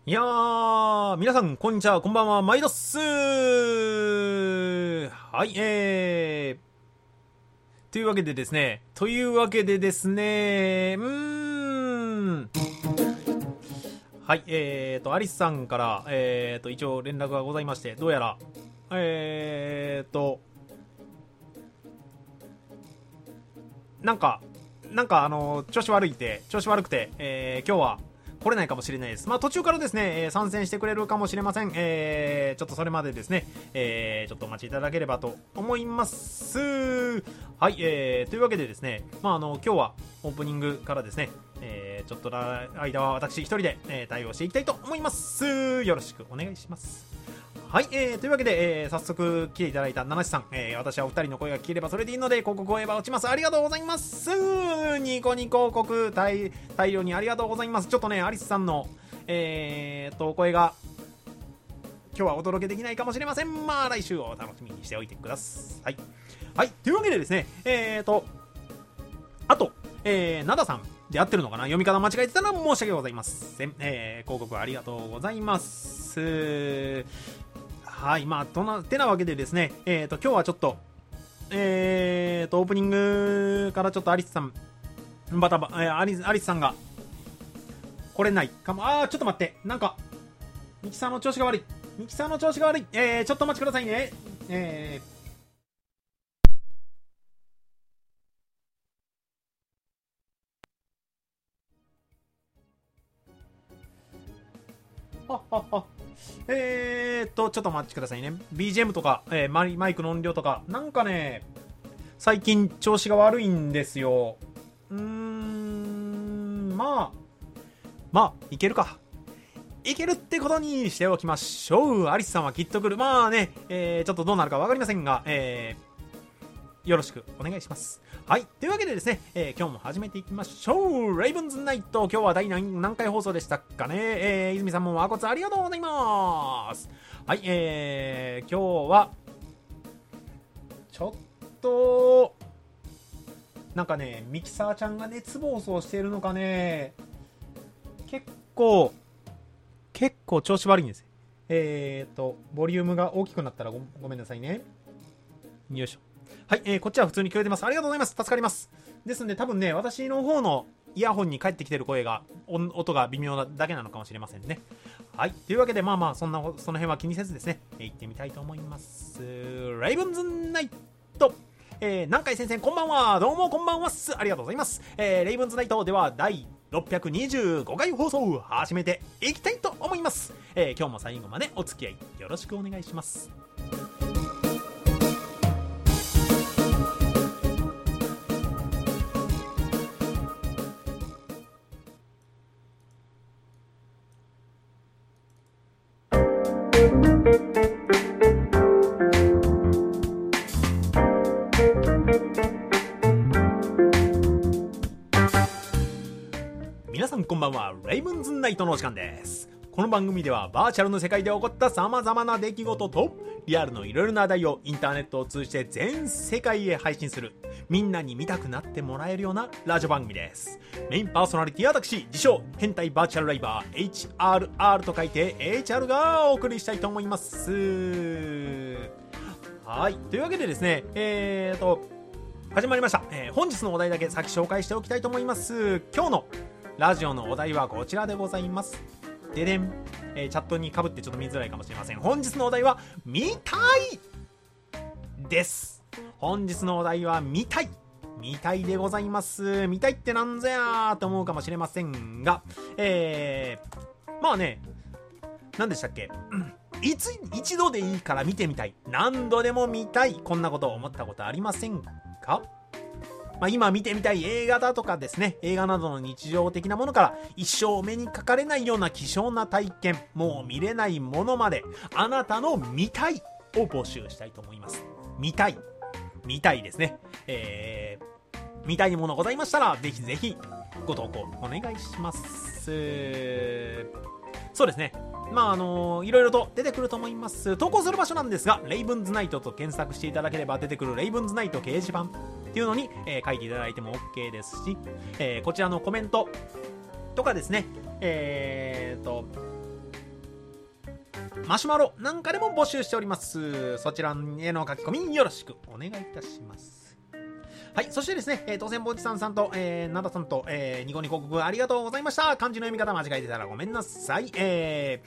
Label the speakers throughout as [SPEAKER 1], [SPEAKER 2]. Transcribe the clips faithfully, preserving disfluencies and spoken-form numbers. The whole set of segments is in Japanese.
[SPEAKER 1] いやー、皆さん、こんにちは、こんばんは、毎度っすー。はい、えー。というわけでですね、というわけでですね、うーん。はい、えーと、アリスさんから、えーと、一応連絡がございまして、どうやら、えーと、なんか、なんかあの、調子悪いって、調子悪くて、えー、今日は、来れないかもしれないです。まあ途中からですね、えー、参戦してくれるかもしれません。えー、ちょっとそれまでですね、えー、ちょっとお待ちいただければと思います。はい、えー、というわけでですね、まああの、今日はオープニングからですね、えー、ちょっとの間は私一人で、えー、対応していきたいと思います。よろしくお願いします。はい、えー、というわけで、えー、早速来ていただいた七七さん、えー、私はお二人の声が聞ければそれでいいので広告をえば落ちます。ありがとうございます。ニコニコ広告 大, 大量にありがとうございます。ちょっとねアリスさんのえーと声が今日はお届けできないかもしれません。まあ来週を楽しみにしておいてください。はい、というわけでですね、えーとあと、えー、ナダさんで合ってるのかな、読み方間違えてたら申し訳ございません。えー、広告ありがとうございます。はい、まあ、とな、てなわけでですね、えっと、今日はちょっと、えーと、オープニングからちょっとアリスさん、バタバ、えー、アリス、アリスさんが、来れないかも、あー、ちょっと待って、なんか、ミキサーの調子が悪い、ミキサーの調子が悪い、えー、ちょっとお待ちくださいね、えー、はっはっは。えーと、ちょっとお待ちくださいね。ビージーエム とか、えー、マイマイクの音量とか、なんかね、最近調子が悪いんですよ。うーん、まあ、まあ、いけるか。いけるってことにしておきましょう。アリスさんはきっと来る。まあね、えー、ちょっとどうなるかわかりませんが、えー、よろしくお願いします。はい。というわけでですね、えー、今日も始めていきましょう。レイブンズナイト。今日は第 何, 何回放送でしたかね。えー、泉さんも和骨ありがとうございます。はい、えー、今日は、ちょっと、なんかね、ミキサーちゃんが熱暴走しているのかね、結構、結構調子悪いんです。えーと、ボリュームが大きくなったら ご, ごめんなさいね。よいしょ。はい、えー、こっちは普通に聞こえてます。ありがとうございます。助かります。ですんで、多分ね、私の方のイヤホンに返ってきてる声が、音が微妙なだけなのかもしれませんね。はい、というわけで、まあまあ、そんな、その辺は気にせずですね、えー、行ってみたいと思います。レイブンズナイト。えー、南海先生こんばんは。どうもこんばんはっす。ありがとうございます。えー、レイブンズナイトでは第ろっぴゃくにじゅうごかい放送を始めていきたいと思います。えー、今日も最後までお付き合いよろしくお願いします。皆さんこんばんは。レイブンズナイトのお時間です。この番組ではバーチャルの世界で起こった様々な出来事とリアルのいろいろな話題をインターネットを通じて全世界へ配信する、みんなに見たくなってもらえるようなラジオ番組です。メインパーソナリティは私、自称変態バーチャルライバー エイチアールアール と書いて エイチアール がお送りしたいと思います。はい、というわけでですね、えーと始まりました、えー、本日のお題だけ先紹介しておきたいと思います。今日のラジオのお題はこちらでございます。ででん、えー、チャットに被ってちょっと見づらいかもしれません。本日のお題は見たいです。本日のお題は見たい見たいでございます。見たいってなんぞやーと思うかもしれませんが、えー、まあね、何でしたっけ、いつ一度でいいから見てみたい、何度でも見たい、こんなこと思ったことありませんか？まあ、今見てみたい映画だとかですね、映画などの日常的なものから一生お目にかかれないような希少な体験、もう見れないものまで、あなたの見たいを募集したいと思います。見たい見たいですね、えー、見たいものございましたらぜひぜひご投稿お願いします。そうですね、まああのー、いろいろと出てくると思います。投稿する場所なんですが、レイブンズナイトと検索していただければ出てくるレイブンズナイト掲示板っていうのに、えー、書いていただいても OK ですし、えー、こちらのコメントとかですね、えーとマシュマロなんかでも募集しております。そちらへの書き込みよろしくお願いいたします。はい、そしてですね、えー、当選ぼうちさんさんと、えー、なださんと、えー、ニコニコ国ありがとうございました。漢字の読み方間違えてたらごめんなさい。え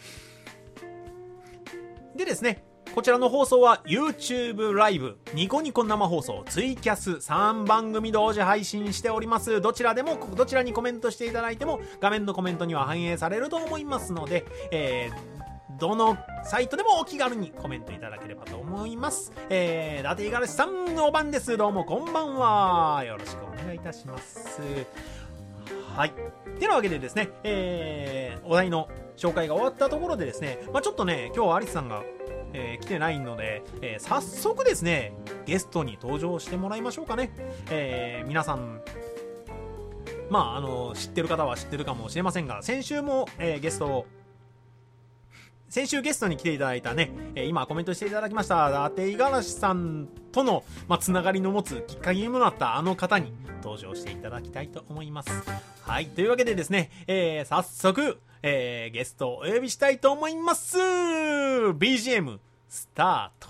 [SPEAKER 1] ー、でですね、こちらの放送は YouTube ライブ、ニコニコ生放送、ツイキャスさんばん組同時配信しております。どちらでも、どちらにコメントしていただいても画面のコメントには反映されると思いますので、えー、どのサイトでもお気軽にコメントいただければと思います。えー、伊達五十嵐さんの番です。どうもこんばんは。よろしくお願いいたします。はい。てなわけでですね、えー、お題の紹介が終わったところでですね、まあちょっとね、今日はアリスさんがえー、来てないので、えー、早速ですねゲストに登場してもらいましょうかね。えー、皆さんまああの知ってる方は知ってるかもしれませんが、先週も、えー、ゲストを先週ゲストに来ていただいたね、えー、今コメントしていただきました伊達五十嵐さんとの、まあ、つながりの持つきっかけにもなったあの方に登場していただきたいと思います。はい、というわけでですね、えー、早速えー、ゲストをお呼びしたいと思います。 ビージーエム スタート。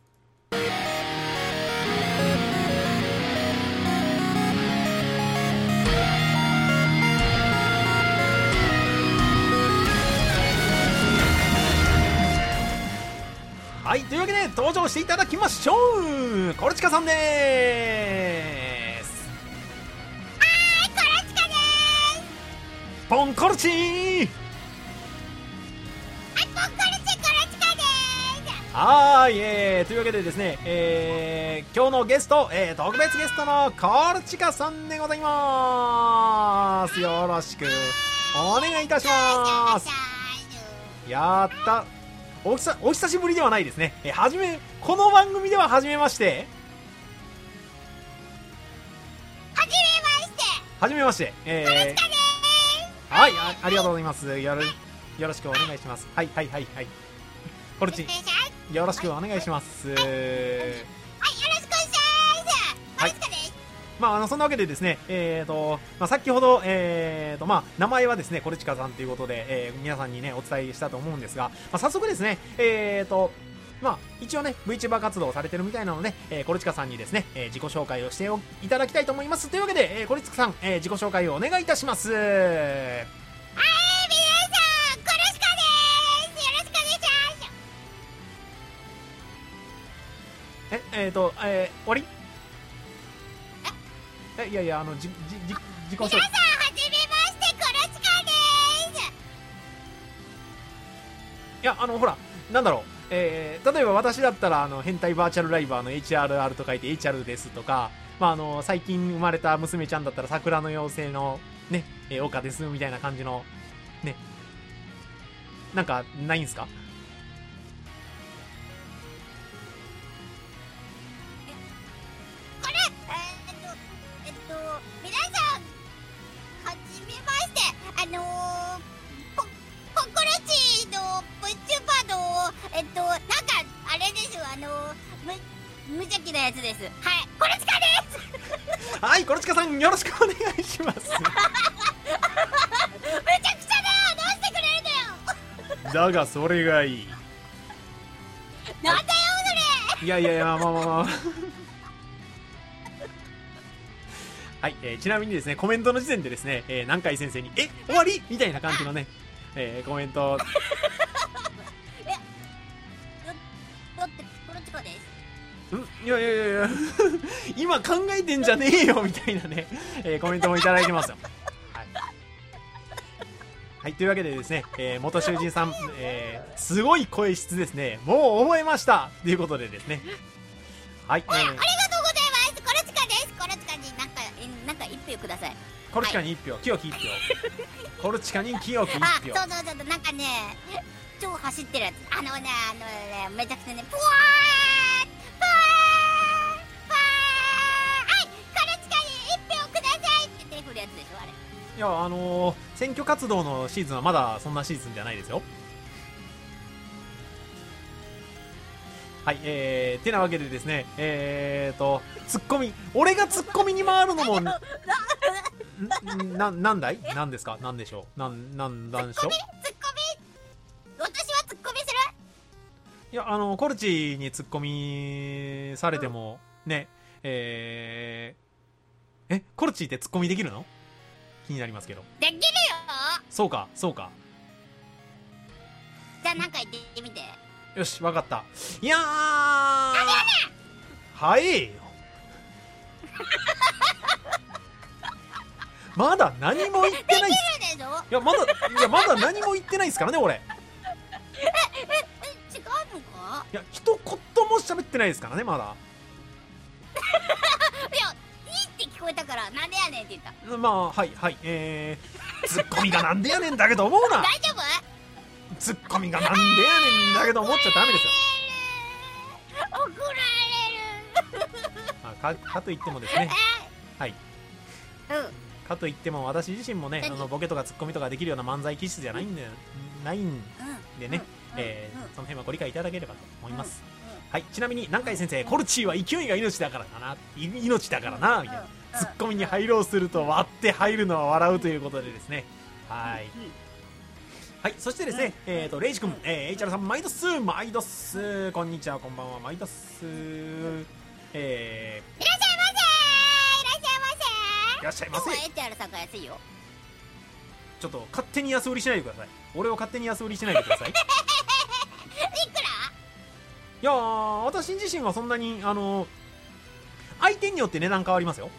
[SPEAKER 1] はい、というわけで登場していただきましょう。コルチカさんでーす。
[SPEAKER 2] はい、コルチカでーす。
[SPEAKER 1] ポンコルチー。はい、えー、というわけでですね、えー、今日のゲスト、えー、特別ゲストのコルチカさんでございます。よろしくお願いいたします。やったおひさお久しぶりではないですね。えー、はじめこの番組では初めまして。
[SPEAKER 2] はじめまして。
[SPEAKER 1] はじめまして。えー、
[SPEAKER 2] コルチカでーす。
[SPEAKER 1] はい、あ、ありがとうございます。よろよろしくお願いします。はいはいはいはい。コルチよろしくお願いします。はい、はい、よろしくお願いします。コルチカです。まあ、あのそんなわけでですね、えーとまあ、先ほど、えーとまあ、名前はですねコルチカさんということで、えー、皆さんにねお伝えしたと思うんですが、まあ、早速ですね、えーとまあ、一応ね VTuber 活動をされてるみたいなので、えー、コルチカさんにですね、えー、自己紹介をしていただきたいと思います。というわけで、えー、コルチカさん、えー、自己紹介をお願いいたします。
[SPEAKER 2] はい、皆さん、コルチカです。よろしくお願いします。
[SPEAKER 1] え、えーと、えー、終わり？え、いやいや、あの、じ、じ、じ、自己紹介。
[SPEAKER 2] 皆さん、はじめまして、コルチカです。
[SPEAKER 1] いや、あの、ほら、なんだろう、えー、例えば私だったら、あの、変態バーチャルライバーの エイチアールアール と書いて エイチアール ですとか、まあ、あの、最近生まれた娘ちゃんだったら、桜の妖精の、ね、えー、岡です、みたいな感じの、ね、なんか、ないんすか？
[SPEAKER 2] 無邪気なやつです。はい、コルチカです。
[SPEAKER 1] はい、コルチカさんよろしくお願いします。めちゃくちゃだよ。
[SPEAKER 2] どうしてくれるのよ。
[SPEAKER 1] だがそれがいい。
[SPEAKER 2] なんだよそれ。
[SPEAKER 1] いやいやいや、まあまあまあまあはい、えー、ちなみにですねコメントの時点でですね、えー、南海先生にえ終わりみたいな感じのね、えー、コメント
[SPEAKER 2] えだってコルチカです。
[SPEAKER 1] んいやいやいやいや今考えてんじゃねえよみたいなね、えー、コメントもいただいてますよ。はい、はい、というわけでですね、えー、元囚人さん、えー、すごい声質ですね。もう覚えましたということでですね、はい、えー、
[SPEAKER 2] ありがとうございます。コルチカです。コルチカになんかなんか一票ください。
[SPEAKER 1] コルチカに一票、清き一票コルチカに清き一票。
[SPEAKER 2] あ、そうそうそう、なんかね超走ってるやつ、あのねあのねめちゃくちゃね、ぷわーぷわーぷわー、はい、コルチカに一票くださいって手振るやつでしょあれ。
[SPEAKER 1] いや、あのー、選挙活動のシーズンはまだそんなシーズンじゃないですよ。はい、えー、てなわけでですね、えーと、ツッコミ、俺がツッコミに回るのも、な、な、なんだいなんですかなんでしょうなん、なん、なんでしょう
[SPEAKER 2] ツッコミツッコミ、私はツッコミする
[SPEAKER 1] いや、あの、コルチにツッコミされても、ね、えー、え、コルチってツッコミできるの？気になりますけど。
[SPEAKER 2] できるよ。
[SPEAKER 1] そうか、そうか。
[SPEAKER 2] じゃあなんか言ってみて。
[SPEAKER 1] よし、わかった。いやー、はいまだ何も言ってないっす。
[SPEAKER 2] できるでしょ？
[SPEAKER 1] いや、まだ、いや、まだ何も言ってないですからね、俺。
[SPEAKER 2] え、え、え、違うのか？
[SPEAKER 1] いや、一言も喋ってないですからね、まだ。
[SPEAKER 2] いや、いいって聞こえたから、なんでやねんって言った。
[SPEAKER 1] まあ、はい、はい、えー、ツッコミがなんでやねんだけど思うな。
[SPEAKER 2] 大丈夫？
[SPEAKER 1] ツッコミがなんでやねんだけど思っちゃダメですよ。
[SPEAKER 2] 怒られる。
[SPEAKER 1] あか、かといってもですね、はい。
[SPEAKER 2] うん。
[SPEAKER 1] かといっても私自身もね、あ
[SPEAKER 2] 何
[SPEAKER 1] のボケとかツッコミとかできるような漫才気質じゃないんで、ないん
[SPEAKER 2] うん。
[SPEAKER 1] でね、
[SPEAKER 2] うん
[SPEAKER 1] えー
[SPEAKER 2] うん
[SPEAKER 1] その辺はご理解いただければと思います。
[SPEAKER 2] う
[SPEAKER 1] はい、ちなみに南海先生、コルチーは勢いが命だからだな、い命だからな、みたいな。ツッコミに入ろうすると割って入るのは笑うということでですね。はい。はい、そしてですね、えっと、レイジ君、えー、エイチアール さん、毎度っす、毎度っす、こんにちは、こんばんは、毎度っす、え
[SPEAKER 2] いらっしゃいませ。いらっしゃいませ。
[SPEAKER 1] ー、いらっしゃいませ。
[SPEAKER 2] 今日は エイチアール さんが安いよ。
[SPEAKER 1] ちょっと勝手に安売りしないでください。俺を勝手に安売りしないでください。い
[SPEAKER 2] いくら？
[SPEAKER 1] やー、私自身はそんなに、あのー、相手によって値段変わりますよ。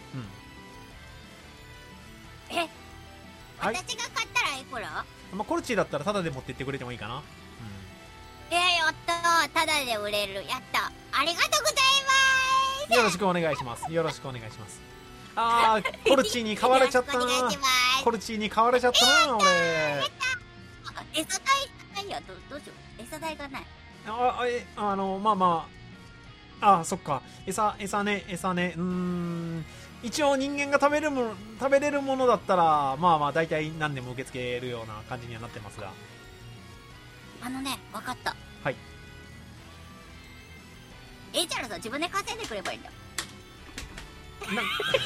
[SPEAKER 1] うん。
[SPEAKER 2] え、
[SPEAKER 1] はい。
[SPEAKER 2] 私が買ったらいくら？
[SPEAKER 1] まあ、コルチーだったらタダで持ってってくれてもいいかな。
[SPEAKER 2] えー、やったー。ただで売れる。やった。ありがとうござい
[SPEAKER 1] うん。よろしくお願いします。よろしくお願いします。あー、コルチーに買われちゃったな。
[SPEAKER 2] よろしくお願いします。
[SPEAKER 1] コルチーに買われちゃったな、俺。
[SPEAKER 2] あ、餌代高いよ。どどうしよう。餌代がない。
[SPEAKER 1] あ、え、あの、まあまあ。あ、そっか。餌、餌ね、餌ね。うーん。一応人間が食べるもの、食べれるものだったら、まあまあ、大体何でも受け付けるような感じにはなってますが。
[SPEAKER 2] あのね、わかった。
[SPEAKER 1] はい。
[SPEAKER 2] エイチアール さん自分で稼いでくればいいんだ。
[SPEAKER 1] な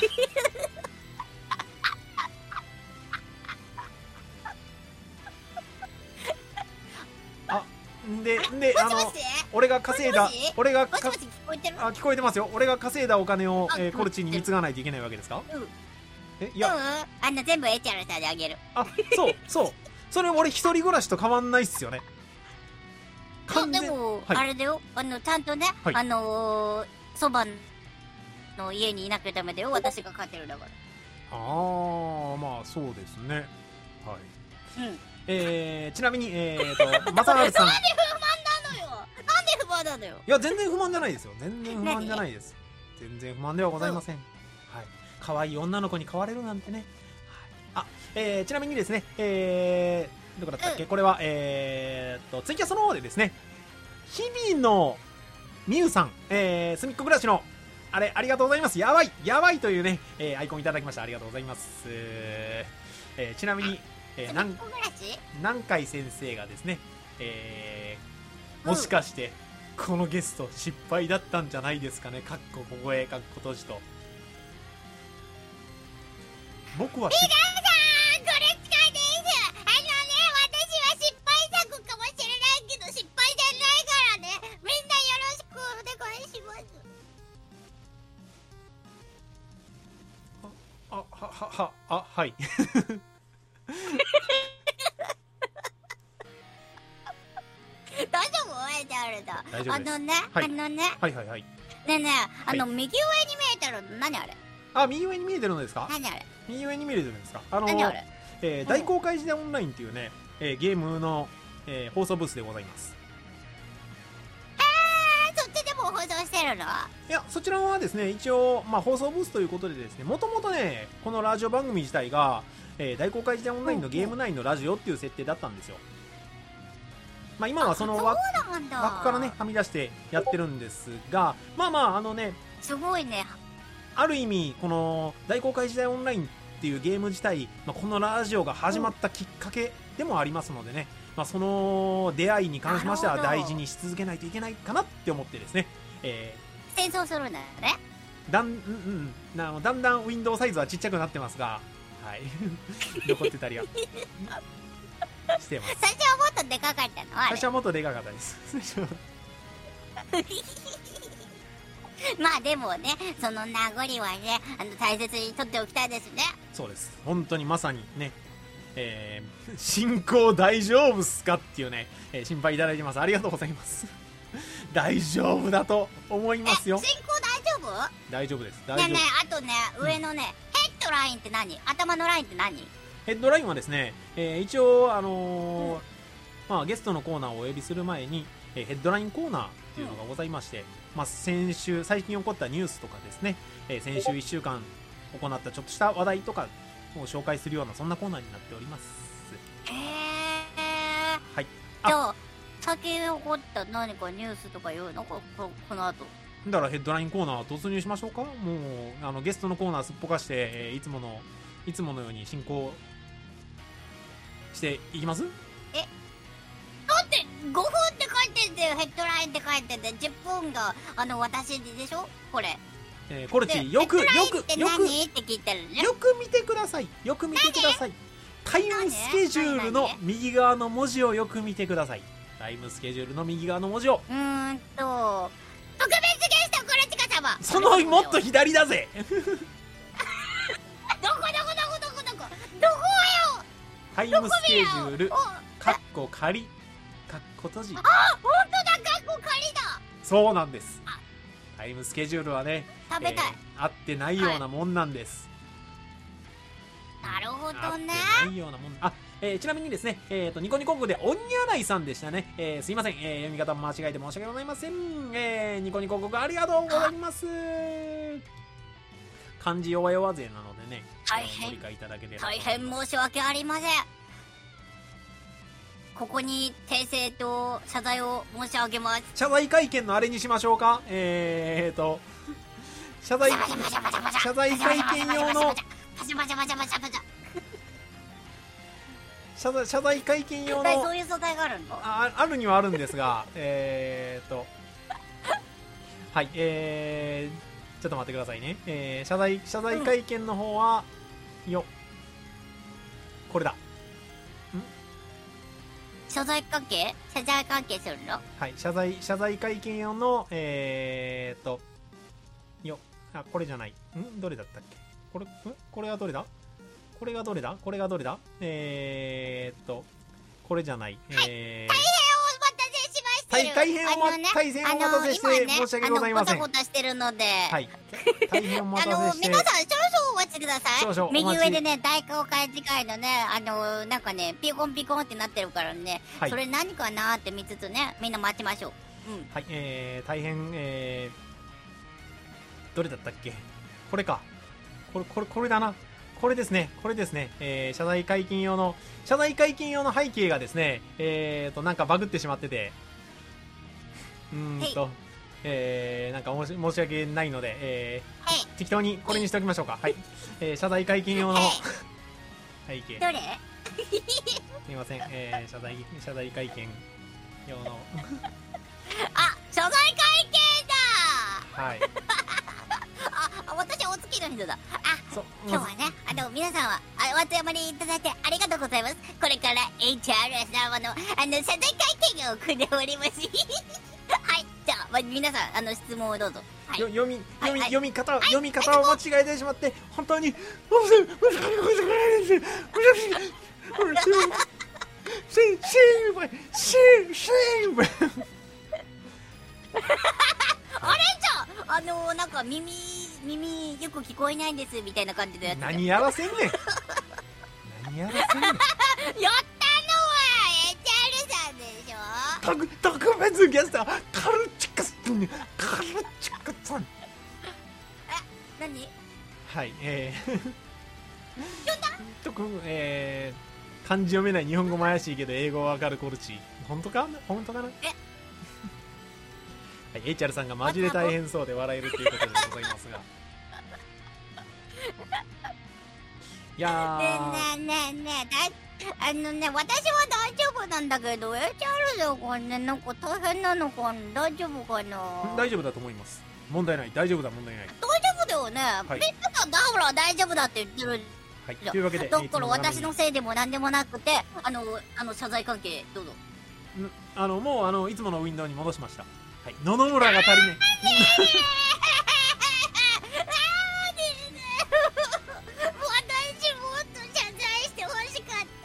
[SPEAKER 1] あ、んで、んで、あの
[SPEAKER 2] もしもし、
[SPEAKER 1] 俺が稼いだ
[SPEAKER 2] もしもし、
[SPEAKER 1] 俺がか
[SPEAKER 2] もしもし聞こえてる？
[SPEAKER 1] あ、聞こえてますよ。俺が稼いだお金を、
[SPEAKER 2] あ
[SPEAKER 1] えーコルチに貢がないといけないわけですか？
[SPEAKER 2] うん。
[SPEAKER 1] え、い
[SPEAKER 2] うん。
[SPEAKER 1] や、
[SPEAKER 2] あの、全部 エイチアール さんであげる。
[SPEAKER 1] あ、そう、そう。それ俺一人暮らしと変わんないっすよね。
[SPEAKER 2] あ、
[SPEAKER 1] 完全
[SPEAKER 2] でも、
[SPEAKER 1] はい
[SPEAKER 2] あれだよ。あの、ちゃんとね、
[SPEAKER 1] はい
[SPEAKER 2] あのー、そばの家にいなきゃダメだよ。私が飼ってるだから。
[SPEAKER 1] あー、まあそうですね。はい。
[SPEAKER 2] うん。
[SPEAKER 1] えー、ちなみに、えーと、マサハルさん。い
[SPEAKER 2] なんで不満なのよ。なんで不満なのよ。
[SPEAKER 1] や、全然不満じゃないですよ。全然不満じゃないです。全然不満ではございません。はい。可愛い女の子に買われるなんてね。はい。あ、えー、ちなみにですね、えー、どこだったっけ、
[SPEAKER 2] うん
[SPEAKER 1] これは、えーと、ツイキャスの方でですね、日々のみゆさん、えー、すみっこ暮らしの、あれ、ありがとうございます。やばいやばいというね、えー、アイコンいただきました。ありがとうございます。えー、ちなみに、えー、なん
[SPEAKER 2] すみっこ暮らし？
[SPEAKER 1] 南海先生がですね、えー、もしかして、このゲスト失敗だったんじゃないですかね。かっこ小声、かっこ閉じと。僕は失
[SPEAKER 2] 皆さん、これ近いです。あのね、私は失敗作かもしれないけど、失敗じゃないからね。みんなよろしくお願いします。
[SPEAKER 1] あ、は、は、は、あ、はい。
[SPEAKER 2] 大丈夫？エイチアールだ。
[SPEAKER 1] 大丈夫です
[SPEAKER 2] あのね、
[SPEAKER 1] はい
[SPEAKER 2] あのね、
[SPEAKER 1] はいはいはい。
[SPEAKER 2] ねえねえ、あの、
[SPEAKER 1] は
[SPEAKER 2] 右上に見えてるの何あれ？
[SPEAKER 1] あ、右上に見えてるのですか？
[SPEAKER 2] 何あれ？
[SPEAKER 1] 右上に見えてるんですか？あの、
[SPEAKER 2] 何あれ？
[SPEAKER 1] えー、大公開時代オンラインっていうね、えー、ゲームの、えー、放送ブースでございます。
[SPEAKER 2] えー、そっちでも放送してるの？
[SPEAKER 1] いや、そちらはですね、一応、まあ、放送ブースということでですね、もともとね、このラジオ番組自体が、えー、大公開時代オンラインのゲーム内のラジオっていう設定だったんですよ。まあ、今はその枠
[SPEAKER 2] そうなんだ。
[SPEAKER 1] 枠からね、はみ出してやってるんですが、まあまあ、あのね、
[SPEAKER 2] すごいね。
[SPEAKER 1] ある意味、この大公開時代オンラインっていうゲーム自体、まあ、このラジオが始まったきっかけでもありますのでね、まあ、その出会いに関しましては
[SPEAKER 2] なるほど
[SPEAKER 1] 大事にし続けないといけないかなって思ってですね、え
[SPEAKER 2] 戦争するんだよね。
[SPEAKER 1] ー、だん、うんうんなあの、だんだんウィンドウサイズはちっちゃくなってますが、はい。残ってたりはしてます。
[SPEAKER 2] 最初はもっとでかかったのあれ。
[SPEAKER 1] 最初はもっとでかかったです。最初は
[SPEAKER 2] まあでもね、その名残はね、あの大切に取っておきたいですね。
[SPEAKER 1] そうです。本当にまさにね、えー、進行大丈夫っすかっていうね、えー心配いただいてます。ありがとうございます。大丈夫だと思いますよ。
[SPEAKER 2] え、進行大丈夫？
[SPEAKER 1] 大丈夫です。大丈夫。
[SPEAKER 2] ねえねえ、あとね、上のね、ヘッドラインって何？頭のラインって何？
[SPEAKER 1] ヘッドラインはですね、えー一応、あのーまあ、ゲストのコーナーをお呼びする前に、えーヘッドラインコーナーっていうのがございまして、まあ、先週、最近起こったニュースとかですね、えー先週いっしゅうかん行ったちょっとした話題とかを紹介するような、そんなコーナーになっております。
[SPEAKER 2] へえ。
[SPEAKER 1] はい。
[SPEAKER 2] じゃあ、最近起こった何かニュースとかいうのこここの後。
[SPEAKER 1] だからヘッドラインコーナー突入しましょうか。もう、あの、ゲストのコーナーすっぽかして、えーいつもの、いつものように進行していきます？
[SPEAKER 2] だってごふんって書いてんだよ、ヘッドラインって書いてて、じゅっぷんがあの私でしょこれ。
[SPEAKER 1] えー、コル
[SPEAKER 2] で
[SPEAKER 1] チ、よく、よ
[SPEAKER 2] ヘッドライン
[SPEAKER 1] く、
[SPEAKER 2] って
[SPEAKER 1] よく、
[SPEAKER 2] 何って聞いてるね。
[SPEAKER 1] よく見てください。よく見てください。タイムスケジュールの右側の文字をよく見てください。タイムスケジュールの右側の文字を。
[SPEAKER 2] うーんと、特別ゲストコルチカ様。
[SPEAKER 1] そのもっと左だぜ。
[SPEAKER 2] どこどこどこどこどこどこどこよ。
[SPEAKER 1] タイムスケジュール、
[SPEAKER 2] お、
[SPEAKER 1] カッコ仮、カッコ閉じ。
[SPEAKER 2] あ、ほんとだ、カッコ仮だ。
[SPEAKER 1] そうなんです。タイムスケジュールはね、
[SPEAKER 2] 食べたい。
[SPEAKER 1] えー合ってないようなもんなんです。
[SPEAKER 2] なるほ
[SPEAKER 1] 合って
[SPEAKER 2] どね。
[SPEAKER 1] ないようなもん。あ、えーちなみにですね、えっと、ニコニコングで、おんにゃらいさんでしたね。えーすいません、えー読み方間違えて申し訳ございません。えーニコニコングありがとうございます。漢字弱々勢なのでね、
[SPEAKER 2] 大変
[SPEAKER 1] ご理解いただければ。
[SPEAKER 2] 大変申し訳ありません。ここに訂正と謝罪を申し上げます。
[SPEAKER 1] 謝罪会見のあれにしましょうか。えーと、謝罪、謝罪会見用の、
[SPEAKER 2] パチャパチャパチャパチャパチャ。
[SPEAKER 1] 謝罪、謝罪会見用
[SPEAKER 2] 一体そ
[SPEAKER 1] の、
[SPEAKER 2] ういう素材があるの？
[SPEAKER 1] あ、あるにはあるんですが、えーと、はい、えー、ちょっと待ってくださいね。えー、謝罪、謝罪会見の方は、よ、これだ。
[SPEAKER 2] 謝罪関係？謝罪関係するの？
[SPEAKER 1] はい、謝罪、謝罪会見用の、えーと、よ、あ、これじゃない。んどれだったっけこれ、んこれはどれだこれがどれだこれがどれだえーと、これじゃない。えー、
[SPEAKER 2] 大変お待たせしましたよ。
[SPEAKER 1] 大変おま
[SPEAKER 2] あのね
[SPEAKER 1] 大変お待たせして
[SPEAKER 2] あの今ね
[SPEAKER 1] 申し訳ございません
[SPEAKER 2] あのゴタゴタしてるので。
[SPEAKER 1] はい。大変お待
[SPEAKER 2] あの
[SPEAKER 1] たせして。
[SPEAKER 2] 皆さん少々お待ちください。
[SPEAKER 1] 少々お待ち
[SPEAKER 2] 右上でね、大公開次回のね、あのなんかね、ピコンピコンってなってるからね、
[SPEAKER 1] はい
[SPEAKER 2] それ何かなーって見つつね、みんな待ちましょう。うん。
[SPEAKER 1] はい、えー、大変、えー、どれだったっけこれか。これ、これ、これだな。これですね。これですね。えー、謝罪会見用の、謝罪会見用の背景がですね、えーと、なんかバグってしまってて、うーんと、えー、なんか申し申し訳ないので、えー、
[SPEAKER 2] はい。
[SPEAKER 1] 適当にこれにしておきましょうか。はい。えー、謝罪会見用の背景。
[SPEAKER 2] どれ？
[SPEAKER 1] すみません。えー、謝罪、謝罪会見用の、
[SPEAKER 2] あ、謝罪会見だ
[SPEAKER 1] はい。
[SPEAKER 2] あ、私お月の人だ。あ、
[SPEAKER 1] そう、
[SPEAKER 2] 今日はね、あの、皆さんは、あ、お集まりいただいてありがとうございます。これから エイチアールエス 様の、あの、謝罪会見を組んでおります。はい、じゃあ、ま皆さん、あの、質問をどうぞ。はい。
[SPEAKER 1] よ読み読み、
[SPEAKER 2] はい
[SPEAKER 1] 読み方、読み方を間違えてしまって本当に申し訳ございません。私シェイシェイシェイシェイ
[SPEAKER 2] あれじゃあ、あのー、なんか耳、耳よく聞こえないんですみたいな感じのやつ。
[SPEAKER 1] 何やらせんねん。何やらせんねん。
[SPEAKER 2] やったのは エイチアール さんでしょ。
[SPEAKER 1] 特特別ゲストはカルチカスカルチカさん。
[SPEAKER 2] え、何？
[SPEAKER 1] はい、えー、特えー、漢字読めない日本語も怪しいけど英語はわかるコルチ。本当か本当かな。
[SPEAKER 2] え
[SPEAKER 1] はい、エイチアール さんがマジで大変そうで笑えるということでございますが。いやー、
[SPEAKER 2] ねえねえねえねえ、だあのね、私は大丈夫なんだけど、エイチアール だかね、なんか大変なのかな、大丈夫かな。
[SPEAKER 1] 大丈夫だと思います。問題ない、大丈夫だ、問題ない。
[SPEAKER 2] 大丈夫だよね。
[SPEAKER 1] はい
[SPEAKER 2] みんなさんだから大丈夫だって言ってる。
[SPEAKER 1] はい、というわけで、
[SPEAKER 2] だから私の
[SPEAKER 1] い
[SPEAKER 2] せいでも何でもなくて、あの、あの謝罪関係どうぞ。
[SPEAKER 1] つものんあのもうあのいつものウィンドウに戻しました。 はい、野々村が足りない
[SPEAKER 2] 私もっと謝罪してほしかった。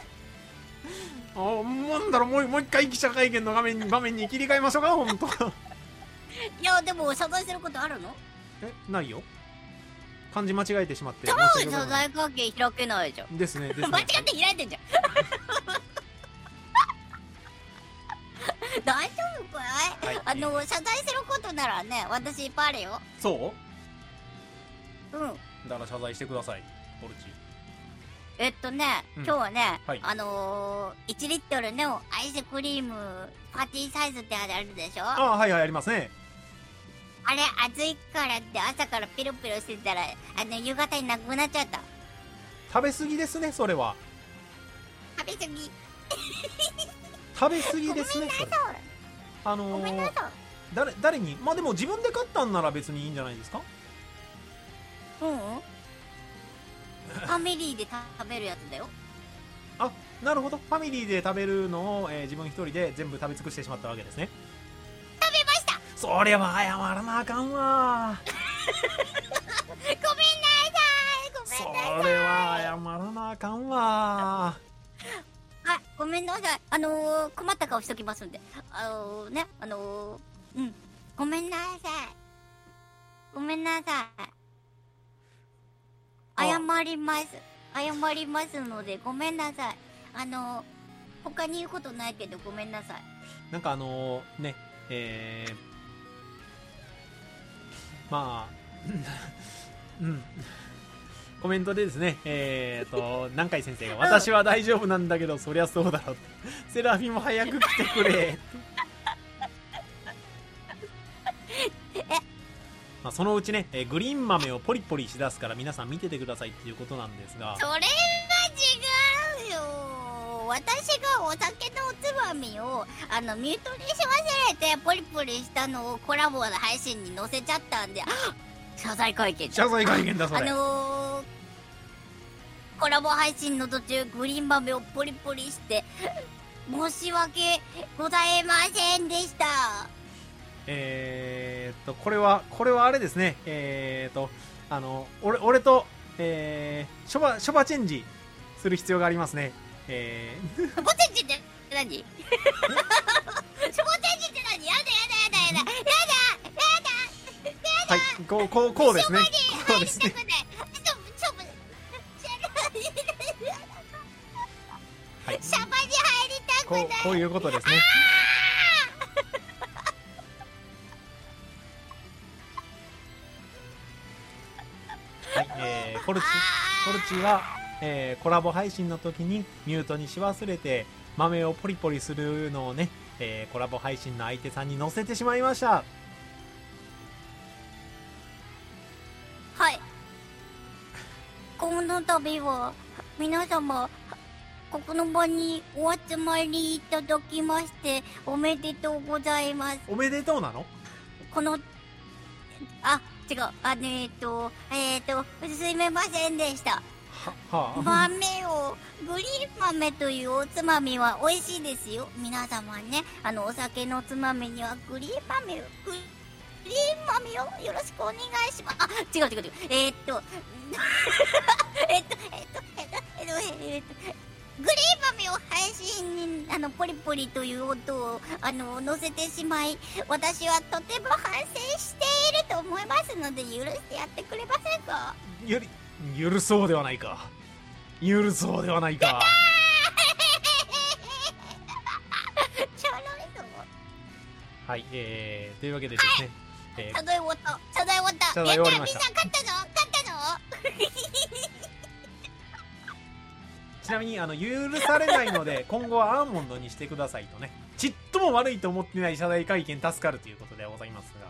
[SPEAKER 1] あ、なんだろう、もうもう一回記者会見の画面に場面に切り替えましょうか、本当。
[SPEAKER 2] いやでも謝罪することあるの？
[SPEAKER 1] え、ないよ。漢字間違えてしまって。
[SPEAKER 2] 多分謝罪会見開けないじゃん。
[SPEAKER 1] ですね、ですね。
[SPEAKER 2] 間違って開いてんじゃん。大丈夫かい？はい、あの謝罪することならね、私いっぱいあるよ。
[SPEAKER 1] そう？
[SPEAKER 2] うん。
[SPEAKER 1] だから謝罪してください、ポルチ。
[SPEAKER 2] えっとね、
[SPEAKER 1] うん、
[SPEAKER 2] 今日はね、
[SPEAKER 1] はい、
[SPEAKER 2] あのー、いちリットルのアイスクリームパーティーサイズってあるでしょ。
[SPEAKER 1] ああ、はいはい、ありますね。
[SPEAKER 2] あれ暑いからって朝からピロピロしてたら、あの夕方になくなっちゃった。
[SPEAKER 1] 食べ過ぎですね、それは。
[SPEAKER 2] 食べ過ぎ
[SPEAKER 1] 食べ過ぎですね、それ。あのー、
[SPEAKER 2] ごめんなさい。
[SPEAKER 1] 誰誰に、まあでも自分で買ったんなら別にいいんじゃないですか。
[SPEAKER 2] うんファミリーで食べるやつだよ。
[SPEAKER 1] あ、なるほど。ファミリーで食べるのを、えー、自分一人で全部食べ尽くしてしまったわけですね。
[SPEAKER 2] 食べました。
[SPEAKER 1] それは謝らなあかんわ
[SPEAKER 2] ごめんなさい、ごめんなさい。
[SPEAKER 1] それは謝らなあかんわ
[SPEAKER 2] あ、ごめんなさい。あのー、困った顔しときますんで。あのー、ね、あのー、うん。ごめんなさい。ごめんなさい。謝ります。謝りますので、ごめんなさい。あのー、他に言うことないけど、ごめんなさい。
[SPEAKER 1] なんかあのー、ね、えー、まあ、うん。コメントでですね、えーと、南海先生が、私は大丈夫なんだけど、そりゃそうだろうって。セラフィも早く来てくれ。まあそのうちね、えー、グリーン豆をポリポリしだすから皆さん見ててくださいっていうことなんですが。
[SPEAKER 2] それは違うよ。私がお酒のおつまみを、あの、ミュートにし忘れて、ポリポリしたのをコラボの配信に載せちゃったんで、謝罪会見。
[SPEAKER 1] 謝罪会見だ、それ。
[SPEAKER 2] あのー、コラボ配信の途中、グリーン豆をポリポリして、申し訳ございませんでした。
[SPEAKER 1] えーっと、これは、これはあれですね。えーっと、あの、俺、俺と、えー、ショバ、ショバチェンジする必要がありますね。えー。
[SPEAKER 2] ショバチェンジって何？ショバチェンジって何？やだやだやだやだやだやだやだ。
[SPEAKER 1] はい、こう、こう、こうですね。こうですね。はい。
[SPEAKER 2] シャバに入りたくない。
[SPEAKER 1] こう、こういうことですね。はい、えー、コルチ、コルチは、えー、コラボ配信の時にミュートにし忘れて、豆をポリポリするのをね、えー、コラボ配信の相手さんに載せてしまいました。
[SPEAKER 2] はい。この度は、皆様、ここの場にお集まりいただきまして、おめでとうございます。
[SPEAKER 1] おめでとうなの？
[SPEAKER 2] この、あ、違う、あの、えっと、えっと、すいませんでした。
[SPEAKER 1] は、はあ、
[SPEAKER 2] 豆を、グリーン豆というおつまみは美味しいですよ。皆様ね、あの、お酒のつまみにはグリーン豆を、グリーン豆をよろしくお願いします。あ、違う違う違う。えー、っと、えっと、えっと、えっと、えっと、えっと、グリーン豆を配信に、あの、ポリポリという音を、あの、乗せてしまい、私はとても反省していると思いますので、許してやってくれませんか？
[SPEAKER 1] ゆり、許そうではないか。許そうではないか。
[SPEAKER 2] ちょろいの。
[SPEAKER 1] はい、えー、というわけでですね。
[SPEAKER 2] はい、えー、謝罪終わった。謝罪終わった。
[SPEAKER 1] 謝罪終わりました。
[SPEAKER 2] みんな勝ったの？勝ったの？
[SPEAKER 1] ちなみにあの許されないので今後はアーモンドにしてくださいとね、ちっとも悪いと思ってない謝罪会見助かるということでございますが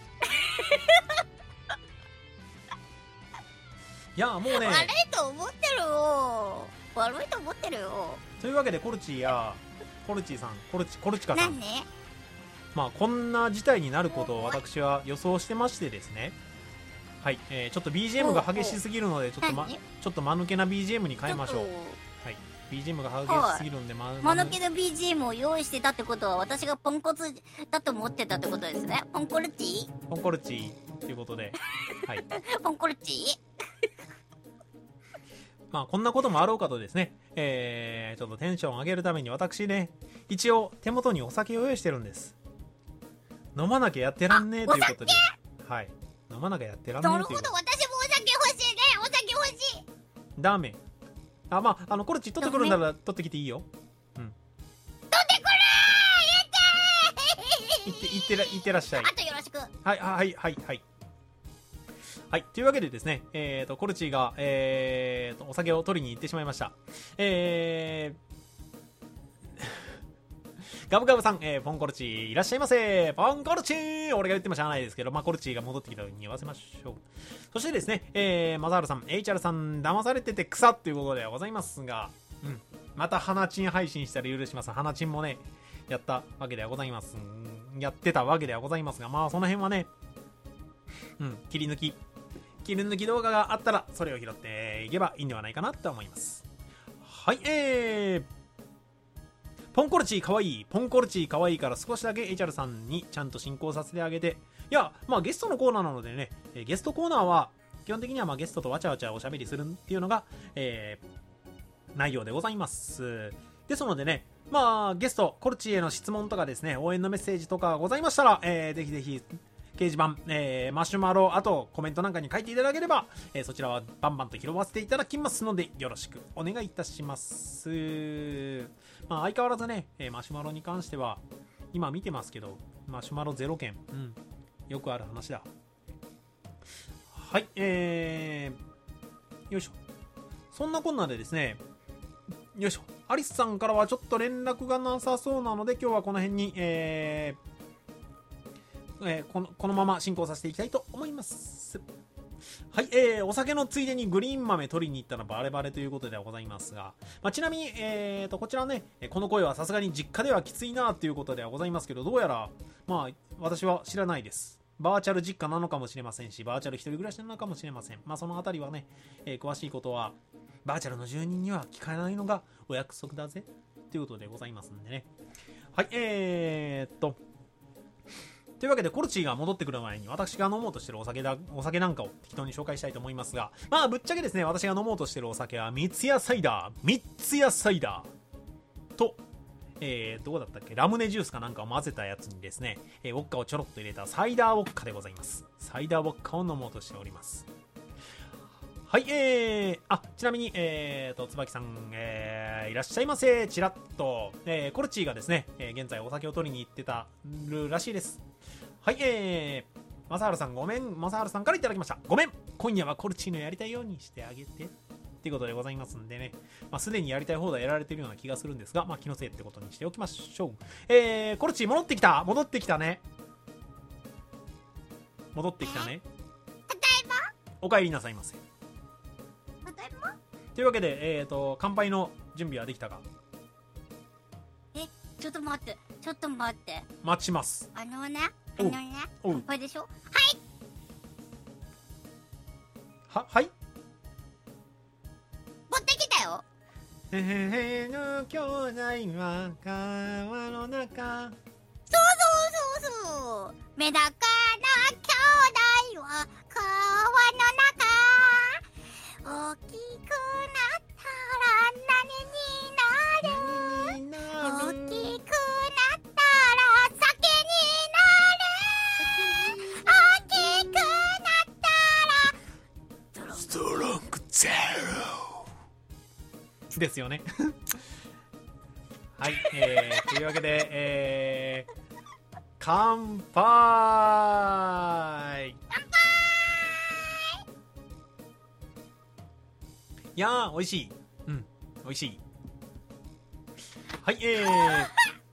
[SPEAKER 1] いやもうね、
[SPEAKER 2] 悪いと思ってるよ。悪いと思ってるよ。
[SPEAKER 1] というわけでコルチやコルチさん、コルチコルチカさん、
[SPEAKER 2] 何？
[SPEAKER 1] まあこんな事態になることを私は予想してましてですね。はい、えー、ちょっと ビージーエム が激しすぎるのでちょっと、ま、ちょっと間抜けな ビージーエム に変えましょう。はい、 ビージーエム が激しすぎるんで、ま、
[SPEAKER 2] 間抜けの ビージーエム を用意してたってことは、私がポンコツだと思ってたってことですね。ポンコルチ
[SPEAKER 1] ポンコルチということで、はい。
[SPEAKER 2] ポンコルチ
[SPEAKER 1] まあ、こんなこともあろうかとですね、えー、ちょっとテンション上げるために私ね、一応手元にお酒を用意してるんです。飲まなきゃやってらんねえということで。はい。飲まなきゃやってらんねえということで。
[SPEAKER 2] なるほど、私もお酒欲しいね。お酒欲しい。
[SPEAKER 1] ダメ。あ、まあ、あの、コルチ取ってくるなら取ってきていいよ。うん。取
[SPEAKER 2] ってくる
[SPEAKER 1] ーやったーいって、いってら、いってらっしゃい。
[SPEAKER 2] あとよろしく。
[SPEAKER 1] はい、はい、はい、はい。はい。というわけでですね、えーと、コルチが、えーと、お酒を取りに行ってしまいました。えー、ガブガブさん、えー、ポンコルチいらっしゃいませ。ポンコルチー俺が言ってもしゃあないですけど、まあ、コルチが戻ってきた時に言わせましょう。そしてですね、えー、マザールさん、エイチアール さん、騙されてて草っていうことではございますが、うん。また花チン配信したら許します。花チンもね、やったわけではございます。やってたわけではございますが、まあ、その辺はね、うん、切り抜き。切り抜き動画があったらそれを拾っていけばいいんではないかなと思います。はい、えーポンコルチかわいいポンコルチかわいいから少しだけ エイチアール さんにちゃんと進行させてあげて、いやまあゲストのコーナーなのでね、ゲストコーナーは基本的にはまあゲストとわちゃわちゃおしゃべりするっていうのが、えー、内容でございます。ですのでね、まあゲストコルチへの質問とかですね、応援のメッセージとかございましたら、えー、ぜひぜひ掲示板、えー、マシュマロ、あとコメントなんかに書いていただければ、えー、そちらはバンバンと拾わせていただきますので、よろしくお願いいたします。まあ、相変わらずね、えー、マシュマロに関しては、今見てますけど、マシュマロゼロ件、うん、よくある話だ。はい、えー、よいしょ。そんなこんなでですね、よいしょ。アリスさんからはちょっと連絡がなさそうなので、今日はこの辺に、えー、えー、このこのまま進行させていきたいと思います。はい、えー、お酒のついでにグリーン豆取りに行ったらバレバレということではございますが、まあ、ちなみに、えーと、こちらね、この声はさすがに実家ではきついなということではございますけど、どうやら、まあ、私は知らないです。バーチャル実家なのかもしれませんし、バーチャル一人暮らしなのかもしれません。まあ、そのあたりはね、えー、詳しいことは、バーチャルの住人には聞かないのがお約束だぜ、ということでございますんでね。はい、えーっと、というわけでコルチーが戻ってくる前に私が飲もうとしてるお酒だお酒なんかを適当に紹介したいと思いますが、まあぶっちゃけですね、私が飲もうとしてるお酒は三ツ矢サイダー三ツ矢サイダーと、えー、どうだったっけ、ラムネジュースかなんかを混ぜたやつにですね、えー、ウォッカをちょろっと入れたサイダーウォッカでございます。サイダーウォッカを飲もうとしております。はい、えー、あ、ちなみに、えーと、椿さん、えー、いらっしゃいませ、ちらっと、えー、コルチーがですね、えー、現在お酒を取りに行ってたるらしいです。はい、えー、マサハルさんごめん、マサハルさんからいただきました。ごめん、今夜はコルチーのやりたいようにしてあげて。っていうことでございますんでね、まあ、すでにやりたい放題やられてるような気がするんですが、まあ、気のせいってことにしておきましょう。えー、コルチー戻ってきた戻ってきたね。戻ってきたね。
[SPEAKER 2] ただいま。
[SPEAKER 1] お帰りなさいませ。
[SPEAKER 2] ただいま。
[SPEAKER 1] というわけで、えーと、乾杯の準備はできたか？
[SPEAKER 2] え、ちょっと待って、ちょっと待って。
[SPEAKER 1] 待ちます。
[SPEAKER 2] あのね、あのね、乾杯でしょ？はい。
[SPEAKER 1] は、はい。
[SPEAKER 2] 持ってきたよ。
[SPEAKER 1] へへへの兄弟は川の中。
[SPEAKER 2] そうそうそうそう。メダカな兄弟は川の中。大きくなったら何になる？大きくなったら酒になる。大きくなったら
[SPEAKER 1] ストロングゼロですよね。はい、えー、というわけで、えー、乾杯。乾杯。いやー、美味しい。うん、美味しい。はい、えー、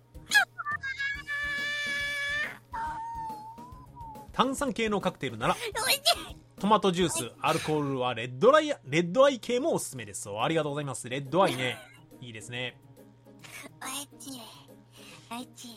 [SPEAKER 1] 炭酸系のカクテルならトマトジュース、アルコールはレッドライ、レッドアイ系もおすすめです。ありがとうございます。レッドアイね、いいですね。
[SPEAKER 2] おいちい、おいち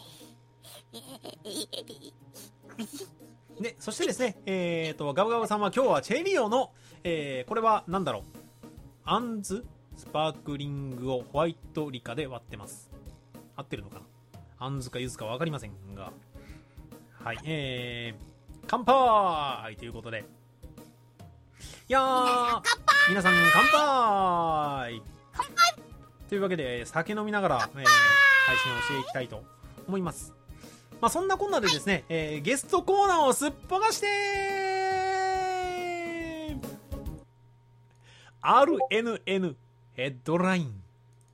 [SPEAKER 2] い。
[SPEAKER 1] で、そしてですね、えーと、ガブガブさんは今日はチェリオの、えー、これはなんだろう、あんずスパークリングをホワイトリカで割ってます。合ってるのかな、あんずかゆずか分かりませんが、はい、えー、乾杯ということで、いやー、皆さん乾杯
[SPEAKER 2] 乾杯
[SPEAKER 1] というわけで、酒飲みながら、えー、配信をしていきたいと思います。まあ、そんなこんなでですね、えー、ゲストコーナーをすっぽかして アールエヌエヌ ヘッドライン。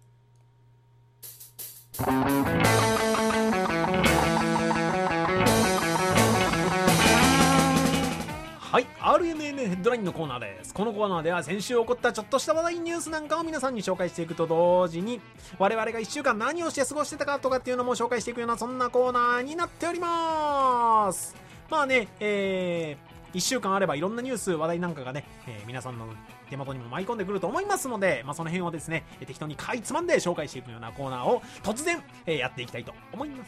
[SPEAKER 1] はい、アールエヌエヌ ヘッドラインのコーナーです。このコーナーでは先週起こったちょっとした話題ニュースなんかを皆さんに紹介していくと同時に、我々がいっしゅうかん何をして過ごしてたかとかっていうのも紹介していくような、そんなコーナーになっております。まあね、えー、いっしゅうかんあればいろんなニュース話題なんかがね、えー、皆さんの手元にも舞い込んでくると思いますので、まあ、その辺をですね適当にかいつまんで紹介していくようなコーナーを突然、えー、やっていきたいと思います。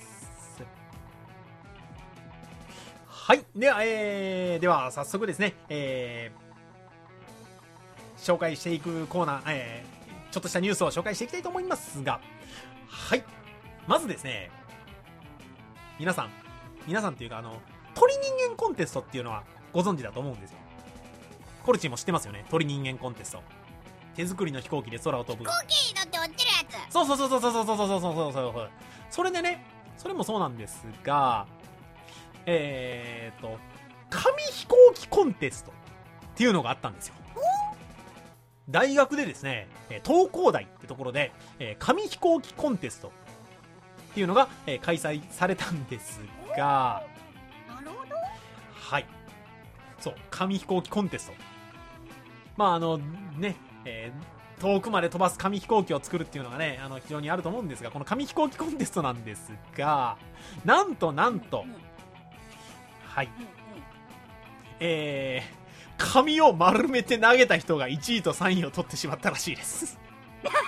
[SPEAKER 1] はい。では、えー、では早速ですね、えー、紹介していくコーナー、えー、ちょっとしたニュースを紹介していきたいと思いますが、はい。まずですね、皆さん、皆さんっていうか、あの、鳥人間コンテストっていうのはご存知だと思うんですよ。コルチンも知ってますよね、鳥人間コンテスト。手作りの飛行機で空を飛ぶ。
[SPEAKER 2] 飛行機乗って落ちるやつ。
[SPEAKER 1] そうそうそうそうそうそうそうそうそうそうそう。それでね、それもそうなんですが、えーと紙飛行機コンテストっていうのがあったんですよ。大学でですね、東工大ってところで紙飛行機コンテストっていうのが開催されたんですが、
[SPEAKER 2] なるほど。
[SPEAKER 1] はい、そう、紙飛行機コンテスト、まああのね、えー、遠くまで飛ばす紙飛行機を作るっていうのがね、あの非常にあると思うんですが、この紙飛行機コンテストなんですが、なんとなんと、
[SPEAKER 2] うんうん、
[SPEAKER 1] はい、
[SPEAKER 2] うんうん、
[SPEAKER 1] えー、紙を丸めて投げた人がいちいとさんいを取ってしまったらしいです。
[SPEAKER 2] ひどい、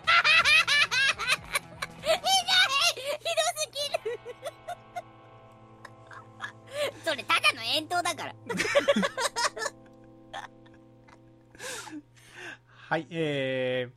[SPEAKER 2] ひどすぎる。それただの遠投だから。
[SPEAKER 1] はい、えー、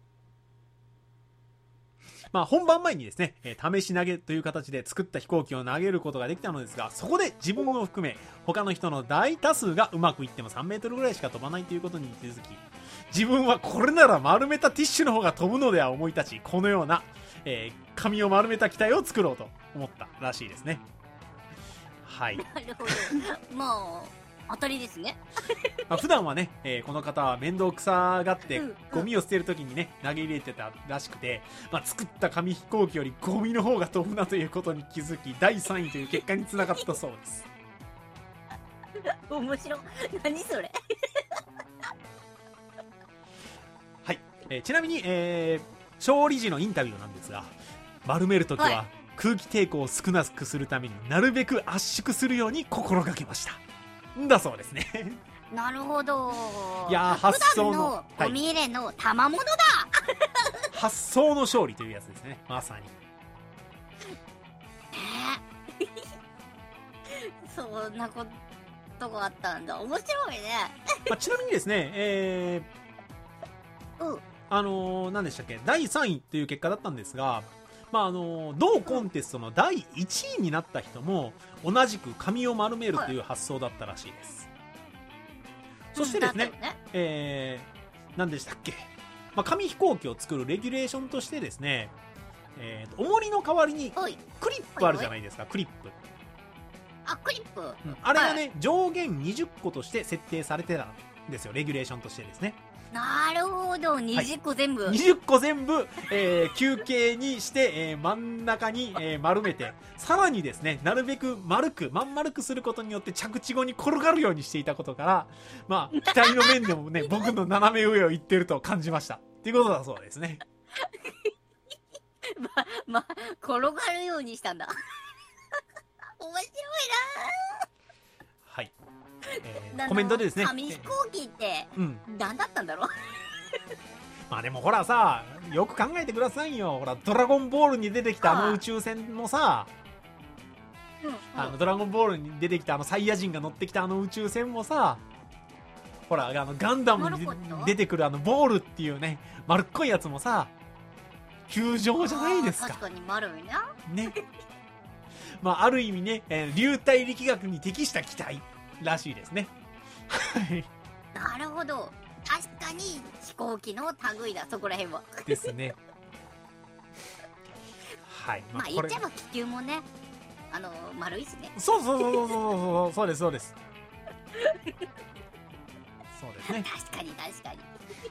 [SPEAKER 1] まあ本番前にですね、えー、試し投げという形で作った飛行機を投げることができたのですが、そこで自分を含め他の人の大多数がうまくいってもさんメートルぐらいしか飛ばないということに気づき、自分はこれなら丸めたティッシュの方が飛ぶのでは思い立ち、このような、えー、紙を丸めた機体を作ろうと思ったらしいですね。はい。
[SPEAKER 2] なるほど。もう当たりですね。
[SPEAKER 1] まあ普段はね、えー、この方は面倒くさがって
[SPEAKER 2] うんうん
[SPEAKER 1] ゴミを捨てるときにね投げ入れてたらしくて、まあ、作った紙飛行機よりゴミの方が飛ぶなということに気づき、だいさんいという結果につながったそうです。
[SPEAKER 2] 面白い。何それ。
[SPEAKER 1] はい、えー、ちなみに、えー、勝利時のインタビューなんですが、丸めるときは空気抵抗を少なくするためになるべく圧縮するように心がけましただそうですね。
[SPEAKER 2] なるほど。
[SPEAKER 1] いやー、発想の
[SPEAKER 2] 普段のゴミ入れの賜物だ、はい、
[SPEAKER 1] 発想の勝利というやつですね、まさに。
[SPEAKER 2] えー、そんなことがあったんだ。面白いね。
[SPEAKER 1] まあ、ちなみにですね、えー、うん、あのー、何でしたっけ、だいさんいという結果だったんですが、まああのー、同コンテストのだいいちいになった人も同じく紙を丸めるという発想だったらしいです。はい、そしてですね、ね、えー、何でしたっけ、まあ、紙飛行機を作るレギュレーションとしてですね、えー、重りの代わりにクリップあるじゃないですか、クリップ。
[SPEAKER 2] あ、クリップ、
[SPEAKER 1] うん、あれがね、はい、上限にじゅっことして設定されてたんですよ、レギュレーションとしてですね。
[SPEAKER 2] なるほど、にじゅっこ全部、
[SPEAKER 1] はい、にじゅっこ全部、えー、球形にして、えー、真ん中に、えー、丸めて、さらにですね、なるべく丸くまん丸くすることによって着地後に転がるようにしていたことから、まあ機体の面でもね僕の斜め上を行ってると感じましたっていうことだそうですね。
[SPEAKER 2] まま転がるようにしたんだ。面白いな。
[SPEAKER 1] はい、えー、コメントでですね、
[SPEAKER 2] 紙飛行機って何だったんだろう。
[SPEAKER 1] まあでもほらさ、よく考えてくださいよ。ほらドラゴンボールに出てきたあの宇宙船もさ、
[SPEAKER 2] うんうん、
[SPEAKER 1] あのドラゴンボールに出てきたあのサイヤ人が乗ってきたあの宇宙船もさ、 ほら、あの、ガンダムに出てくるあの、ボールっていうね、丸っこいやつもさ、球状じゃないですか。
[SPEAKER 2] 確かに丸いな。
[SPEAKER 1] ね。まあ、ある意味ね、えー、流体力学に適した機体らしいですね。はい。
[SPEAKER 2] なるほど。確かに飛行機の類だ、そこら辺は。
[SPEAKER 1] ですね。はい。
[SPEAKER 2] まあ、言っちゃえば気球もね、あの、丸いしね。
[SPEAKER 1] そうそうそうそうそうそうです、そうです。そうですね。
[SPEAKER 2] 確かに確かに。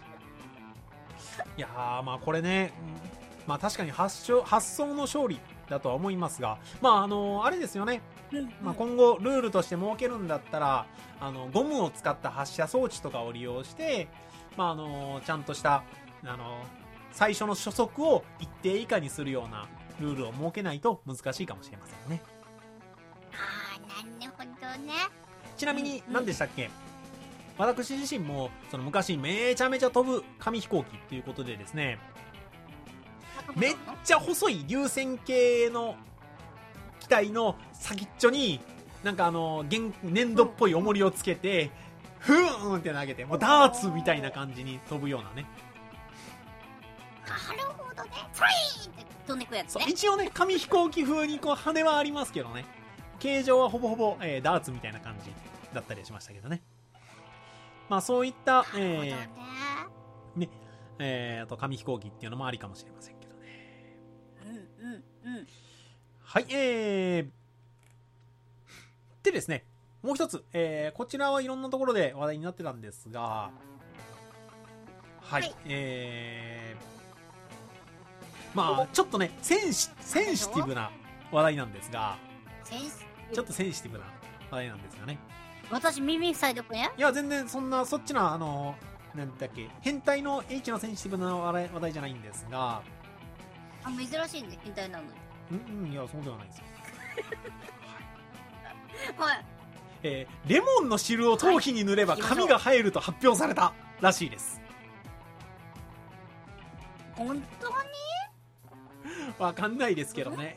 [SPEAKER 1] いやー、まあこれね、まあ確かに発想、発想の勝利だとは思いますが、まああの、あれですよね。まあ今後ルールとして設けるんだったら、あの、ゴムを使った発射装置とかを利用して、まああの、ちゃんとした、あの、最初の初速を一定以下にするようなルールを設けないと難しいかもしれませんね。
[SPEAKER 2] ああ、なるほどね。
[SPEAKER 1] ちなみに何でしたっけ、うんうん、私自身もその昔めちゃめちゃ飛ぶ紙飛行機っていうことでですね、めっちゃ細い流線形の機体の先っちょになんかあの粘土っぽい重りをつけてふーんって投げて、もうダーツみたいな感じに飛ぶようなね。
[SPEAKER 2] なるほどね。フリーンって飛んでくやつね。
[SPEAKER 1] 一応ね、紙飛行機風にこう羽はありますけどね、形状はほぼほぼ、えー、ダーツみたいな感じだったりしましたけどね。まあそういった、えー、ね、ね、えーと、紙飛行機っていうのもありかもしれませんけどね。
[SPEAKER 2] うんうんうん。
[SPEAKER 1] はい、えー、でですね、もう一つ、えー、こちらはいろんなところで話題になってたんですが、はい、はい、えー、まあちょっとね、センシ、センシティブな話題なんですが、ちょっとセンシティブな話題なんですよね。
[SPEAKER 2] 私耳塞いどくね。
[SPEAKER 1] いや、全然そんな、そっちの、あの、なんだっけ、変態の H のセンシティブな話題じゃないんですが。
[SPEAKER 2] あ、珍しいね、変態なのに。
[SPEAKER 1] うん、うん、いや、そうではないですよ。
[SPEAKER 2] はい。
[SPEAKER 1] えー、レモンの汁を頭皮に塗れば髪が生えると発表されたらしいです。
[SPEAKER 2] 本当に？
[SPEAKER 1] わかんないですけどね。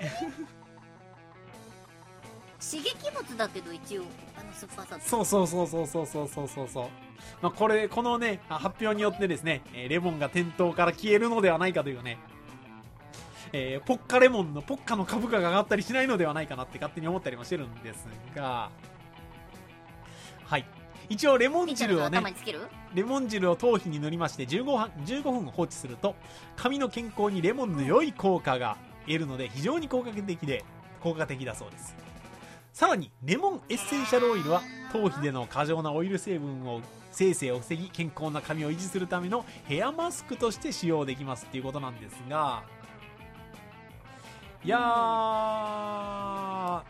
[SPEAKER 2] 刺激物だけど一応あの酸っぱさ。
[SPEAKER 1] そうそうそうそうそうそうそうそうそう。まあこれこのね発表によってですね、レモンが店頭から消えるのではないかというね、えー、ポッカレモンのポッカの株価が上がったりしないのではないかなって勝手に思ったりもしてるんですが、はい。一応レモン汁をね、レモン汁を頭皮に塗りましてじゅうごふん放置すると髪の健康にレモンの良い効果が得るので非常に効果的で効果的だそうです。さらにレモンエッセンシャルオイルは頭皮での過剰なオイル成分を生成を防ぎ健康な髪を維持するためのヘアマスクとして使用できますっていうことなんですが、いやー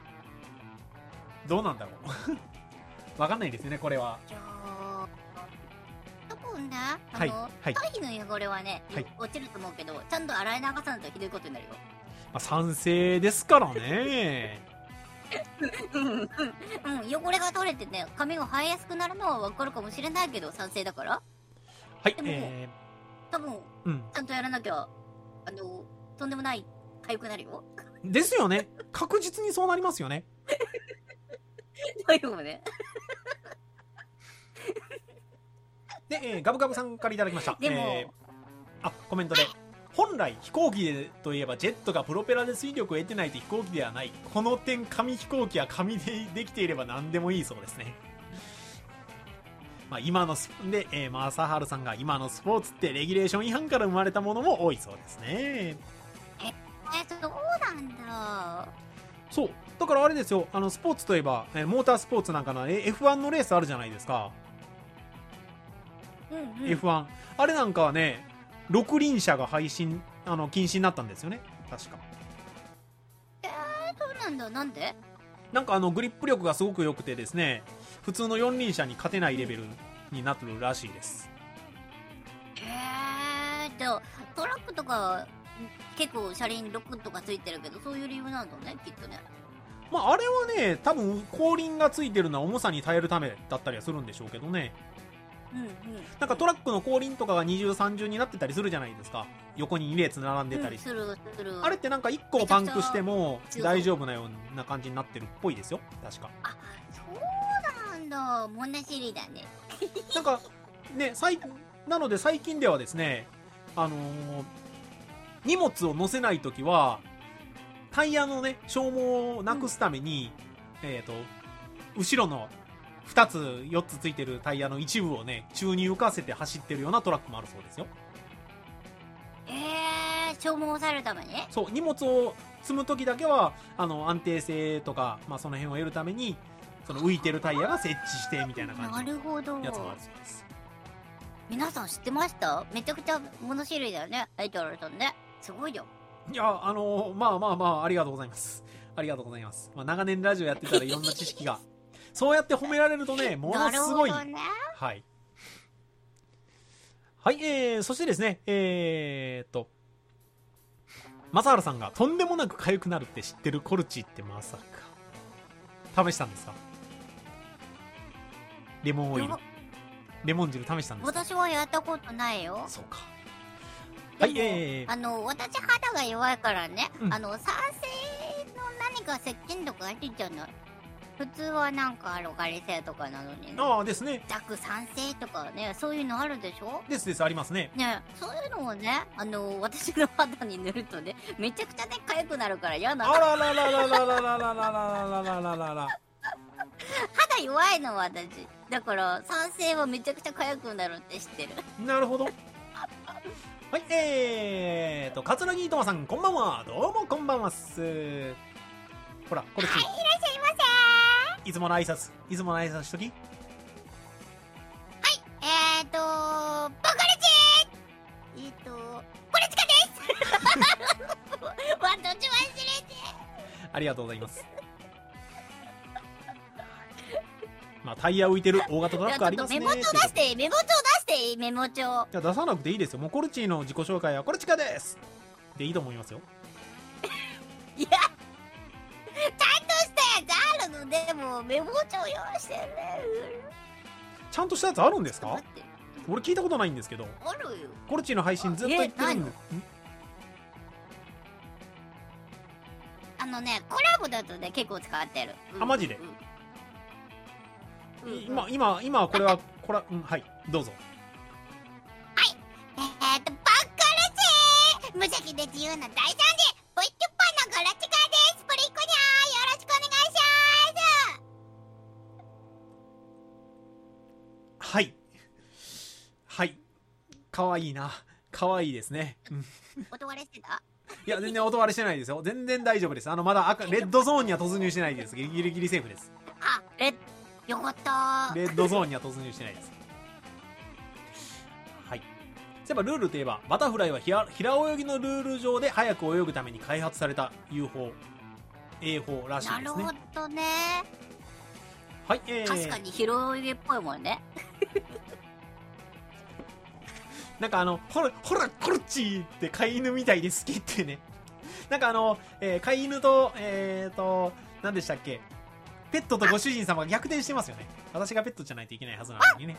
[SPEAKER 1] どうなんだろう。わかんないですよね、これは。
[SPEAKER 2] 多分ね、あの、
[SPEAKER 1] はいはい、
[SPEAKER 2] 頭皮の汚れはね、はい、落ちると思うけど、ちゃんと洗い流さないとひどいことになるよ。
[SPEAKER 1] まあ、賛成ですからね。
[SPEAKER 2] うんうんうん、汚れが取れてね、髪が生えやすくなるのはわかるかもしれないけど、賛成だから。
[SPEAKER 1] はい、
[SPEAKER 2] でも、えー、多分、うん、ちゃんとやらなきゃ、あの、とんでもない、痒くなるよ。
[SPEAKER 1] ですよね。確実にそうなりますよね。
[SPEAKER 2] だよね。
[SPEAKER 1] で、えー、ガブガブさんからいただきました。
[SPEAKER 2] でも、
[SPEAKER 1] えー、あ、コメントで。本来飛行機でといえばジェットがプロペラで水力を得てないと飛行機ではない。この点紙飛行機は紙でできていれば何でもいいそうですね。まあ今のスで、えー、マサハルさんが今のスポーツってレギュレーション違反から生まれたものも多いそうですね。
[SPEAKER 2] え、え、そうなんだ。
[SPEAKER 1] そう。だからあれですよ、あのスポーツといえば、えー、モータースポーツなんかの エフワン のレースあるじゃないですか。
[SPEAKER 2] うんうん、
[SPEAKER 1] エフワン。あれなんかはね、六輪車が配信、あの、禁止になったんですよね。確か。
[SPEAKER 2] えー、そうなんだ。なんで？
[SPEAKER 1] なんかあの、グリップ力がすごく良くてですね、普通の四輪車に勝てないレベルになってるらしいです。
[SPEAKER 2] へー、じゃあ、トラックとか、結構車輪ろくとかついてるけど、そういう理由なんだね、きっとね。
[SPEAKER 1] まあ、あれはね、多分、後輪がついてるのは重さに耐えるためだったりはするんでしょうけどね。
[SPEAKER 2] うんうん、
[SPEAKER 1] なんかトラックの後輪とかが二重三重になってたりするじゃないですか。横にに列並んでたり、うん、
[SPEAKER 2] するする。
[SPEAKER 1] あれってなんかいっこパンクしても大丈夫なような感じになってるっぽいですよ、確か。
[SPEAKER 2] あ、そうなんだ。物知りだね。
[SPEAKER 1] なんかね、最なので最近ではですね、あのー、荷物を載せないときはタイヤのね消耗をなくすために、うん、えっと後ろのふたつよっつついてるタイヤの一部をね宙に浮かせて走ってるようなトラックもあるそうですよ。
[SPEAKER 2] えー、消耗されるために？
[SPEAKER 1] そう、荷物を積むときだけはあの安定性とか、まあ、その辺を得るためにその浮いてるタイヤが設置してみたいな感じのやつもあるそうです。
[SPEAKER 2] 皆さん知ってました？めちゃくちゃ物種類だよね、アイドルさんね。すごいよ。
[SPEAKER 1] いや、あのー、まあまあまあ、ありがとうございます。ありがとうございます。まあ、長年ラジオやってたらいろんな知識が、そうやって褒められるとね、ものすごい。なるほどね。はい。はい、えー、そしてですね、えーっと、正原さんがとんでもなく痒くなるって知ってるコルチってまさか。試したんですか？レモンオイル。レモン汁試したんですか？
[SPEAKER 2] 私はやったことないよ。
[SPEAKER 1] そうか。はい、えー、
[SPEAKER 2] あの私肌が弱いからね、うん、あの酸性の何か石鹸とかあるじゃない。普通はなんかアロガリ性とかなのにね。
[SPEAKER 1] ああですね。
[SPEAKER 2] 弱酸性とかね、そういうのあるでしょ。
[SPEAKER 1] ですです、ありますね。
[SPEAKER 2] ね、そういうのをね、あの私の肌に塗るとね、めちゃくちゃね痒くなるから嫌なの。
[SPEAKER 1] あららららららららららららららら。
[SPEAKER 2] 肌弱いの私。だから酸性はめちゃくちゃ痒くなるって知ってる。
[SPEAKER 1] なるほど。はい、えーと、桂木いとまさん、こんばんは。どうもこんばんはっす。ほら、これ、
[SPEAKER 2] はい、いらっしゃいませ。
[SPEAKER 1] いつもの挨拶、いつもの挨拶しとき。はい、
[SPEAKER 2] えーと、バカレチーえーと、コレチカですわ、どっちも忘れて。
[SPEAKER 1] ありがとうございます。まあ、タイヤ浮いてる大型トラックありますね。
[SPEAKER 2] メモ帳出して、メモ帳出して、メモ帳。い
[SPEAKER 1] や、出さなくていいですよ。もうコルチーの自己紹介はコルチカですでいいと思いますよ。
[SPEAKER 2] いや、ちゃんとしたやつあるので、もメモ帳用意してるね。
[SPEAKER 1] ちゃんとしたやつあるんですか？俺聞いたことないんですけど。
[SPEAKER 2] あるよ。
[SPEAKER 1] コルチーの配信ずっと言ってるんで。
[SPEAKER 2] あのね、コラボだとね、結構使ってる。
[SPEAKER 1] あ、マジで？今、今、今、これは、これ、うん、はい、どうぞ。
[SPEAKER 2] はい。えー、っと、バカレチー無邪気で自由な大惨事、ボイキュッパのゴラチカです。プリコニャー、よろしくお願いし
[SPEAKER 1] ます。はい。はい。かわいいな。かわいいですね。うん。
[SPEAKER 2] 音割れしてた？
[SPEAKER 1] いや、全然音割れしてないですよ。全然大丈夫です。あの、まだ赤、レッドゾーンには突入してないです。ギリギリギリセーフです。
[SPEAKER 2] あ、レッド。よかった
[SPEAKER 1] レッドゾーンには突入してないです。はい。そういえばルールといえば、バタフライは平泳ぎのルール上で早く泳ぐために開発された ユーフォー、泳法らしいですね。
[SPEAKER 2] なるほどね。
[SPEAKER 1] はい、えー、
[SPEAKER 2] 確かに平泳ぎっぽいもんね。
[SPEAKER 1] なんかあの、ほら、ほら、コルチーって飼い犬みたいで好きってね。なんかあの、えー、飼い犬と、えーと、何でしたっけ？ペットとご主人様が逆転してますよね。私がペットじゃないといけないはずなのにね。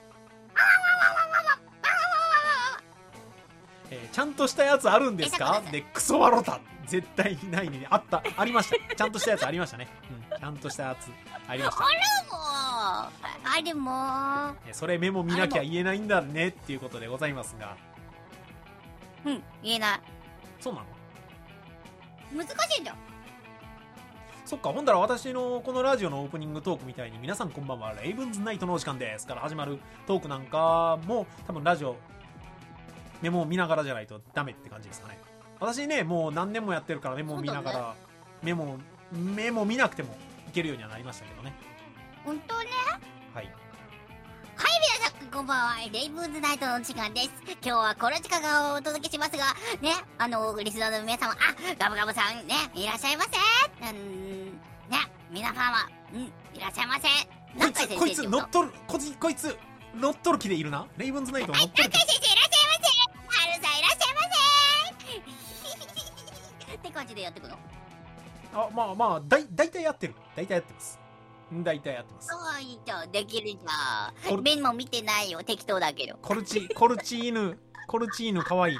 [SPEAKER 1] えー、ちゃんとしたやつあるんですか？で、クソワロタ。絶対ないね。あった。ありました。ちゃんとしたやつありましたね。うん。ちゃんとしたやつありました。
[SPEAKER 2] あれもあれも
[SPEAKER 1] えー、それメモ見なきゃ言えないんだねっていうことでございますが。
[SPEAKER 2] うん、言えない。
[SPEAKER 1] そうなの？
[SPEAKER 2] 難しいんだよ。
[SPEAKER 1] そっか、ほんだら私のこのラジオのオープニングトークみたいに皆さんこんばんは、レイブンズナイトのお時間ですから始まるトークなんかも多分ラジオメモを見ながらじゃないとダメって感じですかね。私ね、もう何年もやってるからメモを見ながら、ね、メモメモ見なくてもいけるようにはなりましたけどね。
[SPEAKER 2] 本当ね。
[SPEAKER 1] はい。
[SPEAKER 2] はい、皆さんこんばんは、レイブンズナイトの時間です。今日はコロチカがお届けしますがね、あのリスナーの皆様、あ、ガブガブさんね、いらっしゃいませ。うんね、皆様、うん、いらっしゃいませ。
[SPEAKER 1] こいつこいつ乗っとる、こいつこいつ乗っとる気でいるな。レイブンズナイト乗っとる気。
[SPEAKER 2] はい、中井先生いらっしゃいませ。ハルさんいらっしゃいませ。って感じでやってくの？
[SPEAKER 1] あ、まあまあ、だい大体やってる。大体やってます。大体やってます。
[SPEAKER 2] そういいじゃん、できるじゃん。面も見てないよ、適当だけど。
[SPEAKER 1] コルチコルチ犬コルチ犬かわいい。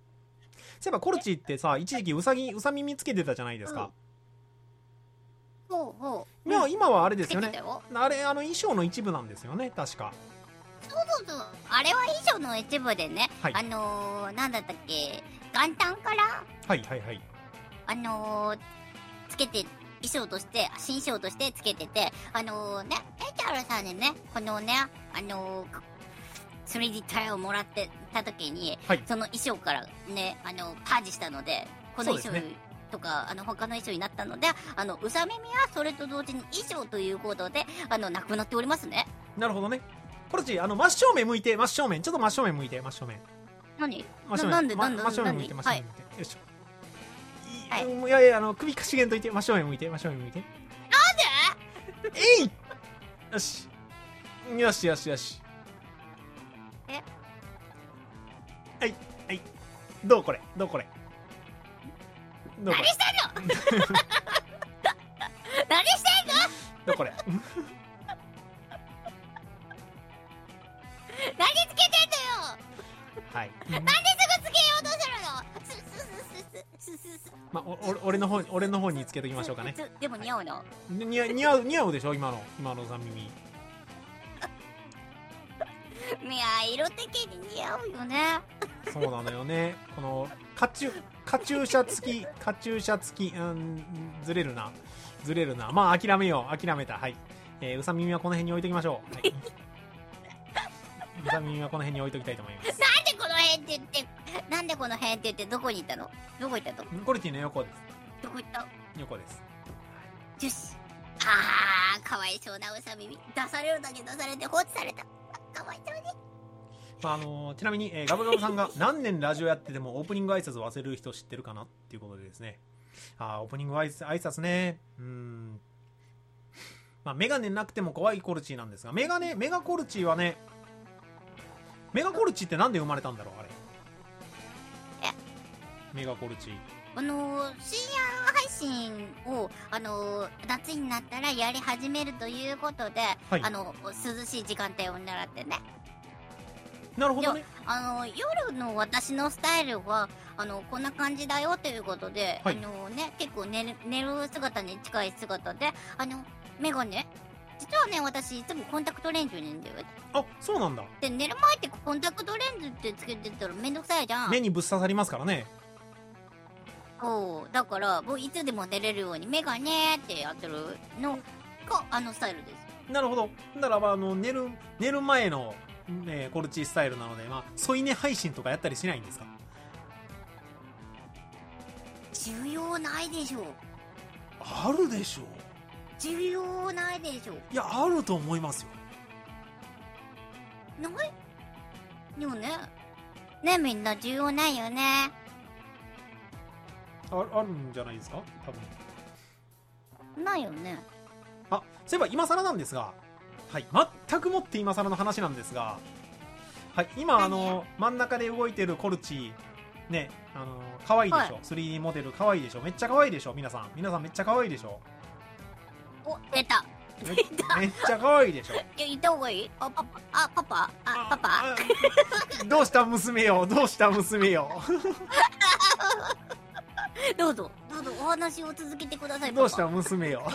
[SPEAKER 1] そういえばコルチってさ、一時期ウサギウサ耳つけてたじゃないですか。
[SPEAKER 2] うほうほう。
[SPEAKER 1] いや、今はあれですよね
[SPEAKER 2] つけてたよ。
[SPEAKER 1] あれ、あの衣装の一部なんですよね、確か。
[SPEAKER 2] そうそうそう。あれは衣装の一部でね、
[SPEAKER 1] はい
[SPEAKER 2] あのー、なんだったっけ、元旦から、
[SPEAKER 1] はいはいはい。
[SPEAKER 2] あのー、つけて、衣装として、新衣装としてつけてて、あのー、ね、エイチアールさんにね、このね、あのー、スリーディー タイをもらってた時に、
[SPEAKER 1] はい
[SPEAKER 2] その衣装からね、あの、パージしたので、この衣装
[SPEAKER 1] そうですね
[SPEAKER 2] とか、あの、他の衣装になったので、あの、うさ耳はそれと同時に衣装ということで、あの、なくなっておりますね。
[SPEAKER 1] なるほどね。コルチ、あの、真正面向いて、真正面。ちょっと真正面向いて、真正面。
[SPEAKER 2] 何
[SPEAKER 1] 真正面。
[SPEAKER 2] ななんで
[SPEAKER 1] ま
[SPEAKER 2] なんで
[SPEAKER 1] 真正面向いて、
[SPEAKER 2] なんで
[SPEAKER 1] 真正面向いて。よいしょ。
[SPEAKER 2] はい
[SPEAKER 1] いいやいや、あの、首かしげんといて、真正面向いて、真正面向いて。
[SPEAKER 2] なんで
[SPEAKER 1] えいよし。よしよしよし。
[SPEAKER 2] え
[SPEAKER 1] はい、はい。どうこれどうこれどうこれ
[SPEAKER 2] 何してんの何してんの
[SPEAKER 1] どうこれ
[SPEAKER 2] 何つけてんのよ
[SPEAKER 1] はい。
[SPEAKER 2] なんですぐつけようとするのスススススススス
[SPEAKER 1] まあ、おお俺の方、俺の方につけときましょうかね。
[SPEAKER 2] つでも似合うの
[SPEAKER 1] 似合う、似合う、似合うでしょ今の、今のさん耳。
[SPEAKER 2] いや色的に似合うよね
[SPEAKER 1] そうなのよね。この、カチュ、カチューシャ付き、カチューシャ付き、うん、ずれるな。ずれるな。まあ、諦めよう。諦めた。はい。えー、うさ耳はこの辺に置いときましょう。はい。うさ耳はこの辺に置いときたいと思います。
[SPEAKER 2] なんでこの辺って言ってなんでこの辺って言ってどこに行ったのどこ行ったの
[SPEAKER 1] コルティの横です。
[SPEAKER 2] どこ行った
[SPEAKER 1] 横です。
[SPEAKER 2] よしあーかわいそうなうさ耳出されるだけ出されて放置されたかわいそうに
[SPEAKER 1] まああのーちなみに、えーガブガブさんが何年ラジオやっててもオープニング挨拶忘れる人知ってるかなっていうことでですね。あーオープニング挨拶挨拶ね。うーん。まあメガネなくても怖いコルチーなんですが、メガネ、メガコルチーはね、メガコルチーってなんで生まれたんだろうあれ。
[SPEAKER 2] え
[SPEAKER 1] メガコルチー。
[SPEAKER 2] あのー、深夜配信を、あのー、夏になったらやり始めるということで、
[SPEAKER 1] はい
[SPEAKER 2] あの涼しい時間帯を狙ってね
[SPEAKER 1] なるほどね。
[SPEAKER 2] あの夜の私のスタイルはあのこんな感じだよということで、
[SPEAKER 1] はい
[SPEAKER 2] あのね結構寝る寝る姿に近い姿であのメガネ実はね私いつもコンタクトレンズなんだよね
[SPEAKER 1] あ、そうなんだ。
[SPEAKER 2] で寝る前ってコンタクトレンズってつけてたらめんどくさいじゃん
[SPEAKER 1] 目にぶっ刺さりますからね。
[SPEAKER 2] そうだからもういつでも寝れるようにメガネってやってるのがあのスタイルです
[SPEAKER 1] なるほど。だからまああの寝る寝る前の、えーコルチースタイルなので、まあ添い寝配信とかやったりしないんですか。
[SPEAKER 2] 重要ないでしょ
[SPEAKER 1] あるでしょう。
[SPEAKER 2] 重要ないでしょ
[SPEAKER 1] いや、あると思いますよ。
[SPEAKER 2] ないでもねねみんな重要ないよね
[SPEAKER 1] ああるんじゃないですか多分。
[SPEAKER 2] ないよね
[SPEAKER 1] あ、そういえば今更なんですが、はい、全くもって今更の話なんですが、はい、今あの真ん中で動いてるコルチね、あの可愛いでしょ、
[SPEAKER 2] はい、
[SPEAKER 1] スリーディー モデル可愛いでしょ、めっちゃ可愛いでしょ、皆さん皆さんめっちゃ可愛いでしょ、
[SPEAKER 2] お出た
[SPEAKER 1] めめっちゃ可愛いでしょ。
[SPEAKER 2] え行った方がいいあパパあパパあパパ
[SPEAKER 1] あどうした娘よ、どうした娘よ
[SPEAKER 2] どうぞどうぞお話を続けてください
[SPEAKER 1] どうした娘よ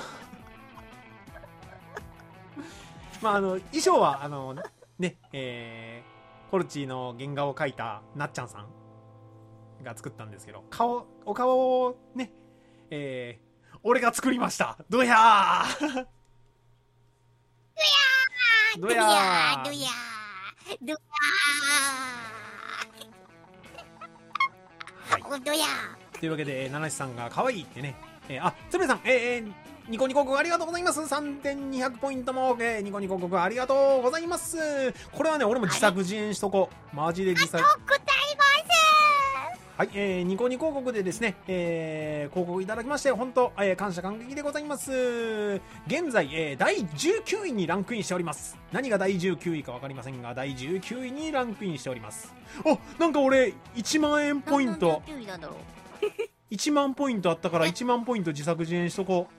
[SPEAKER 1] まああの衣装はあのねえー、コルチの原画を描いたなっちゃんさんが作ったんですけど、顔お顔をねえー、俺が作りました。どやー
[SPEAKER 2] どやーどやーどやーどや
[SPEAKER 1] はい、
[SPEAKER 2] ーどや
[SPEAKER 1] というわけで七七さんが可愛いってね、えー、あつぶれさんえー、えーニコニコ国ありがとうございます。さんぜんにひゃくポイントも、えー、ニコニコ国ありがとうございます。これはね俺も自作自演しとこう。マジで自作。
[SPEAKER 2] ーあとござい
[SPEAKER 1] はい、えー、ニコニコ広告でですね、えー、広告いただきまして本当、えー、感謝感激でございます。現在、えー、だいじゅうきゅういにランクインしております。何がだいじゅうきゅういか分かりませんがだいじゅうきゅういにランクインしております。あ、なんか俺いちまんえんポイント
[SPEAKER 2] 何のじゅうきゅういなんだろう
[SPEAKER 1] いちまんポイントあったからいちまんポイント自作自演しとこ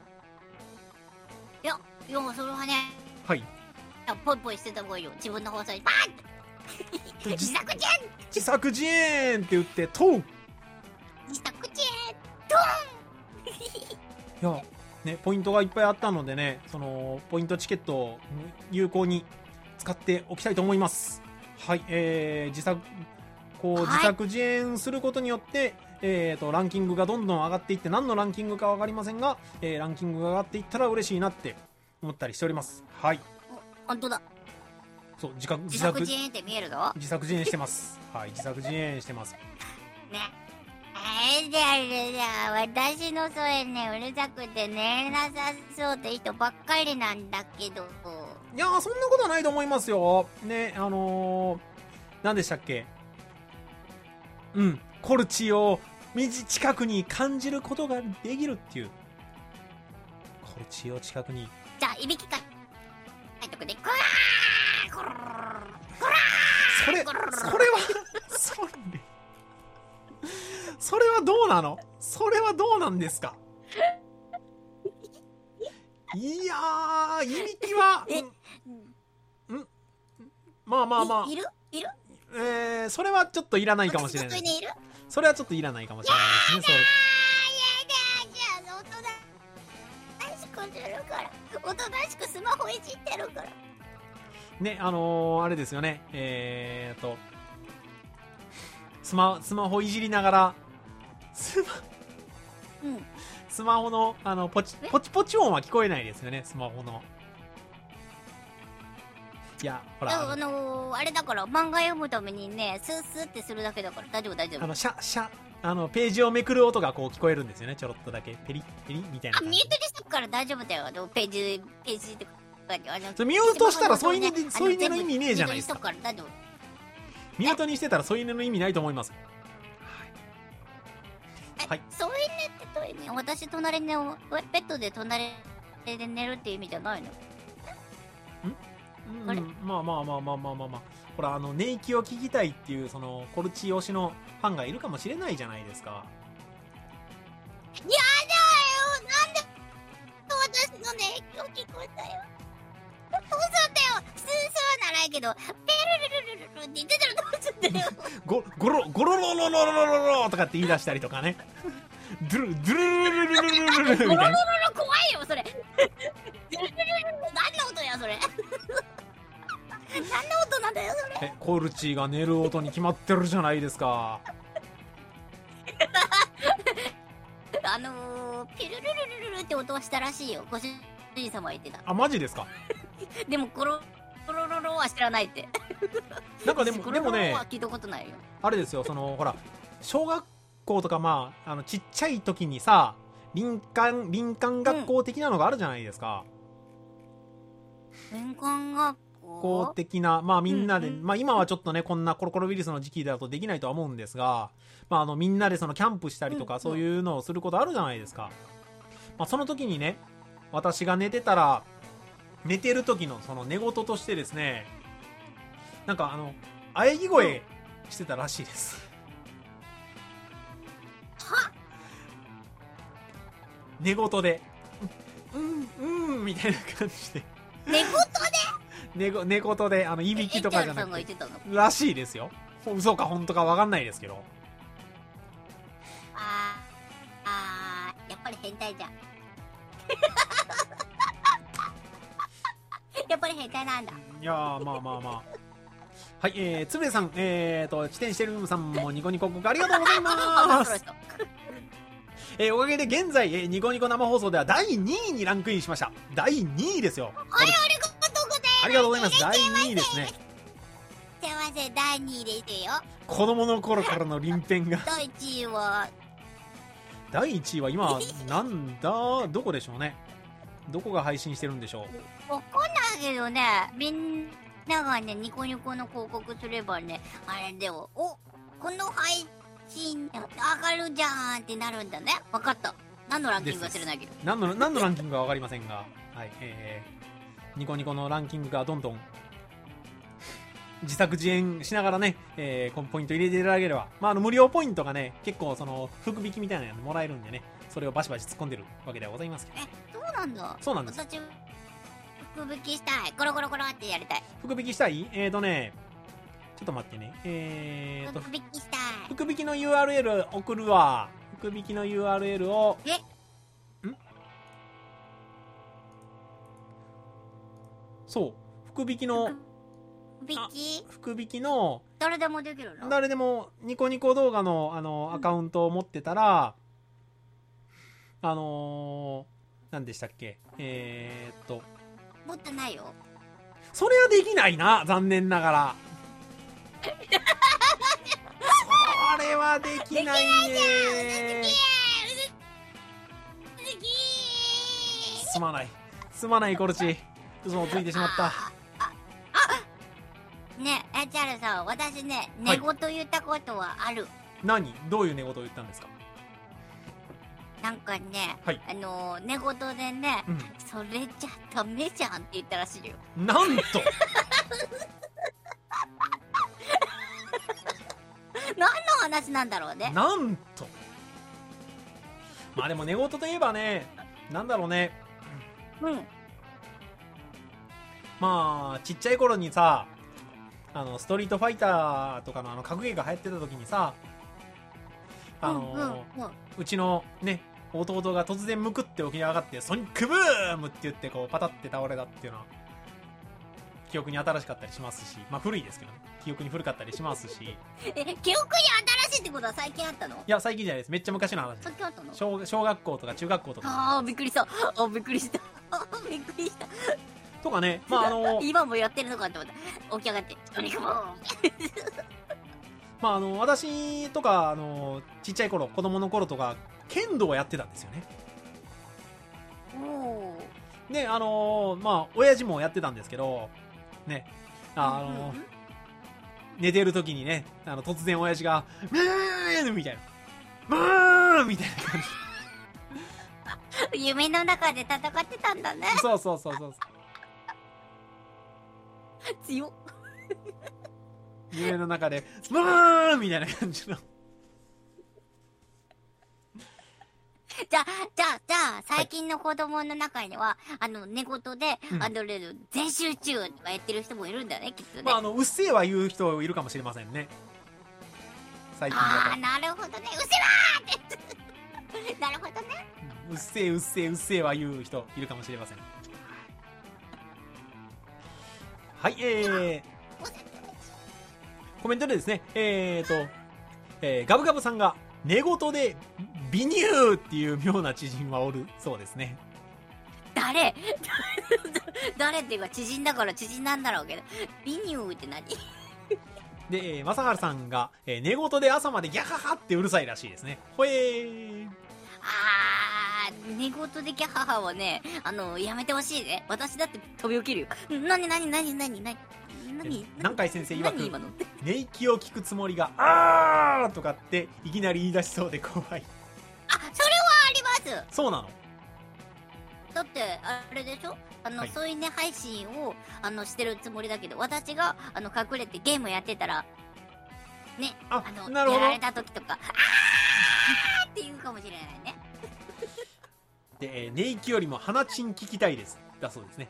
[SPEAKER 2] いやいやそれはね
[SPEAKER 1] う。はい、
[SPEAKER 2] いやポイポイしてた方がいいよ自分の放送にバーンって自作自演
[SPEAKER 1] 自作自演って言ってトン。
[SPEAKER 2] 自作自演
[SPEAKER 1] いやね、ポイントがいっぱいあったのでね、そのポイントチケットを有効に使っておきたいと思います。はい、えー、自作こう、
[SPEAKER 2] はい
[SPEAKER 1] 自作自演することによって、えー、とランキングがどんどん上がっていって、何のランキングか分かりませんが、えー、ランキングが上がっていったら嬉しいなって思ったりしております。はい、
[SPEAKER 2] お本当だ。
[SPEAKER 1] そう自覚
[SPEAKER 2] 自
[SPEAKER 1] 自作
[SPEAKER 2] 作自演って見えるぞ。
[SPEAKER 1] 自作自演してます。はい、自作自演してます。
[SPEAKER 2] ね。えー、じゃあじゃあ私のそれね、うるさくて寝れなさそうって人ばっかりなんだけど。
[SPEAKER 1] いやー、そんなことはないと思いますよ。ね、あのー、何でしたっけ。うん、コルチを身近くに感じることができるっていう。コルチを近くに。
[SPEAKER 2] じゃあいびきかいとこで、こらーこら
[SPEAKER 1] それ、それは、それ、それはどうなの？それはどうなんですか？いやー、いびきは、
[SPEAKER 2] え
[SPEAKER 1] うん、んまあまあまあ、
[SPEAKER 2] いいるいる
[SPEAKER 1] えー、それはちょっといらないかもしれない
[SPEAKER 2] 私のトイレいる？
[SPEAKER 1] それはちょっといらないかもしれないですね。
[SPEAKER 2] あーやだじゃあおとなしくするから、おとなしくスマホいじってるから。
[SPEAKER 1] そうね、あのー、あれですよね。えーと、スマ、スマホいじりながら、スマ、
[SPEAKER 2] うん
[SPEAKER 1] スマホの、あの、ポチ、ポチポチ音は聞こえないですよね、スマホの。いや、ほら。
[SPEAKER 2] あのー、あれだから漫画読むためにね、スースーってするだけだから大丈夫大丈夫。
[SPEAKER 1] あの、シャ、シャ、あの、ページをめくる音がこう聞こえるんですよね、ちょろっとだけ。ペリペリみたいな
[SPEAKER 2] あ、
[SPEAKER 1] 感じ。
[SPEAKER 2] ミュートにするから大丈夫だよ。あのページ、ページってか、あの、
[SPEAKER 1] それミュートしたら添い寝で、
[SPEAKER 2] あの
[SPEAKER 1] 添い寝の意味ねえじゃないです
[SPEAKER 2] 全部
[SPEAKER 1] か。
[SPEAKER 2] ミュートにしとくから大丈夫。
[SPEAKER 1] ミュートにしてたら添い寝の意味ないと思います。
[SPEAKER 2] え、
[SPEAKER 1] はい
[SPEAKER 2] そういうねってどういう意味？私隣に、ペットで隣で寝るっていう意味じゃないの？
[SPEAKER 1] うん、
[SPEAKER 2] あれ
[SPEAKER 1] まあまあまあまあまあまあまあ。ほら、あの、寝息を聞きたいっていう、その、コルチ推しのファンがいるかもしれないじゃないですか。
[SPEAKER 2] やだよなんで私のね、今日聞こえたよ。どうすんだよスースーならいいけど、ペルルルルルルって言ってたらどうすんだよ
[SPEAKER 1] ゴ、ゴロ、ゴロロロロロロロロとかって言い出したりとかね。ドゥル、ドゥルルルルルルルルルルみ
[SPEAKER 2] ゴロロ
[SPEAKER 1] たいな。
[SPEAKER 2] ロロ怖いよそれ何の音やそれ何の音なんだよそれ。
[SPEAKER 1] え、コルチが寝る音に決まってるじゃないですか。
[SPEAKER 2] あのー、ピルルルルルルって音はしたらしいよ、ご主人様は言ってた。
[SPEAKER 1] あ、マジですか。
[SPEAKER 2] でもゴロゴロロロは知らないって。
[SPEAKER 1] なんかでも、
[SPEAKER 2] ゴロロロ
[SPEAKER 1] でもね
[SPEAKER 2] は、聞いたことないよ。
[SPEAKER 1] あれですよ、その、ほら、小学校とか、まあ、あの、ちっちゃい時にさ、林間、林間学校的なのがあるじゃないですか。
[SPEAKER 2] 林間学
[SPEAKER 1] 公
[SPEAKER 2] 校
[SPEAKER 1] 的な、まあみんなで、
[SPEAKER 2] うんうん
[SPEAKER 1] まあ今はちょっとね、こんなコロコロウイルスの時期だとできないとは思うんですが、まああのみんなでそのキャンプしたりとか、
[SPEAKER 2] うん
[SPEAKER 1] そういうのをすることあるじゃないですか。まあその時にね、私が寝てたら、寝てる時のその寝言としてですね、なんかあの、喘ぎ声してたらしいです。
[SPEAKER 2] は
[SPEAKER 1] 寝言で、うん、うん、うんみたいな感じで。
[SPEAKER 2] 寝言で
[SPEAKER 1] 寝ご寝言で、あの、いびきとかじゃな
[SPEAKER 2] エッチャンさんが
[SPEAKER 1] くて、
[SPEAKER 2] 言ってたの？
[SPEAKER 1] らしいですよ。嘘か本当かわかんないですけど。
[SPEAKER 2] あーあーやっぱり変態じゃんやっぱり変態なんだ。
[SPEAKER 1] いやー、まあまあまあ。はい、えー、つぶれさん、えーと、自転してるさんもニコニコ広告ありがとうございます。えー、おかげで現在、えー、ニコニコ生放送ではだいにいにランクインしました。だいにいですよ。
[SPEAKER 2] はい、ありがとうございます。
[SPEAKER 1] ありがとうございます。だいにいですね。
[SPEAKER 2] すいません、だいにいですよ。
[SPEAKER 1] 子供の頃からの鱗片が。
[SPEAKER 2] だいいちいは、
[SPEAKER 1] だいいちいは今、なんだ、どこでしょうね。どこが配信してるんでしょう。
[SPEAKER 2] わかんないけどね、みんながね、ニコニコの広告すればね、あれでも、お、この配信上がるじゃんってなるんだね。わかった。何のランキングか知らないけど。
[SPEAKER 1] 何の、何のランキングかわかりませんが、はい、えー、ニコニコのランキングがどんどん、自作自演しながらね、えー、このポイント入れていただければ、まあ、あの、無料ポイントがね、結構その、福引きみたいなのもらえるんでね、それをバシバシ突っ込んでるわけではございますけど。
[SPEAKER 2] え、そうなんだ。
[SPEAKER 1] そうなんです。
[SPEAKER 2] 私、福引きしたい。コロコロコロってやりたい。
[SPEAKER 1] 福引きしたい？えーとね、ちょっと待ってね。えーと、
[SPEAKER 2] 福引きしたい。
[SPEAKER 1] 福引きの ユーアールエル 送るわ。福引きの ユーアールエル を、
[SPEAKER 2] え
[SPEAKER 1] んそう。福引きの、
[SPEAKER 2] 福引き
[SPEAKER 1] 福引きの、
[SPEAKER 2] 誰でもできるの？
[SPEAKER 1] 誰でもニコニコ動画の、あの、アカウントを持ってたら、うん、あのー、何でしたっけえー、っと。
[SPEAKER 2] 持ってないよ。
[SPEAKER 1] それはできないな、残念ながら。それはできないね。すまない。すまない、コルチ。嘘をついてしまった。
[SPEAKER 2] ねえ、チャールさん、私ね、寝言言ったことはある。
[SPEAKER 1] 何？どういう寝言を言ったんですか？
[SPEAKER 2] なんかね、
[SPEAKER 1] はい、
[SPEAKER 2] あのー、寝言でね、うん、それじゃダメじゃんって言ったらしいよ。
[SPEAKER 1] なんと
[SPEAKER 2] 何の話なんだろうね。
[SPEAKER 1] なんとまあでも寝言といえばね、なんだろうね。
[SPEAKER 2] うん。
[SPEAKER 1] まあ、ちっちゃい頃にさ、あの、ストリートファイターとかのあの、格ゲーが流行ってた時にさ、あのー、うんうんうん、うちのね、弟が突然むくって起き上がって、ソニックブームって言ってこう、パタって倒れたっていうのは、記憶に新しかったりしますし、まあ古いですけどね。記憶に古かったりしますし。
[SPEAKER 2] え、記憶に新しいってことは最近あったの？い
[SPEAKER 1] や、最近じゃないです。めっちゃ昔の話です。
[SPEAKER 2] 最近あったの？
[SPEAKER 1] 小、小学校とか中学校とか。
[SPEAKER 2] ああ、びっくりした。あびっくりした。びっくりした。
[SPEAKER 1] とかね、まああのー、
[SPEAKER 2] 今もやってるのかと思った。起き上がって、ソニックブーム
[SPEAKER 1] まああの、私とか、あの、ちっちゃい頃、子供の頃とか、剣道をやってたんですよね。
[SPEAKER 2] お
[SPEAKER 1] ー。で、あのー、まあ、親父もやってたんですけど、ね、あのー、寝てる時にね、あの、突然親父が、ムーンみたいな。ムーンみたいな感
[SPEAKER 2] じ。夢の中で戦ってたんだね。
[SPEAKER 1] そうそうそうそう。
[SPEAKER 2] 強っ。
[SPEAKER 1] 夢の中で、ムーンみたいな感じの。
[SPEAKER 2] じゃあ、じゃあ、じゃあ、最近の子供の中には、はい、あの、寝言で、うん、あの、全集中とかやってる人もいるんだよね、きっとね。
[SPEAKER 1] まあ、あの、うっせぇは言う人いるかもしれませんね。最近だと。
[SPEAKER 2] ああ、なるほどね。うっせぇわーって。なるほどね。
[SPEAKER 1] うっせぇ、うっせぇ、うっせぇは言う人いるかもしれません。はい、えー、コメントでですね、えーと、えー、ガブガブさんが、寝言で、ビニューっていう妙な知人はおるそうですね。
[SPEAKER 2] 誰誰っていうか知人だから知人なんだろうけど、ビニューって何
[SPEAKER 1] で、えー、まさはるさんが、えー、寝言で朝までギャハハってうるさいらしいですね。ほえー。
[SPEAKER 2] あー、寝言でギャハハはね、あの、やめてほしいね。私だって飛び起きるよ。なになになになになに何
[SPEAKER 1] 南海先生曰く、寝息を聞くつもりが、あーとかっていきなり言い出しそうで怖い。
[SPEAKER 2] あ、それはあります。
[SPEAKER 1] そうなの？
[SPEAKER 2] だって、あれでしょ、あの、はい、そういうね、配信を、あの、してるつもりだけど、私が、あの、隠れてゲームやってたら、ね、
[SPEAKER 1] あ、
[SPEAKER 2] あの、
[SPEAKER 1] なるほど。
[SPEAKER 2] やられた時とか、あーって言うかもしれないね。
[SPEAKER 1] で、えー、寝息よりも鼻チン聞きたいです。だそうですね。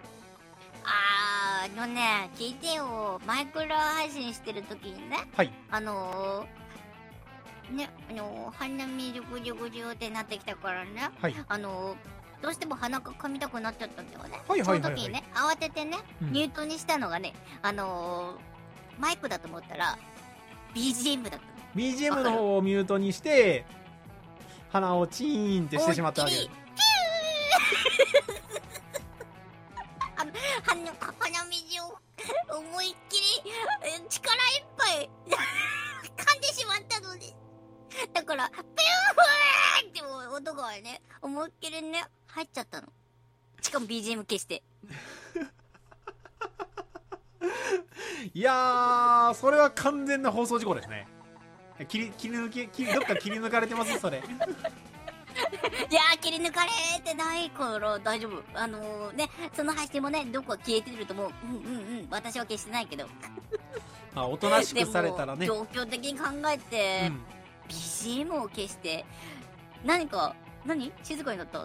[SPEAKER 2] あー、あのね、聞いてよ。マイクラ配信してる時にね、
[SPEAKER 1] はい。
[SPEAKER 2] あのー、ね、あのー、鼻水ぐじゅぐじゅってなってきたからね、
[SPEAKER 1] はい。
[SPEAKER 2] あのー、どうしても鼻が噛みたくなっちゃったんだよね。
[SPEAKER 1] はいはいはいはい、
[SPEAKER 2] その時にね、慌ててね、うん、ミュートにしたのがね、あのー、マイクだと思ったら、ビージーエム だったの。ビージーエム
[SPEAKER 1] の方をミュートにして、鼻をチーンってしてしまったわけです。
[SPEAKER 2] あの、鼻、鼻水を思いっきり、力いっぱい噛んでしまったので。だから、ピューフーって音がね、思いっきりね、入っちゃったの。しかも ビージーエム 消して。
[SPEAKER 1] いやー、それは完全な放送事故ですね。切り、切り抜け、切り、どっか切り抜かれてますそれ。
[SPEAKER 2] いやー、切り抜かれてないから大丈夫。あのー、ね、その配信もね、どこか消えてると思う。うんうんうん。私は消してないけど。
[SPEAKER 1] まあ、おとなしくされたらね。
[SPEAKER 2] 状況的に考えて、うん、ビージーエム を消して、何か、何静かになった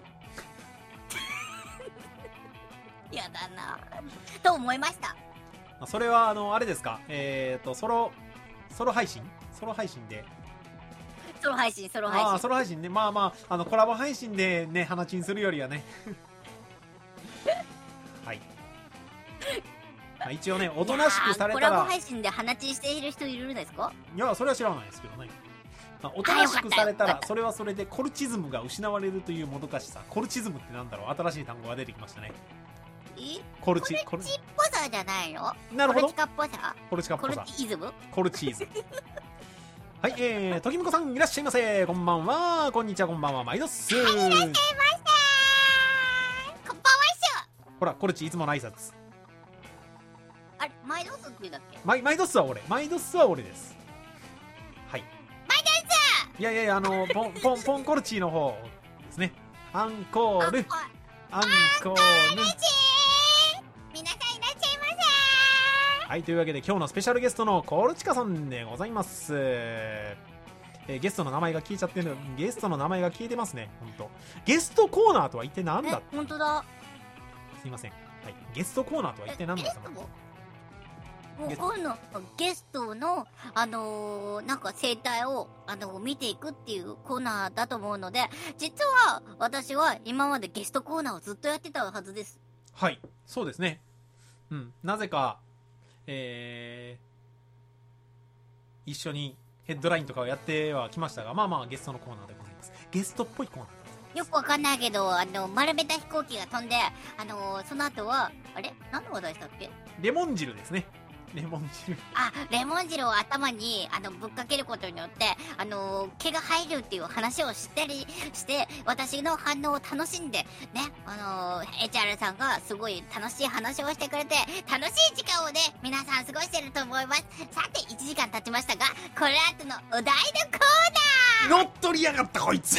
[SPEAKER 2] やだなと思いました。
[SPEAKER 1] それは、あの、あれですかえっと、ソロ、ソロ配信ソロ配信で。
[SPEAKER 2] ソロ配信、ソロ配信。
[SPEAKER 1] ああ、ソロ配信ね。まあまあ、あの、コラボ配信でね、鼻チンするよりはね。はい。 まあ一応ね、おとなしくされたら。
[SPEAKER 2] コラボ配信で鼻血している人いるんですか？
[SPEAKER 1] いや、それは知らないですけどね。まあ、おとなしくされたら、それはそれでコルチズムが失われるというもどかしさ。コルチズムってなんだろう、新しい単語が出てきましたね。
[SPEAKER 2] え
[SPEAKER 1] コルチ、
[SPEAKER 2] コルチっぽさじゃないの？
[SPEAKER 1] なるほど。
[SPEAKER 2] コルチカっぽさ？
[SPEAKER 1] コルチカっぽさ。
[SPEAKER 2] コルチイズム？
[SPEAKER 1] コルチーズ。はい、えー、ときむこさんいらっしゃいませ。こんばんは。こんにちは、こんばんは。毎度っす。
[SPEAKER 2] はい、いらっしゃいませ。こんばんはっしょ。
[SPEAKER 1] ほら、コルチいつもの挨拶。
[SPEAKER 2] あれ、マイドスって言うんだっけ？
[SPEAKER 1] マイ、マイドスは俺。マイドスは俺です。はい。
[SPEAKER 2] マイドス！
[SPEAKER 1] いやいやいや、あの、ポン、ポン、ポンコルチの方ですね。アンコール。アンコール。
[SPEAKER 2] 皆さんいらっしゃいませ。
[SPEAKER 1] はい、というわけで今日のスペシャルゲストのコルチカさんでございます。えー、ゲストの名前が消えちゃってる。ゲストの名前が消えてますね。ほんと。ゲストコーナーとは一体何だ？
[SPEAKER 2] え、ほんとだ。
[SPEAKER 1] すいません。はい。ゲストコーナーとは一体何だったの？
[SPEAKER 2] もう今度ゲストの、あのー、なんか生態を、あのー、見ていくっていうコーナーだと思うので、実は私は今までゲストコーナーをずっとやってたはずです。
[SPEAKER 1] はい、そうですね。うん、なぜか、えー、一緒にヘッドラインとかをやってはきましたが、まあまあゲストのコーナーでございます。ゲストっぽいコーナーでございます。
[SPEAKER 2] よくわかんないけど、あの、丸めた飛行機が飛んで、あのー、その後は、あれ何の話題したっけ？
[SPEAKER 1] レモン汁ですね。レモン汁。
[SPEAKER 2] あ、レモン汁を頭に、あの、ぶっかけることによって、あのー、毛が生えるっていう話をしたりして、私の反応を楽しんで、ね、あのー、エイチアール さんがすごい楽しい話をしてくれて、楽しい時間をね、皆さん過ごしてると思います。さて、いちじかん経ちましたが、この後のお題のコーナー！
[SPEAKER 1] 乗っ取りやがったこいつ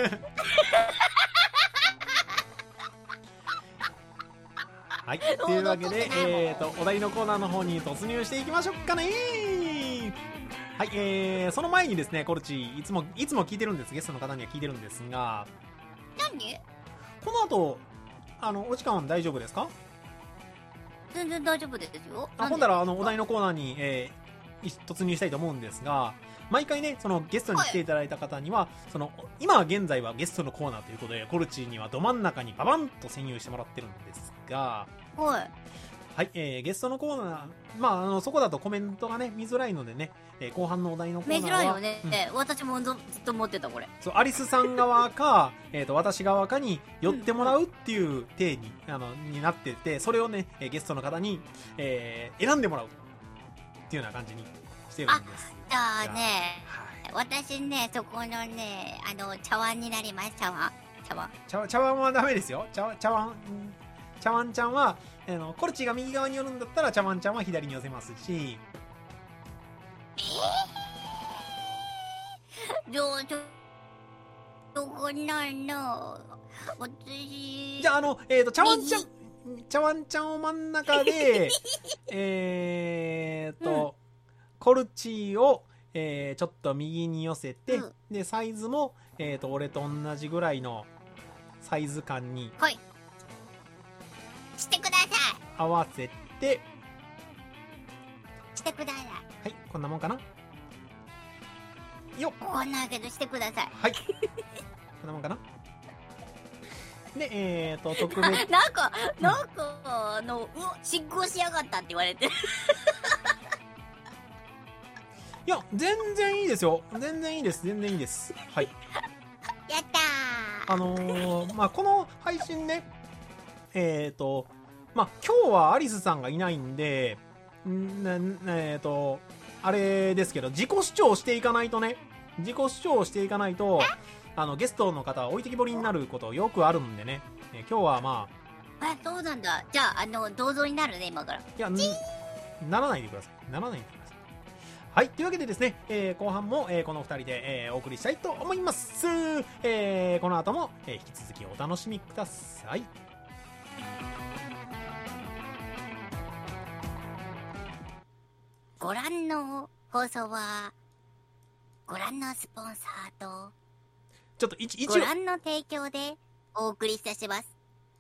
[SPEAKER 1] はい、というわけで、えーと、お題のコーナーの方に突入していきましょうかね。はい、えー、その前にですね、コルチ、いつも、いつも聞いてるんです。ゲストの方には聞いてるんですが、
[SPEAKER 2] 何？
[SPEAKER 1] この後、あの、お時間大丈夫ですか？
[SPEAKER 2] 全然大丈夫ですよ。
[SPEAKER 1] あ、今度は、あの、お題のコーナーに、えー、突入したいと思うんですが、毎回ね、そのゲストに来ていただいた方には、はい、その、今現在はゲストのコーナーということで、コルチにはど真ん中にババンと潜入してもらってるんですが、
[SPEAKER 2] はい。
[SPEAKER 1] はい、えー、ゲストのコーナー、まあ、あの、そこだとコメントがね、見づらいのでね、えー、後半のお題のコーナーは。
[SPEAKER 2] 見づらいよね。うん、私もずっと思ってた、これ。
[SPEAKER 1] そう、アリスさん側か、えっと、私側かに寄ってもらうっていう体に、うん、あの、になってて、それをね、ゲストの方に、えー、選んでもらうっていうような感じにしてるんです。
[SPEAKER 2] じゃあね、はい、私ね、そこのね、あの、茶碗になります、茶碗。茶碗。
[SPEAKER 1] 茶, 茶碗はダメですよ。茶, 茶碗、茶碗ちゃんは、あの、コルチが右側に寄るんだったら、茶碗ちゃんは左に寄せますし。
[SPEAKER 2] えぇー、どうぞ、どこなの？私。
[SPEAKER 1] じゃあ、あの、えっと、茶碗ちゃん、茶碗ちゃんを真ん中で、えーっと、うん、コルチを、えー、ちょっと右に寄せて、うん、で、サイズも、えーっと、俺と同じぐらいのサイズ感に。
[SPEAKER 2] はい。してください。
[SPEAKER 1] 合わせて。
[SPEAKER 2] してください。
[SPEAKER 1] はい、こんなもんかな。よっ。
[SPEAKER 2] こんなけどしてください。
[SPEAKER 1] はい。こんなもんかな。で、えーと、特別。
[SPEAKER 2] なんか、なんか、あの、うわ、進行しやがったって言われて。
[SPEAKER 1] いや、全然いいですよ。全然いいです。全然いいです。はい。
[SPEAKER 2] やった
[SPEAKER 1] ー。あのー、まあ、この配信ね、えーと、まあ、今日はアリスさんがいないんで、んえーと、あれですけど、自己主張していかないとね、自己主張していかないと、あの、ゲストの方は置いてきぼりになることよくあるんでね、えー、今日はま
[SPEAKER 2] あ。え、そうなんだ。じゃあ、あの、銅像になるね、今から。い
[SPEAKER 1] や、ならないでください。ならないでください。はい。というわけでですね、えー、後半も、えー、このふたりで、えー、お送りしたいと思います。えー、この後も、えー、引き続きお楽しみください。
[SPEAKER 2] ご覧の放送は、ご覧のスポンサーと、
[SPEAKER 1] ちょっと一、一
[SPEAKER 2] 応、ご覧の提供でお送りいたします。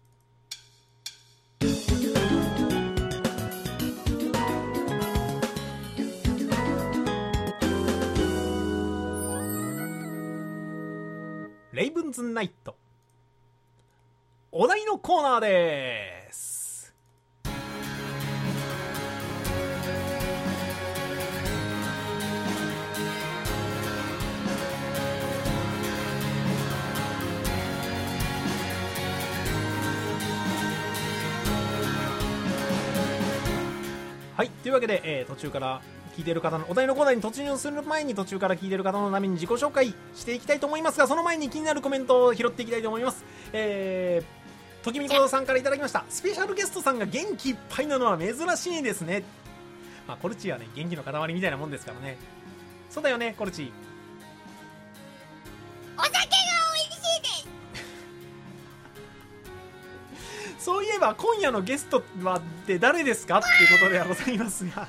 [SPEAKER 1] レイブンズナイト。お題のコーナーでーす。 というわけで、えー、途中から聞いている方のお題のコーナーに突入する前に途中から聞いている方のために自己紹介していきたいと思いますが、その前に気になるコメントを拾っていきたいと思います。えー、ときみこさんからいただきました。スペシャルゲストさんが元気いっぱいなのは珍しいですね。まあコルチはね、元気の塊みたいなもんですからね。そうだよね、コルチ。
[SPEAKER 2] お酒が美味しいです。
[SPEAKER 1] そういえば今夜のゲストはって誰ですかっていうことではございますが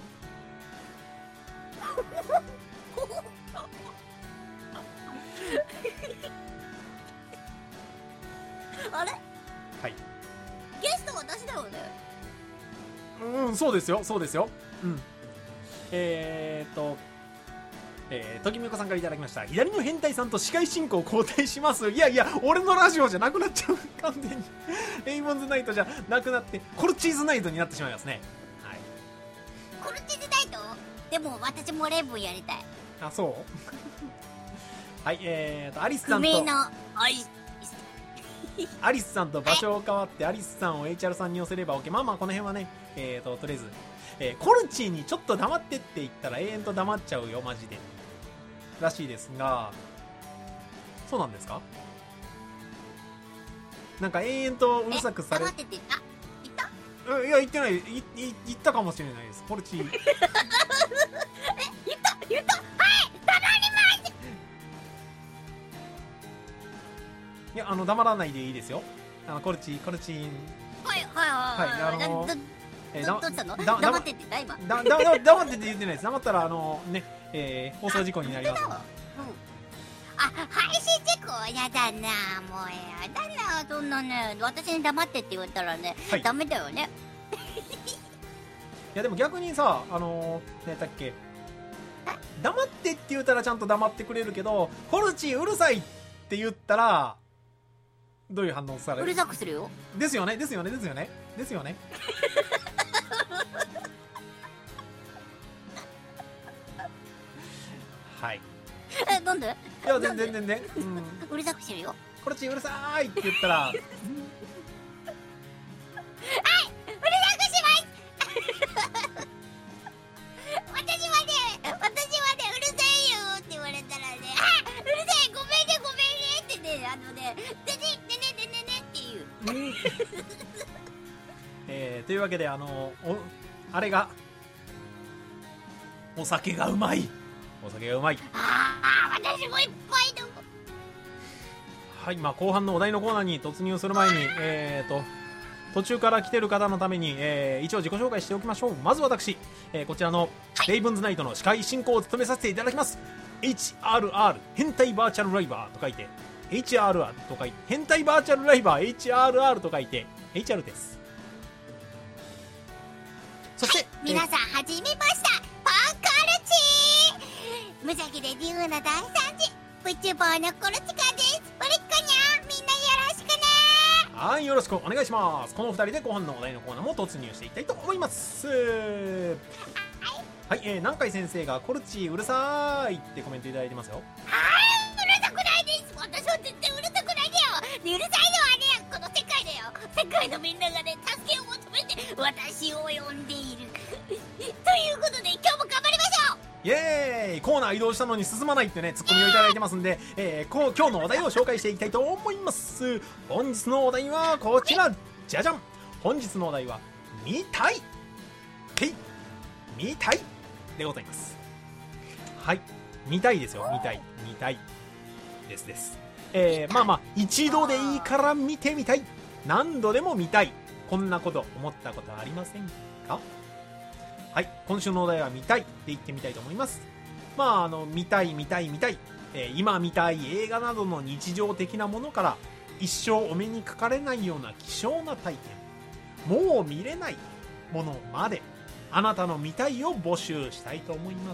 [SPEAKER 2] あれ、
[SPEAKER 1] はい、
[SPEAKER 2] ゲスト私だよね。
[SPEAKER 1] うん、そうですよ、そうですよ。うん。えーっと、えー、ときみこさんからいただきました。左の変態さんと司会進行交代します。いやいや、俺のラジオじゃなくなっちゃう。完全に。レイモンズナイトじゃなくなって、コルチーズナイトになってしまいますね。はい。
[SPEAKER 2] コルチーズナイト？でも私もレイブンやりたい。
[SPEAKER 1] あ、そうはい、えーと、アリスさんと、
[SPEAKER 2] 不明のアイス。
[SPEAKER 1] アリスさんと場所を変わって、アリスさんを エイチアール さんに寄せれば OK。まあまあ、この辺はね、えーと、とりあえず、えー、コルチーにちょっと黙ってって言ったら永遠と黙っちゃうよ、マジで。らしいですが、そうなんですか？なんか永遠とうるさくされ、
[SPEAKER 2] 黙ってって言った？言った？
[SPEAKER 1] いや、言ってない。いい言ったかもしれないです。コルチー。
[SPEAKER 2] え、言った言ったはい黙ります。
[SPEAKER 1] いや、あの、黙らないでいいですよ。あの、コルチー、コルチー。
[SPEAKER 2] はいはいはい
[SPEAKER 1] はい、あのー、
[SPEAKER 2] えー、
[SPEAKER 1] だ
[SPEAKER 2] どどうしたの？
[SPEAKER 1] だ
[SPEAKER 2] 黙ってって言った今。
[SPEAKER 1] だ、だ、だ、黙ってって言ってないです。黙ったら、あの、ね、えー、放送事故になります。
[SPEAKER 2] うん。あ、配信事故やだな、もうやだな、そんなね、私に黙ってって言ったらね、
[SPEAKER 1] はい、
[SPEAKER 2] ダメだよね。
[SPEAKER 1] いや、でも逆にさ、あのー、ねだっけ、黙ってって言ったらちゃんと黙ってくれるけど、コルチーうるさいって言ったら、どういう反応される？
[SPEAKER 2] うるさくするよ。です
[SPEAKER 1] よね、ですよね、ですよね、ですよね。はい。
[SPEAKER 2] え、なんで？
[SPEAKER 1] いや、全然全然。うん。
[SPEAKER 2] うるさくしてるよ。
[SPEAKER 1] コルチーうるさーいって言ったら。はい、うる
[SPEAKER 2] さくします。私はね、私はね、うるさいよって言われたらね、あ、うるさい、ごめんね、ごめんねってね、あのね、でね、でね、でね、ねっていう。
[SPEAKER 1] えー、というわけで、あの、お、あれが、お酒がうまい。お酒がうまい。
[SPEAKER 2] ああ、私もいっぱい飲む。
[SPEAKER 1] はい、まあ、後半のお題のコーナーに突入する前に、えーと、途中から来てる方のために、えー、一応自己紹介しておきましょう。まず私、えー、こちらの、レイブンズナイトの司会進行を務めさせていただきます。エイチアールアール、変態バーチャルライバーと書いて、エイチアールアール と書いて、変態バーチャルライバー エイチアールアール と書いて、エイチアール です。そして、はい、
[SPEAKER 2] 皆さん、はじめました。パンカルチー。無邪気で自由な大惨事。VTuber のコルチカです。ブリッコニャー、みんなよろしくね。
[SPEAKER 1] はい、よろしくお願いします。このふたりで後半のお題のコーナーも突入していきたいと思います。はい、はい、えー、南海先生がコルチうるさーいってコメントいただいてますよ。
[SPEAKER 2] はい、うるさくないです。私は全然うるさくないだよ。うるさいのはね、この世界だよ。世界のみんながね、助けを求めて私を呼んでいる。ということで、今日も頑張りましょう。
[SPEAKER 1] イエーイ、コーナー移動したのに進まないってね、ツッコミをいただいてますんで、えー、こう今日のお題を紹介していきたいと思います。本日のお題はこちら、じゃじゃん。本日のお題は見たいてい見たいでございます。はい、見たいですよ。見たい見たいですです。えー、まあまあ一度でいいから見てみたい、何度でも見たい、こんなこと思ったことありませんか？はい、今週のお題は見たいって言ってみたいと思います。まあ、あの、見たい見たい見たい、えー、今見たい映画などの日常的なものから、一生お目にかかれないような希少な体験、もう見れないものまで、あなたの見たいを募集したいと思います。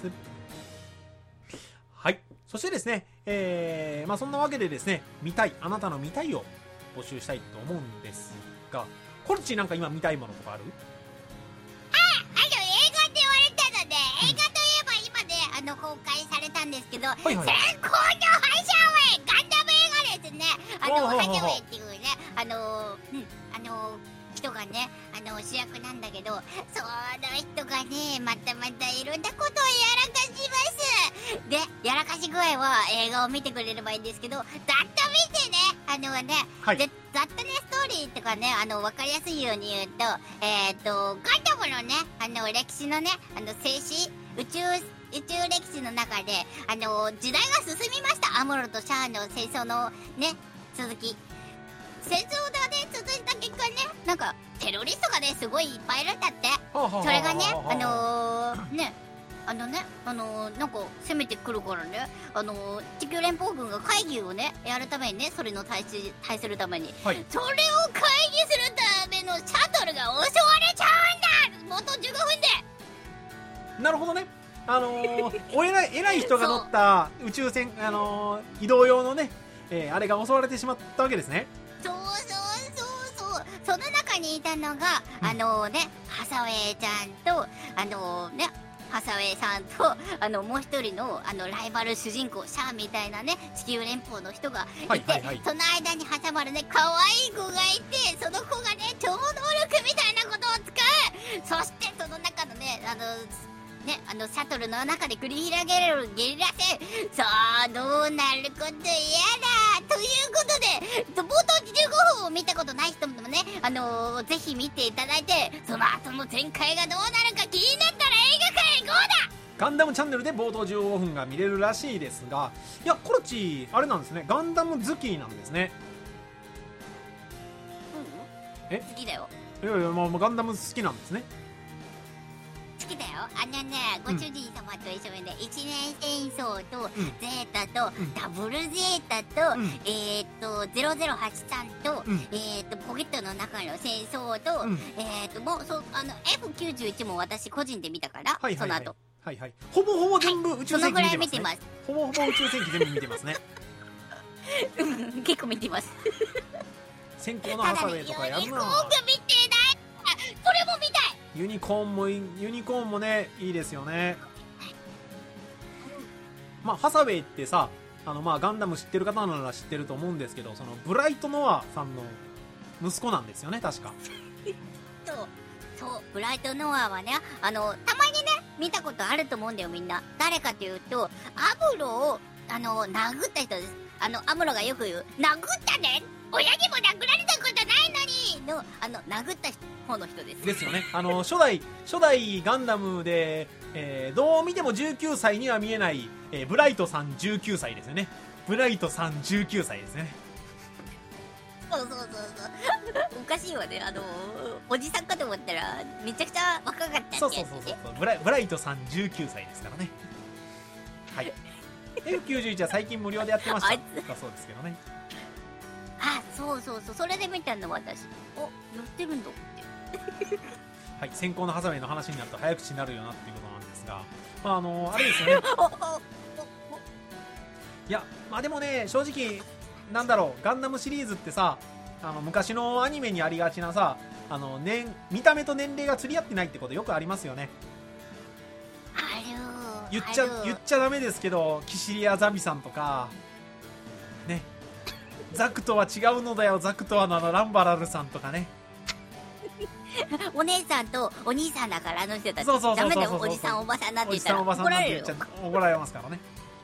[SPEAKER 1] はい、そしてですね、えー、まあそんなわけでですね、見たい、あなたの見たいを募集したいと思うんですが、コルチなんか今見たいものとかある？
[SPEAKER 2] 映画といえば今ね、あの公開されたんですけど、
[SPEAKER 1] はいはい、
[SPEAKER 2] 先行のハシャウェイ、ガンダム映画ですね。あのハシャウェイっていうね、あの、うん、あの人がね、あの主役なんだけど、その人がねまたまたいろんなことをやらかしますで、やらかし具合は映画を見てくれればいいんですけど、ざっと見てね。あのね、
[SPEAKER 1] はい、
[SPEAKER 2] ざっとねストーリーとかね、あの分かりやすいように言うと、えっ、ー、とガンダムのね、あの歴史のね、あの静止宇宙宇宙歴史の中で、あの時代が進みました。アムロとシャアの戦争のね続き、戦争がね続いた結果ね、なんかテロリストがねすごいいっぱいいるんだって。それがね、あのー、ねあのね、あのー、なんか攻めてくるからね、あのー、地球連邦軍が会議をねやるためにね、それの対し対するために、はい、それを会議するためのシャトルが襲われちゃうんだ。もっとじゅうごふんで。
[SPEAKER 1] なるほどね。あのー、お偉い偉い人が乗った宇宙船、あのー、移動用のね、えー、あれが襲われてしまったわけですね。
[SPEAKER 2] そうそうそうそう。その中にいたのが、うん、あのー、ねハサウェイちゃんと、あのー、ねハサウェイさんと、あのもう一人のあのライバル主人公シャアみたいなね地球連邦の人がいて、はいはいはい、その間に挟まるね可愛い子がいて、その子がね超能力みたいなことを使う。そしてその中のねあのね、あのシャトルの中で繰り広げられるゲリラ戦、さあどうなることやらということで、冒頭じゅうごふんを見たことない人もね、あのー、ぜひ見ていただいて、その後の展開がどうなるか気になったら映画館へ行こうだ。
[SPEAKER 1] ガンダムチャンネルで冒頭じゅうごふんが見れるらしいですが、いやコロチあれなんですね、ガンダム好きなんですね。
[SPEAKER 2] うん、え好きだよ。
[SPEAKER 1] いやいや、まあ、ガンダム好きなんですね。
[SPEAKER 2] 好きだよ。あのね、ご主人様と一緒にね、うん、一年戦争と、うん、ゼータと、うん、ダブルゼータと、うん、えー、っとゼロゼロはちさんと、うん、えー、っとポケットの中の戦争と、うん、えー、っともうそあの エフきゅうじゅういち も私個人で見たから、はいはいはい、その後
[SPEAKER 1] はいはい、ほぼほぼ全部宇宙戦記見てますね。
[SPEAKER 2] そのぐらい見てます。
[SPEAKER 1] ほぼほぼ宇宙戦記全部見てますね。
[SPEAKER 2] 結構見てます。
[SPEAKER 1] 先行のハサウェイとかやるな。ユニコーンが
[SPEAKER 2] 見てない。それも見たい。
[SPEAKER 1] ユニコーンもユニコーンもねいいですよね。まあハサウェイってさ、あのまあガンダム知ってる方なら知ってると思うんですけど、そのブライトノアさんの息子なんですよね確か。
[SPEAKER 2] そうそうブライトノアはね、あのたまにね見たことあると思うんだよみんな。誰かというとアムロをあの殴った人です。あのアムロがよく言う殴ったね、親にも殴られたことないのにのあの殴った方の人です。
[SPEAKER 1] ですよね。あの初代初代ガンダムで、えー、どう見てもじゅうきゅうさいには見えない、えー、ブライトさんじゅうきゅうさいですよね。ブライトさんじゅうきゅうさいですね。
[SPEAKER 2] そうそうそうそうおかしいわね。あのおじさんかと思ったらめちゃくちゃ若かったってやつ。
[SPEAKER 1] そうそうそうそうブライブライトさんじゅうきゅうさいですからね。はい。エフきゅうじゅういち は最近無料でやってましただそうですけどね。
[SPEAKER 2] あ、そうそうそう、それで見たの私。お、やってるんだって
[SPEAKER 1] はい、先行のハサウェイの話になると早口になるよなっていうことなんですが、まああのあれですよね。いや、まあでもね、正直なんだろう、ガンダムシリーズってさ、あの昔のアニメにありがちなさ、あの年見た目と年齢が釣り合ってないってことよくありますよね。言っちゃ言っちゃダメですけど、キシリア・ザビさんとかね、ザクとは違うのだよ、ザクとはのランバラルさんとかね。
[SPEAKER 2] お姉さんとお兄さんだから、あの人たち。
[SPEAKER 1] そうそうそうそうそう、ダメだ
[SPEAKER 2] よ、おじさんおばさんなんて言ったら怒られるよ。
[SPEAKER 1] 怒られますからね。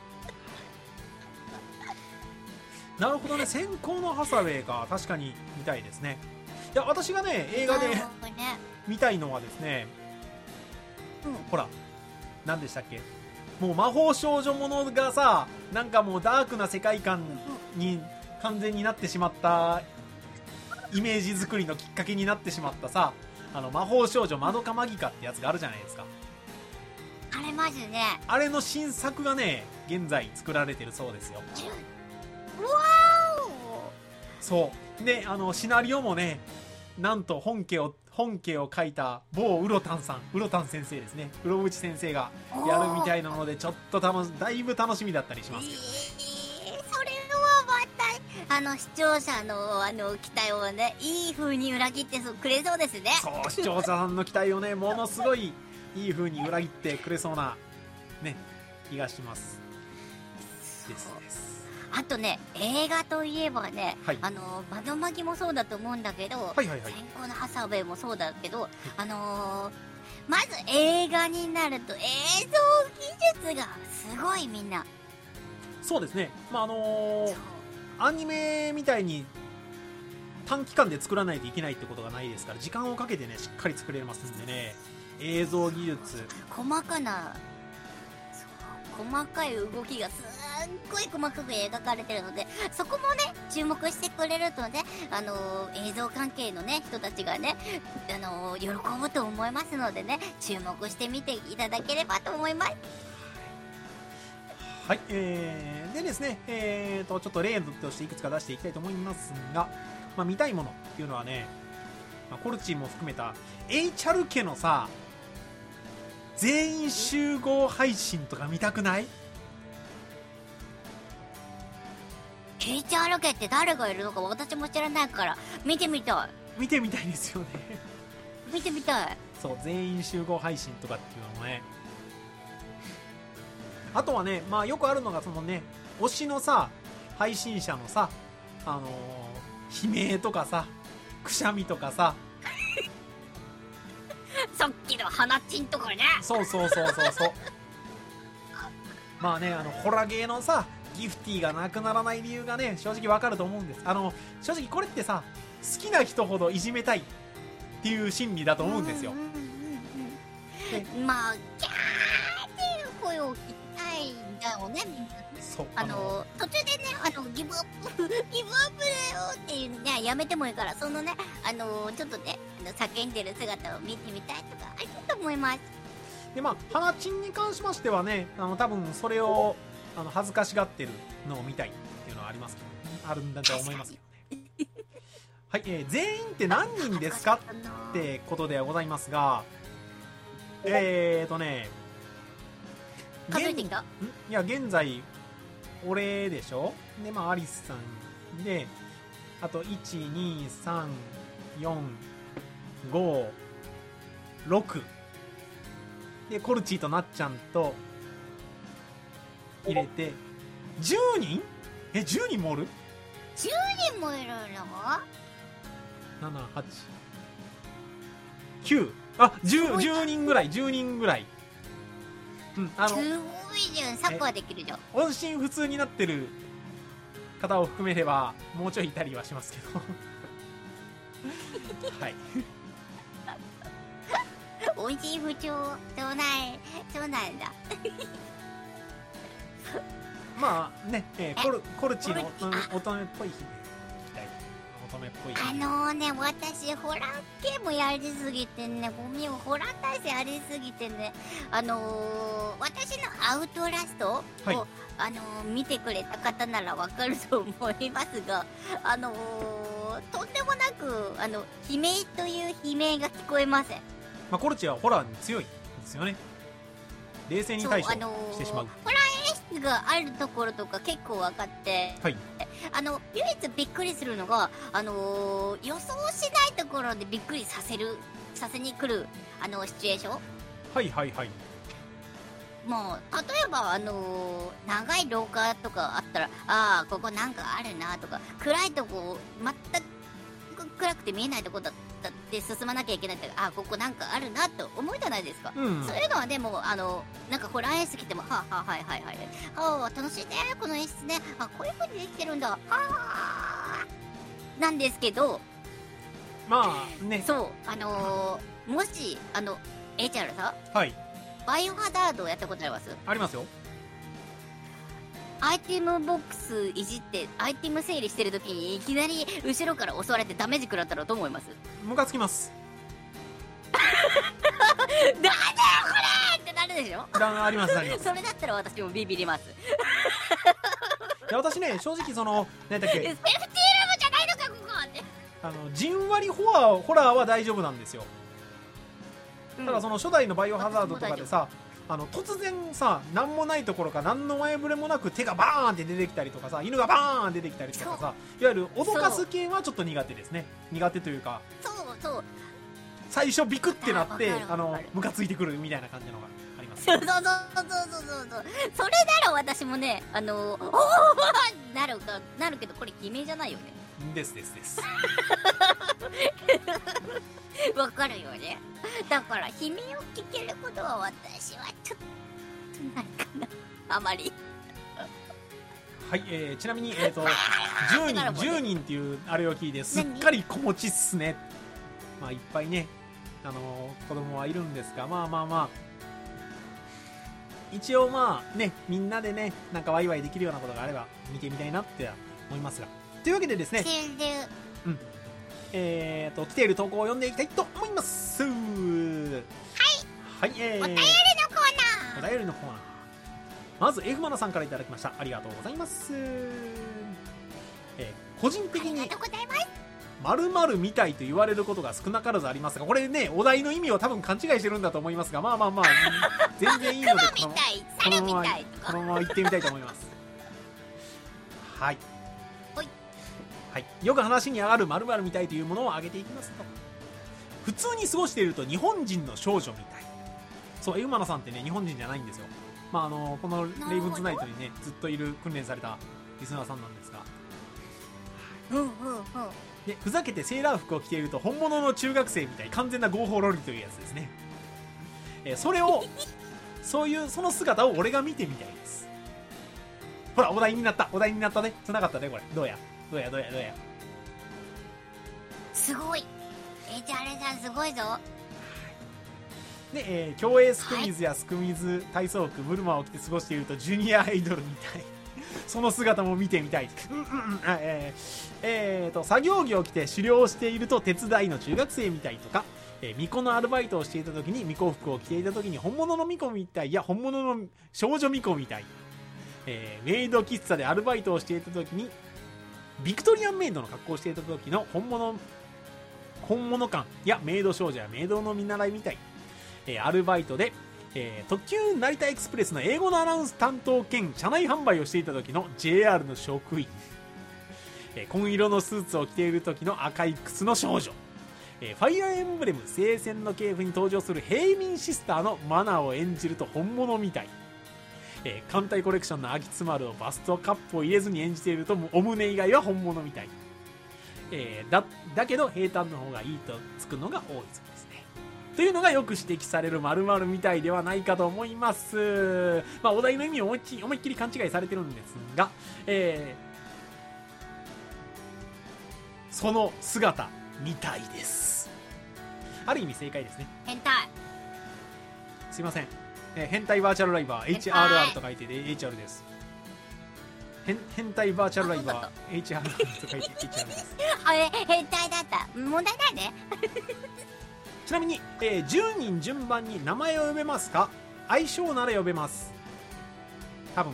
[SPEAKER 1] なるほどね、先行のハサウェイか、確かに見たいですね。いや、私がね映画で、ね、見たいのはですね、うん、ほら何でしたっけ、もう魔法少女ものがさ、なんかもうダークな世界観に完全になってしまったイメージ作りのきっかけになってしまったさ、あの魔法少女まどかマギカってやつがあるじゃないですか。
[SPEAKER 2] あれマジね、
[SPEAKER 1] あれの新作がね現在作られてるそうですよ。
[SPEAKER 2] わーお。
[SPEAKER 1] そうで、あのシナリオもね、なんと本家を本家を書いた某ウロタンさん、ウロタン先生ですね、ウロブチ先生がやるみたいなので、ちょっと楽しだいぶ楽しみだったりしますけど、
[SPEAKER 2] えー、それはまたあの視聴者のあの期待をね、いい風に裏切ってくれそうですね。
[SPEAKER 1] そう、視聴者さんの期待をね、ものすごいいい風に裏切ってくれそうなね気がします。ですです。
[SPEAKER 2] あとね、映画といえばね、
[SPEAKER 1] はい
[SPEAKER 2] あの窓マギもそうだと思うんだけど、
[SPEAKER 1] はいはいはい。
[SPEAKER 2] 先行のハサウェイもそうだけど、あのー、まず映画になると映像技術がすごい、みんな。
[SPEAKER 1] そうですね。まああのー
[SPEAKER 2] そう
[SPEAKER 1] アニメみたいに短期間で作らないといけないってことがないですから、時間をかけてねしっかり作れますんでね。映像技術、
[SPEAKER 2] 細かな、そう細かい動きがすっごい細かく描かれてるので、そこもね注目してくれるとね、あのー映像関係のね人たちがね、あのー喜ぶと思いますのでね、注目してみていただければと思います。
[SPEAKER 1] はい、えー、でですね、えーと、ちょっと例としていくつか出していきたいと思いますが、まあ、見たいものっていうのはね、まあ、コルチーも含めた、エイチアール 家のさ、全員集合配信とか見たくない？
[SPEAKER 2] エイチアール 系って誰がいるのか私も知らないから、見てみた
[SPEAKER 1] 見てみたいですよね。
[SPEAKER 2] い。見てみたい。
[SPEAKER 1] そう、全員集合配信とかっていうのもね。あとはね、まあよくあるのがそのね、推しのさ、配信者のさ、あのー、悲鳴とかさ、くしゃみとかさ、
[SPEAKER 2] さっきの花チンとかね。
[SPEAKER 1] そうそうそうそうそう。まあね、あの、ホラゲーのさ、ギフティがなくならない理由がね、正直わかると思うんです。あの、正直これってさ、好きな人ほどいじめたいっていう心理だと思うんですよ。
[SPEAKER 2] うんうんうんうん、まあ、キャーっていう声を聞きたいんだよね、みんな。
[SPEAKER 1] そう。
[SPEAKER 2] あの、途中でね、あの、ギブアップ、ギブアップだよっていうね、やめてもいいから、そのね、あの、ちょっとね、あの叫んでる姿を見てみたいとか、あると思います。
[SPEAKER 1] で、まあ、花チンに関しましてはね、あの、多分それを、あの、恥ずかしがってるのを見たいっていうのはありますけどね。あるんだと思いますけどね。はい、えー、全員って何人ですかってことではございますが、えーとね、
[SPEAKER 2] 数えてきた？
[SPEAKER 1] んいや、現在、俺でしょで、まあ、アリスさんで、あと、いち、に、さん、よん、ご、ろく。で、コルチーとなっちゃんと、入れて、じゅうにん？え、じゅうにんもおる？
[SPEAKER 2] じゅうにんもいるの？
[SPEAKER 1] なな、はち、きゅう。あ、じゅう、じゅうにんぐらい、じゅうにんぐらい。うん、あの、
[SPEAKER 2] すごいじゃん、サッカーできるじゃん。
[SPEAKER 1] 音信不通になってる方を含めれば、もうちょいいたりはしますけど。はい。
[SPEAKER 2] 音信不調、そうない、そうなんだ。
[SPEAKER 1] まあね、えー、コルコルチの
[SPEAKER 2] コルチ
[SPEAKER 1] 乙女っぽい日で聞きたい。乙女っぽい日。
[SPEAKER 2] あのーね、私、ホラー系もやりすぎてね、ゴミをホラー体制やりすぎてね、あのー、私のアウトラストを、
[SPEAKER 1] はい
[SPEAKER 2] あのー、見てくれた方ならわかると思いますが、あのー、とんでもなく、あの、悲鳴という悲鳴が聞こえません。
[SPEAKER 1] まあ、コルチはホラーに強いんですよね。冷静に対処
[SPEAKER 2] そう、あのー
[SPEAKER 1] してしまう。
[SPEAKER 2] ホラー演出があるところとか結構分かって、
[SPEAKER 1] はい。
[SPEAKER 2] あの、唯一びっくりするのが、あのー予想しないところでびっくりさせる、させに来る、あの、シチュエーション。
[SPEAKER 1] はいはいはい。
[SPEAKER 2] もう、例えば、あのー長い廊下とかあったら、ああ、ここなんかあるなとか、暗いとこ、全く暗くて見えないとこだったって進まなきゃいけないって、ああ、ここなんかあるなと思うじゃないですか。
[SPEAKER 1] うん。
[SPEAKER 2] そういうのはでも、あの、なんかホラー演出来ても、はあ、はあ、はいはいはい。ああ、楽しいね、この演出ね。あ、こういう風にできてるんだ。はあ、なんですけど、
[SPEAKER 1] まあね。
[SPEAKER 2] そう、あのーもし、あの、エイチアールさ、
[SPEAKER 1] はい。
[SPEAKER 2] バイオハザードやったことあります？
[SPEAKER 1] ありますよ。
[SPEAKER 2] アイテムボックスいじって、アイテム整理してるときに、いきなり後ろから襲われてダメージ食らったらどう思います？
[SPEAKER 1] ムカつきます。
[SPEAKER 2] なんだよこれってなるでしょ？
[SPEAKER 1] だありますあります。
[SPEAKER 2] それだったら私もビビります。
[SPEAKER 1] いや私ね、正直その、なんだっけ、
[SPEAKER 2] セーフティールームじゃないのか、ここって。
[SPEAKER 1] あの、じんわりホラー、ホラーは大丈夫なんですよ。
[SPEAKER 2] うん
[SPEAKER 1] ただその初代のバイオハザードとかでさ、あの突然さ、何もないところか何の前触れもなく手がバーンって出てきたりとかさ、犬がバーン出てきたりとかさ、いわゆる脅かす系はちょっと苦手ですね。苦手というか、
[SPEAKER 2] そうそう。
[SPEAKER 1] 最初ビクってなって
[SPEAKER 2] あわかるわかる
[SPEAKER 1] あのムカついてくるみたいな感じのがあります。
[SPEAKER 2] そうそうそうそうそうそう。それなら私もね、あの、おーなるか、なるけど、これ悲鳴じゃないよね。
[SPEAKER 1] ですですです。
[SPEAKER 2] わかるよね。だから、悲鳴を聞けることは私はちょっとないかな。あまり。
[SPEAKER 1] はい、えー、ちなみに、えーと、じゅうにん、じゅうにんっていうあれを聞いて、すっかり子持ちっすね。まあ、いっぱいね、あのー、子供はいるんですが、まあまあまあ、一応まあね、みんなでね、なんかワイワイできるようなことがあれば見てみたいなって思いますが。というわけでですね、うん。えーと、来ている投稿を読んでいきたいと思います。はい。はい、えー、
[SPEAKER 2] お便りのコーナ
[SPEAKER 1] ー。お便りのコーナー。まず、F マナさんからいただきました。ありがとうございます。えー、個人的に、〇〇みたいと言われることが少なからずありますが、これね、お題の意味を多分勘違いしてるんだと思いますが、まあまあまあ、全然いいので、このこのまま、このまま行ってみたいと思います。はい。はい。よく話に上がる〇〇みたいというものを挙げていきますと。普通に過ごしていると日本人の少女みたい。そう、エウマナさんってね、日本人じゃないんですよ。まああの、このレイブンズナイトにね、ずっといる訓練されたリスナーさんなんですが。
[SPEAKER 2] うんうんうん。
[SPEAKER 1] で、ふざけてセーラー服を着ていると本物の中学生みたい、完全な合法ロリというやつですね。えー、それを、そういう、その姿を俺が見てみたいです。ほら、お題になった。お題になったね。繋がったね、これ。どうやどうやどうやどうや。
[SPEAKER 2] すごい。えー、じゃああれさんすごいぞ。
[SPEAKER 1] で、えー、競泳スクミズやスクミズ体操服、ブルマを着て過ごしているとジュニアアイドルみたい。その姿も見てみたい。うんうんうん。えー、えーと、作業着を着て狩猟していると手伝いの中学生みたいとか、えー、巫女のアルバイトをしていた時に巫女服を着ていた時に本物の巫女みたいや本物の少女巫女みたい。えー、メイド喫茶でアルバイトをしていた時にビクトリアンメイドの格好をしていた時の本物、本物感やメイド少女やメイドの見習いみたい。えー、アルバイトで、えー、特急成田エクスプレスの英語のアナウンス担当兼車内販売をしていた時の ジェイアール の職員。えー、紺色のスーツを着ている時の赤い靴の少女。えー、ファイアーエンブレム聖戦の系譜に登場する平民シスターのマナーを演じると本物みたい。えー、艦隊コレクションの秋津丸をバストカップを入れずに演じているとお胸以外は本物みたい。えー、だだけど平坦の方がいいとつくのが多いそうですね。というのがよく指摘される〇〇みたいではないかと思います。まあお題の意味を思いっきり、思いっきり勘違いされてるんですが、えー、その姿みたいです。ある意味正解ですね。
[SPEAKER 2] 変態。
[SPEAKER 1] すいません。えー、変態バーチャルライバー エイチアールアール と書いてで エイチアール です。変変態バーチャルライバー エイチアールアール と書いて エイチアール です。
[SPEAKER 2] あれ変態だった。問題ないね。
[SPEAKER 1] ちなみに、えー、じゅうにん順番に名前を呼べますか？相性なら呼べます。多分。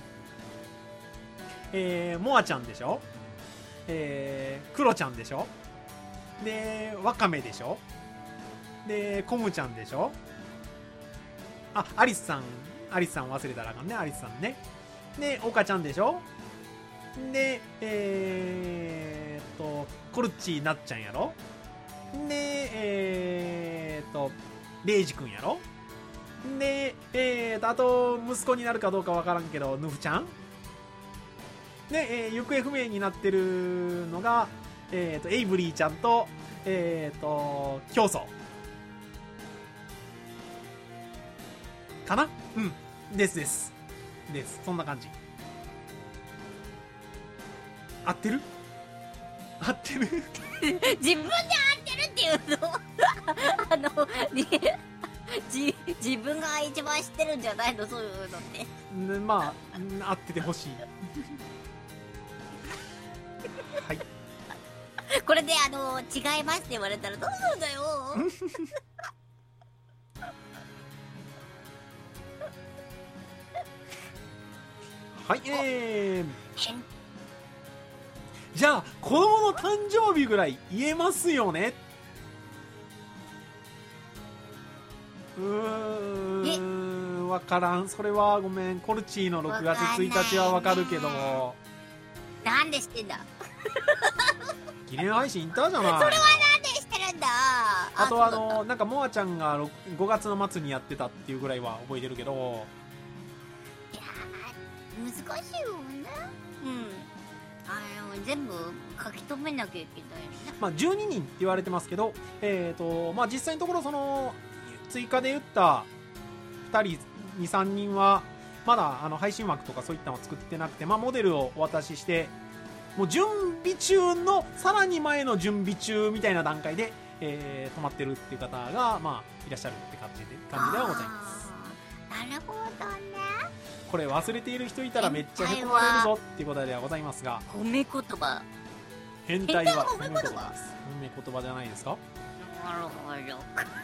[SPEAKER 1] えー、モアちゃんでしょ？えー、クロちゃんでしょ？で、ワカメでしょ？で、コムちゃんでしょ？あ、アリスさん、アリスさん忘れたらあかんね、アリスさんね。で、オカちゃんでしょ？で、えーっと、コルッチーなっちゃんやろ？で、えーっと、レイジくんやろ？で、えーっと、あと、息子になるかどうかわからんけど、ヌフちゃん？で、えー、行方不明になってるのが、えーっと、エイブリーちゃんと、えーっと、競争。かな？うん。ですです。です。そんな感じ。合ってる？合ってる？
[SPEAKER 2] 自分で合ってるっていうのあの、じ、自分が一番知ってるんじゃないの？そういうのって。
[SPEAKER 1] まあ、合っててほしい。はい。
[SPEAKER 2] これで、あの、違いますって言われたらどうするんだよ。
[SPEAKER 1] はい、えー、じゃあ子供の誕生日ぐらい言えますよね。うーん、わからん。それはごめん。コルチーのろくがつついたちはわかるけども、
[SPEAKER 2] なんで知ってんだ。
[SPEAKER 1] 記念配信インターじゃない。
[SPEAKER 2] それはなんで知ってるんだ。
[SPEAKER 1] あとはあ
[SPEAKER 2] そうだった
[SPEAKER 1] のなんかモアちゃんがろくごがつの末にやってたっていうぐらいは覚えてるけど、
[SPEAKER 2] いやー難しいよね。うんあの全部書き留めなきゃいけないよね。
[SPEAKER 1] まあ、じゅうににんって言われてますけど、えーとまあ、実際のところその追加で打ったふたりにさんにんはまだあの配信枠とかそういったのを作ってなくて、まあ、モデルをお渡ししてもう準備中のさらに前の準備中みたいな段階で、えー止まってるっていう方が、まあ、いらっしゃるって感じで感じではございます。
[SPEAKER 2] あーなるほどね。
[SPEAKER 1] これ忘れている人いたらめっちゃへこまれるぞっていうことではございますが、
[SPEAKER 2] 褒め言葉。
[SPEAKER 1] 変態は
[SPEAKER 2] 褒め言葉
[SPEAKER 1] です。褒め言葉じゃないですか。
[SPEAKER 2] なるほど。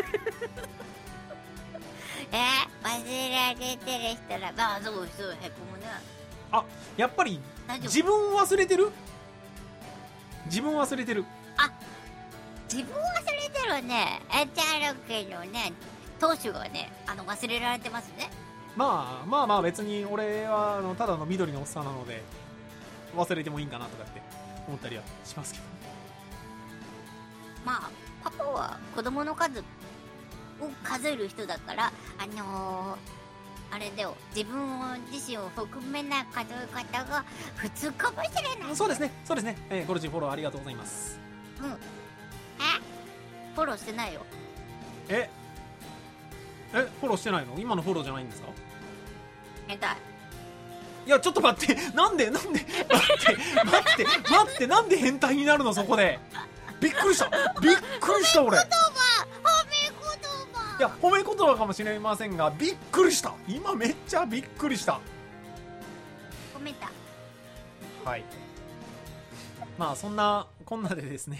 [SPEAKER 2] え忘れられてる人ら、まあそうそうへこむね。
[SPEAKER 1] あ、やっぱり
[SPEAKER 2] 大丈夫。
[SPEAKER 1] 自分忘れてる自分忘れてる
[SPEAKER 2] 自分忘れてるね。エチャロケのね当主がねあの忘れられてますね。
[SPEAKER 1] まあまあまあ別に俺はあのただの緑のおっさんなので忘れてもいいんかなとかって思ったりはしますけど、
[SPEAKER 2] まあパパは子供の数を数える人だからあのー、あれだよ自分自身を含めない数え方が普通かもしれない。
[SPEAKER 1] そうですねそうですね、えー、ゴルジフォローありがとうございます。
[SPEAKER 2] うん。えフォローしてないよ。
[SPEAKER 1] ええフォローしてないの？今のフォローじゃないんですか？
[SPEAKER 2] 変態。
[SPEAKER 1] いやちょっと待ってなんでなんで待って待って待ってなんで変態になるのそこでびっくりしたびっくりした俺。
[SPEAKER 2] 言葉褒め言葉。
[SPEAKER 1] いや褒め言葉かもしれませんがびっくりした。今めっちゃびっくりした。
[SPEAKER 2] 褒めた。
[SPEAKER 1] はいまあそんなこんなでですね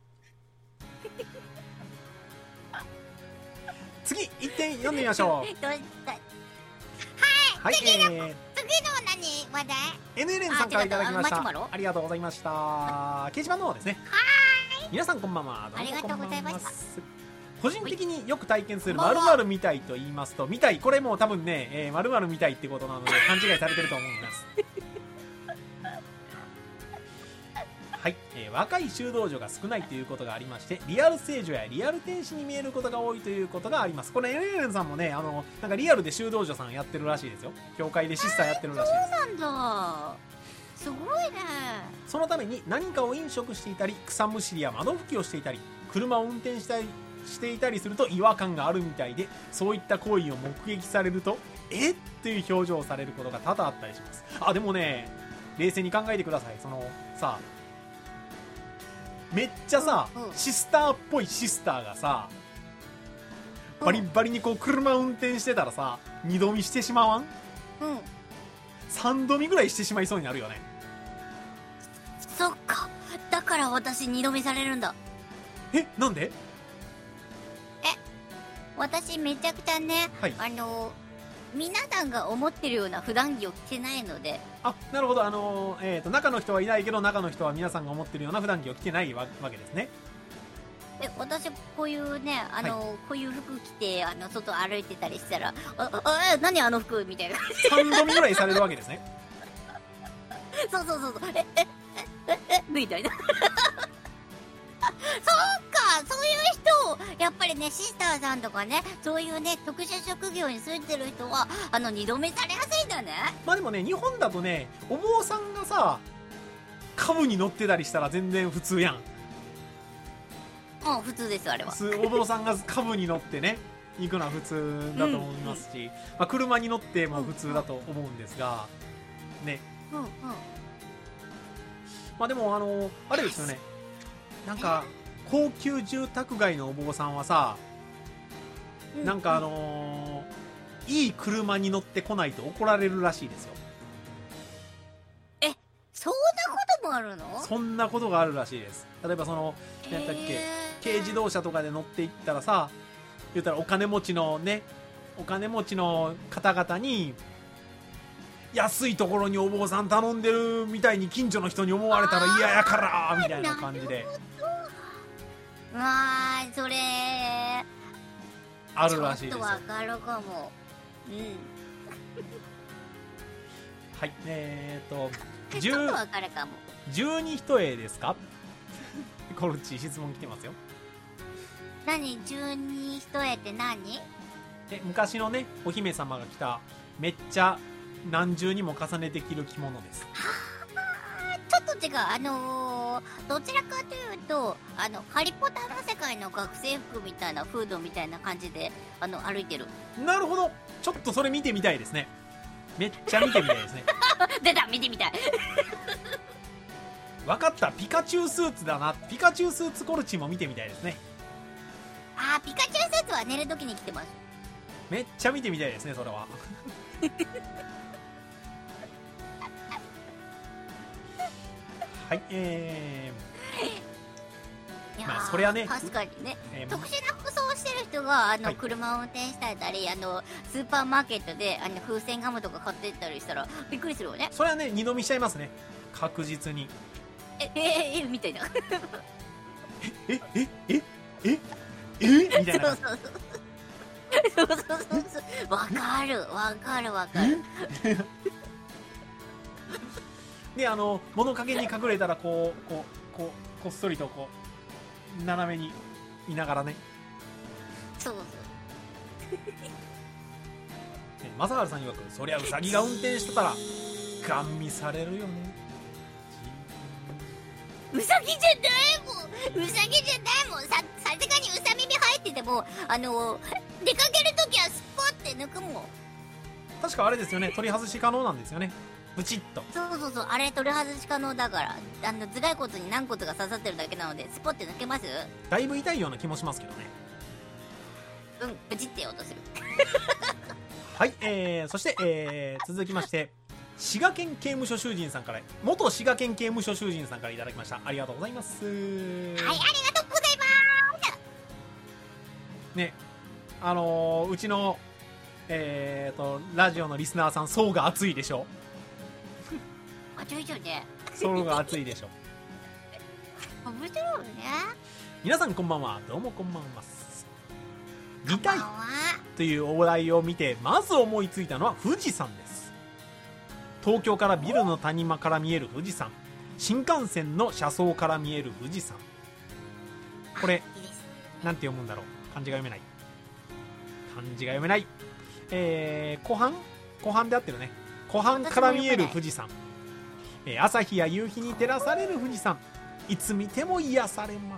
[SPEAKER 1] 次一点読んでみましょう。
[SPEAKER 2] どうした
[SPEAKER 1] はい、
[SPEAKER 2] 次の
[SPEAKER 1] えー、
[SPEAKER 2] 次の何話題。
[SPEAKER 1] エヌエルエヌ さんからいただきました。
[SPEAKER 2] あ違ったマシュマロ
[SPEAKER 1] ありがとうございました。掲示板の方ですね。皆さんこんばんは。どうも
[SPEAKER 2] ありがとうございました
[SPEAKER 1] こんばんは。個人的によく体験する〇〇みたいと言いますと、みたい、これもう多分ね、えー、〇〇みたいってことなので勘違いされてると思いますはい、えー若い修道女が少ないということがありまして、リアル聖女やリアル天使に見えることが多いということがあります。これ エヌエルエヌ さんもね、あのなんかリアルで修道女さんやってるらしいですよ。教会でシスターやってるらしいです。
[SPEAKER 2] なんだすごいね。
[SPEAKER 1] そのために何かを飲食していたり、草むしりや窓拭きをしていたり、車を運転したりしていたりすると違和感があるみたいで、そういった行為を目撃されるとえっていう表情をされることが多々あったりします。あ、でもね、冷静に考えてください。そのさ、めっちゃさ、
[SPEAKER 2] うんうん
[SPEAKER 1] シスターっぽいシスターがさ、バリバリにこう車運転してたらさ、二度見してしまわん？
[SPEAKER 2] うん
[SPEAKER 1] 三度見ぐらいしてしまいそうになるよね。
[SPEAKER 2] そっかだから私二度見されるんだ。
[SPEAKER 1] え、なんで？
[SPEAKER 2] 私めちゃくちゃね、
[SPEAKER 1] はい
[SPEAKER 2] あの皆さんが思ってるような普段着を着てないので。
[SPEAKER 1] あ、なるほど。あのー、えーと、中の人はいないけど、中の人は皆さんが思ってるような普段着を着てないわわけですね。
[SPEAKER 2] え私こういうねあの、
[SPEAKER 1] は
[SPEAKER 2] こういう服着てあの外歩いてたりしたらあああ何あの服みたいな
[SPEAKER 1] さんどみぐらいされるわけですね。
[SPEAKER 2] そうそうそうそうえええええみたいなそうかそういう人やっぱりねシスターさんとかねそういうね特殊職業に就いてる人はあの二度目されやすいんだね。
[SPEAKER 1] まあでもね、日本だとね、お坊さんがさ、株に乗ってたりしたら全然普通やん。
[SPEAKER 2] うん普通ですあれは。
[SPEAKER 1] 普通、お坊さんが株に乗ってね、行くのは普通だと思いますし、まあ、車に乗っても普通だと思うんですが、ね。
[SPEAKER 2] うんうん
[SPEAKER 1] まあでも、あの、あれですよね。なんか、高級住宅街のお坊さんはさ、
[SPEAKER 2] うん
[SPEAKER 1] なんかあのー、いい車に乗ってこないと怒られるらしいですよ。
[SPEAKER 2] そんなこともあるの？
[SPEAKER 1] そんなことがあるらしいです。例えばその、なんだっけ、
[SPEAKER 2] えー
[SPEAKER 1] 軽自動車とかで乗っていったらさ、言ったらお金持ちのね、お金持ちの方々に、安いところにお坊さん頼んでるみたいに近所の人に思われたら嫌やからみたいな感じで
[SPEAKER 2] まあそれ
[SPEAKER 1] あるらしいですよ。
[SPEAKER 2] ちょっとわかるかも。うん
[SPEAKER 1] はい、えーと
[SPEAKER 2] ちょっとわかるかも。
[SPEAKER 1] じゅうに一重ですかコルチ質問来てますよ。
[SPEAKER 2] 何十二一重って何？
[SPEAKER 1] え昔のねお姫様が着ためっちゃ何重にも重ねて着る着物です。
[SPEAKER 2] ちょっと違う。あのー、どちらかというと、あの、ハリポタの世界の学生服みたいな、フードみたいな感じで、あの、歩いてる。
[SPEAKER 1] なるほど。ちょっとそれ見てみたいですね。めっちゃ見てみたいですね。
[SPEAKER 2] 出た、見てみたい。
[SPEAKER 1] わかった。ピカチュウスーツだな。ピカチュウスーツコルチも見てみたいですね。
[SPEAKER 2] あー、ピカチュウスーツは寝るときに着てます。
[SPEAKER 1] めっちゃ見てみたいですね、それは。はい、え
[SPEAKER 2] いや
[SPEAKER 1] まあそりゃね
[SPEAKER 2] 確かにね、
[SPEAKER 1] ーえー
[SPEAKER 2] 特殊な服装をしてる人があの、
[SPEAKER 1] はい
[SPEAKER 2] 車を運転したりあのスーパーマーケットであの風船ガムとか買ってったりしたらびっくりするよね。
[SPEAKER 1] それはね二度見しちゃいますね、確実に。
[SPEAKER 2] えええみたいな。
[SPEAKER 1] えええええみたいな。
[SPEAKER 2] そうそうそうそうそうそうそうわかるわかるわかる。
[SPEAKER 1] であの物陰に隠れたらこうこうこうこっそりとこう斜めにいながらね。
[SPEAKER 2] そうそう
[SPEAKER 1] ね正治さん曰く、そりゃウサギが運転してたらガン見されるよね。
[SPEAKER 2] うさぎじゃないもんうさぎじゃないもん。ささすがにうさ耳入っててもあの出かけるときはスポッて抜くもん。
[SPEAKER 1] 確かあれですよね、取り外し可能なんですよね、ブチッと。
[SPEAKER 2] そうそうそう、あれ取り外し可能だから、あの頭蓋骨に軟骨が刺さってるだけなのでスポッて抜けます。
[SPEAKER 1] だいぶ痛いような気もしますけどね。
[SPEAKER 2] うんブチって音する。
[SPEAKER 1] はい、えー、そして、えー、続きまして滋賀県刑務所囚人さんから、元滋賀県刑務所囚人さんからいただきました。ありがとうございます。
[SPEAKER 2] はい、ありがとうございます
[SPEAKER 1] ね、あのー、うちのえーとラジオのリスナーさん層が熱いでしょ。
[SPEAKER 2] あちょいちょいね
[SPEAKER 1] 層が熱いでしょ。
[SPEAKER 2] 面白いよね。
[SPEAKER 1] 皆さんこんばんは。どうもこんばんは。見たい
[SPEAKER 2] こんばんは。
[SPEAKER 1] というお題を見てまず思いついたのは富士山です。東京からビルの谷間から見える富士山、新幹線の車窓から見える富士山。これ
[SPEAKER 2] いいですね。
[SPEAKER 1] なんて読むんだろう。漢字が読めない。漢字が読めない。えー、湖畔湖畔で合ってるね。湖畔から見える富士山、えー、朝日や夕日に照らされる富士山、いつ見ても癒されます。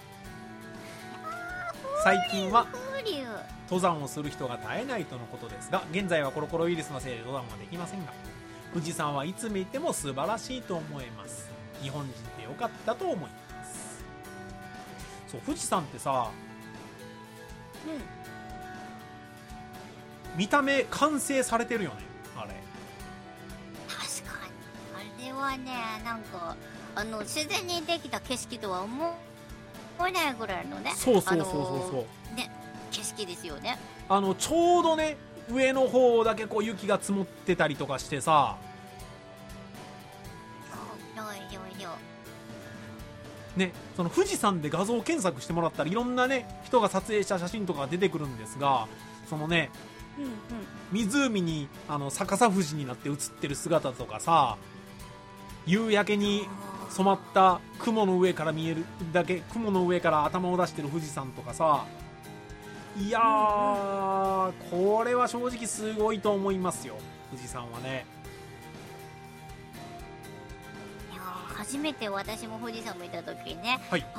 [SPEAKER 1] 最近は
[SPEAKER 2] 風流。
[SPEAKER 1] 登山をする人が絶えないとのことですが、現在はコロコロウイルスのせいで登山はできませんが、富士山はいつ見ても素晴らしいと思えます。日本人でよかったと思います。そう、富士山ってさ、
[SPEAKER 2] うん
[SPEAKER 1] 見た目完成されてるよね、あれ。
[SPEAKER 2] 確かにあれはね、なんかあの自然にできた景色とは思えないぐらいのね。
[SPEAKER 1] そうそうそうそうそう、
[SPEAKER 2] あのーね、景色ですよね。
[SPEAKER 1] あのちょうどね上の方だけこう雪が積もってたりとかしてさ、
[SPEAKER 2] よいよいよ。
[SPEAKER 1] ね、その富士山で画像検索してもらったらいろんなね人が撮影した写真とかが出てくるんですが、そのね
[SPEAKER 2] うんうん。
[SPEAKER 1] 湖にあの逆さ富士になって写ってる姿とかさ、夕焼けに染まった雲の上から見えるだけ、雲の上から頭を出してる富士山とかさ、いやー、これは正直すごいと思いますよ、富士山はね。
[SPEAKER 2] いやー初めて私も富士山見た時ね、
[SPEAKER 1] はい、
[SPEAKER 2] あ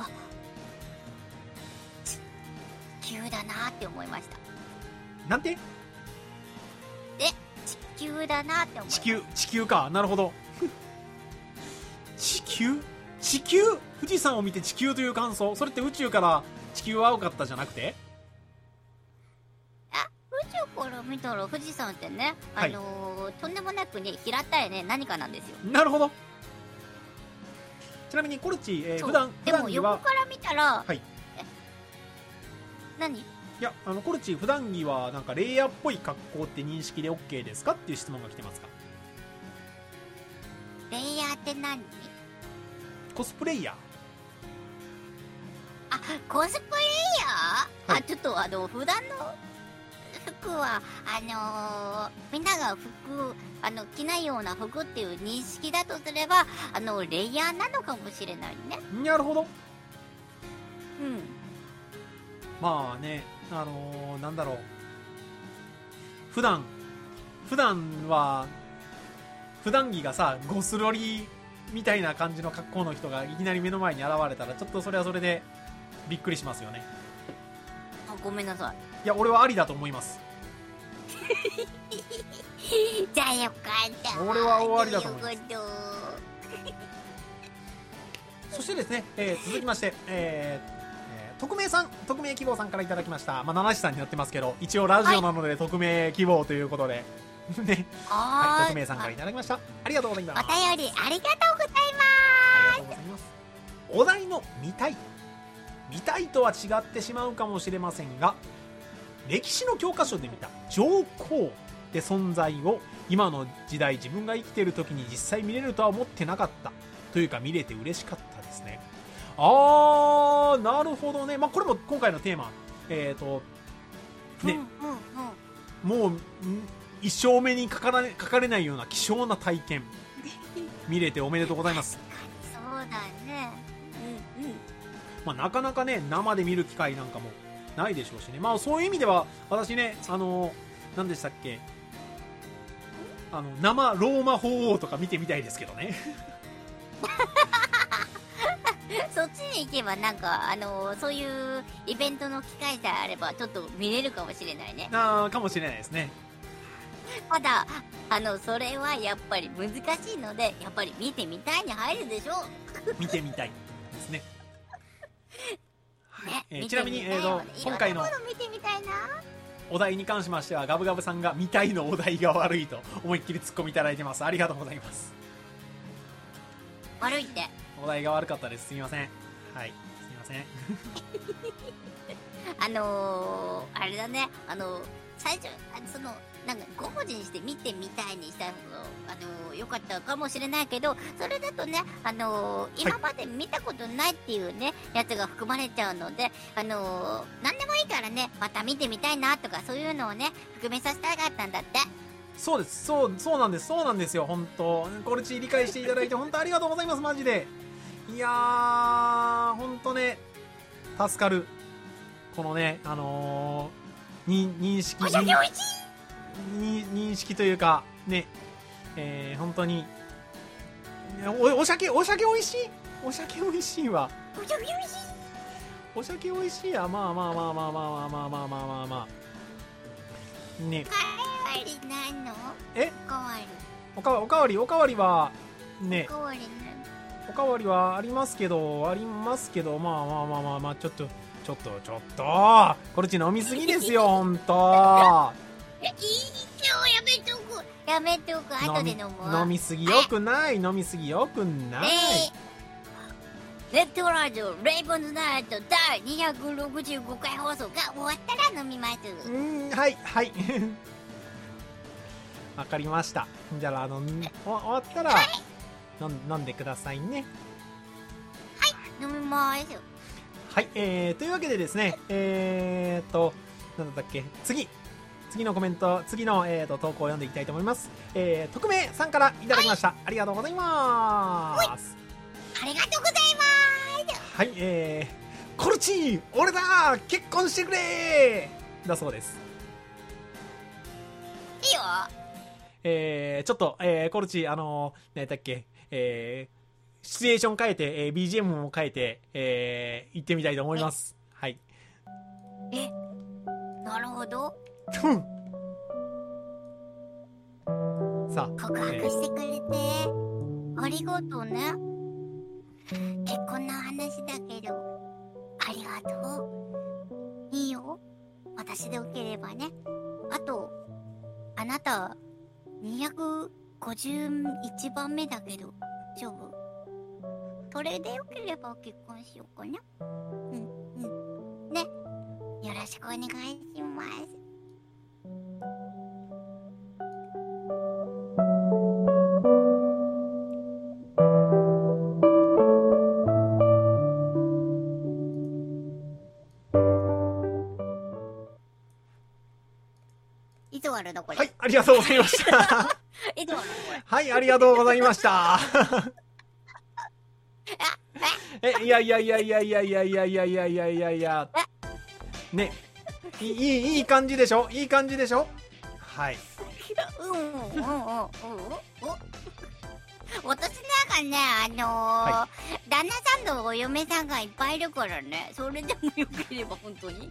[SPEAKER 2] 地球だなって思いました。
[SPEAKER 1] なんて
[SPEAKER 2] 地球だなって思いました。
[SPEAKER 1] 地球地球か、なるほど。地球地球富士山を見て地球という感想、それって宇宙から地球は青かったじゃなくて、
[SPEAKER 2] あ宇宙から見たら富士山ってね、
[SPEAKER 1] はい
[SPEAKER 2] あのーとんでもなくね平たいね何かなんですよ。
[SPEAKER 1] なるほど。ちなみにコルチ、えー、
[SPEAKER 2] そう
[SPEAKER 1] 普段
[SPEAKER 2] でも
[SPEAKER 1] 普段着は
[SPEAKER 2] 横から見たら、
[SPEAKER 1] はい、い
[SPEAKER 2] え何
[SPEAKER 1] やあのコルチ普段着はなんかレイヤーっぽい格好って認識で OK ですかっていう質問が来てますか。
[SPEAKER 2] レイヤーって何？
[SPEAKER 1] コスプレイヤー、
[SPEAKER 2] あコスプレイヤー、
[SPEAKER 1] はい
[SPEAKER 2] あちょっとあの普段の服はあのーみんなが服あの着ないような服っていう認識だとすればあのレイヤーなのかもしれないね。
[SPEAKER 1] なるほど。
[SPEAKER 2] うん
[SPEAKER 1] まあね、あのー、なんだろう。普段、普段は、普段着がさ、ゴスロリみたいな感じの格好の人がいきなり目の前に現れたら、ちょっとそれはそれでびっくりしますよね。
[SPEAKER 2] あ、ごめんなさい。
[SPEAKER 1] いや、俺はありだと思います。
[SPEAKER 2] じゃあよかった。
[SPEAKER 1] 俺は終わりだと思います。
[SPEAKER 2] ということ
[SPEAKER 1] そしてですね、えー、続きまして、えーえー、匿名さん、匿名希望さんからいただきました。まあ、七七さんになってますけど、一応ラジオなので匿名希望ということで、ね、はい、匿名さんからいただきました。ありがとうございます。
[SPEAKER 2] お便りありがとうございます。
[SPEAKER 1] ありがとうございます。お題の見たい。見たいとは違ってしまうかもしれませんが、歴史の教科書で見た上皇って存在を今の時代自分が生きている時に実際見れるとは思ってなかったというか、見れて嬉しかったですね。あー、なるほどね。まあ、これも今回のテーマ、えっとね、うんうんうん、もう一生目にかかられ、かかれないような希少な体験見れておめでとうございます。
[SPEAKER 2] そうだね。うんうん。
[SPEAKER 1] まあ、なかなかね、生で見る機会なんかもないでしょうしね。まあ、そういう意味では私ね、あの何でしたっけ、あの生ローマ法王とか見てみたいですけどね。
[SPEAKER 2] そっちに行けばなんかあのそういうイベントの機会さえあればちょっと見れるかもしれないね。
[SPEAKER 1] ああ、かもしれないですね。
[SPEAKER 2] ただあのそれはやっぱり難しいので、やっぱり見てみたいに入るでしょう。
[SPEAKER 1] 見てみたいですね。
[SPEAKER 2] ね、
[SPEAKER 1] えー、ちなみに、えー、と今回の
[SPEAKER 2] 見てみたいな
[SPEAKER 1] お題に関しましては、ガブガブさんが見たいのお題が悪いと思いっきりツッコミいただいてます。ありがとうございます。
[SPEAKER 2] 悪いって
[SPEAKER 1] お題が悪かったです。すみません。はい、すみません。
[SPEAKER 2] あのー、あれだね、あのー、最初そのなんかご文字にして見てみたいにした方が、あのー、よかったかもしれないけど、それだとね、あのー、今まで見たことないっていうね、やつが含まれちゃうので、あのー、何でもいいからね、また見てみたいなとかそういうのをね含めさせたかったんだって。
[SPEAKER 1] そうです、そうそうなんです、そうなんですよ。本当コルチ理解していただいて本当ありがとうございます。マジで、いやー本当ね、助かる。このね、あのー、に認識
[SPEAKER 2] お酒おいしい
[SPEAKER 1] に認識というかね、えー、本当にお、お酒お酒おいしい、お酒おいしいわ。
[SPEAKER 2] お酒おいしい、
[SPEAKER 1] お酒おいしいや。まあまあまあまあまあまあまあまあまあまあまあね。
[SPEAKER 2] おかわりないの？
[SPEAKER 1] え？
[SPEAKER 2] おかわり
[SPEAKER 1] おかおかわりおかわりはね、
[SPEAKER 2] おかわりね、
[SPEAKER 1] おかわりはありますけどありますけどまあまあまあまあまあちょっとちょっとちょっとこれち飲みすぎですよ。本当
[SPEAKER 2] いいよ、やめとくやめとく、後で飲むわ。
[SPEAKER 1] 飲みすぎよくない、飲みすぎよくない。
[SPEAKER 2] ネットラジオレイボンズナイトだいにひゃくろくじゅうごかい放送が終わったら飲みます。
[SPEAKER 1] うーん、はいはいわかりました。じゃあ、あのお終わったら、はい、飲んでくださいね。
[SPEAKER 2] はい、飲みます。
[SPEAKER 1] はい、えー、というわけでですね、えーとなんだったっけ、次次のコメント、次の、えー、と投稿を読んでいきたいと思います。えー、匿名さんからいただきました。はい、ありがとうございます。
[SPEAKER 2] ありがとうございます。
[SPEAKER 1] はい、えー、コルチ俺だ結婚してくれだそうです。
[SPEAKER 2] いいよ。
[SPEAKER 1] えー、ちょっと、えー、コルチあのー、何だっけ、えー、シチュエーション変えて、えー、ビージーエム も変えて、えー、行ってみたいと思います。はい。
[SPEAKER 2] え、なるほど。
[SPEAKER 1] さあ、
[SPEAKER 2] 告白してくれて、えー、ありがとうね。結婚の話だけどありがとう。いいよ、私でよければね。あとあなたにひゃくごじゅういちばんめだけど丈夫？それでよければ結婚しようかな。うんうんね、よろしくお願いします。いつ終わるのこれ。
[SPEAKER 1] はい、ありがとうございました
[SPEAKER 2] いつ終わるのこれ。
[SPEAKER 1] はい、ありがとうございましたえ、いやいやいやいやいやいやいやいやいやいやいやいやね、いい、いいいい感じでしょ、いい感じでしょ。はい。
[SPEAKER 2] うんうんうんうんうん。私なんかね、あのー
[SPEAKER 1] は
[SPEAKER 2] 旦那さんのお嫁さんがいっぱいいるからね、それでもよければ本当に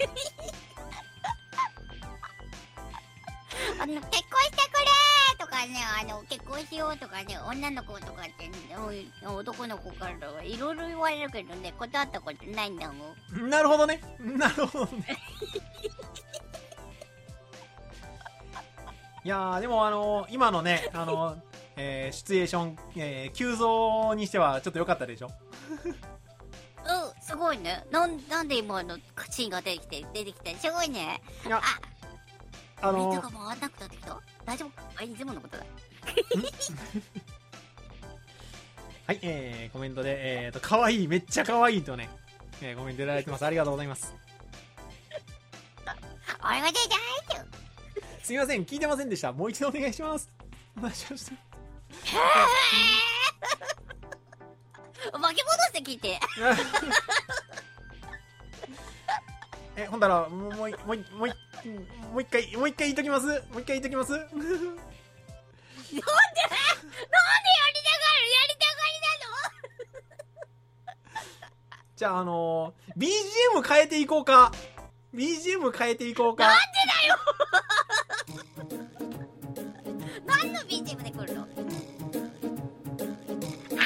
[SPEAKER 2] あの結婚してくれーとかね、あの結婚しようとかね、女の子とかってお男の子からいろいろ言われるけどね、断ったことないんだもん。
[SPEAKER 1] なるほどね、なるほどね。いやー、でもあのー、今のね、あのーえー、シチュエーション、えー、急増にしてはちょっと良かったでしょ。
[SPEAKER 2] うん、すごいね。なん、なんで今のシーンが出てきて、出てきて、すごいね。
[SPEAKER 1] いや、
[SPEAKER 2] あ、
[SPEAKER 1] あの
[SPEAKER 2] 水が回らなくなってきた？大丈夫？あ、いつものことだ。
[SPEAKER 1] はい、えー、コメントで、えーと、かわいい、めっちゃかわいいとね、えー、コメントいただいてます。ありがとうございます。
[SPEAKER 2] あれが出てないよ。
[SPEAKER 1] すみません、聞いてませんでした。もう一度お願いします。お願いします。
[SPEAKER 2] 巻き戻して聞いて。
[SPEAKER 1] え、ほんだら、もう、もう、もう、もう、もう一回、もう一回言いときます。もう一回言いときます。なんでなんでやりたがる、やりたがりなの？じゃあ、あのー、ビージーエム 変えていこうか。ビージーエム 変えていこうか。
[SPEAKER 2] なんでだよ。何の ビージーエム で来るの？はいはい、バカル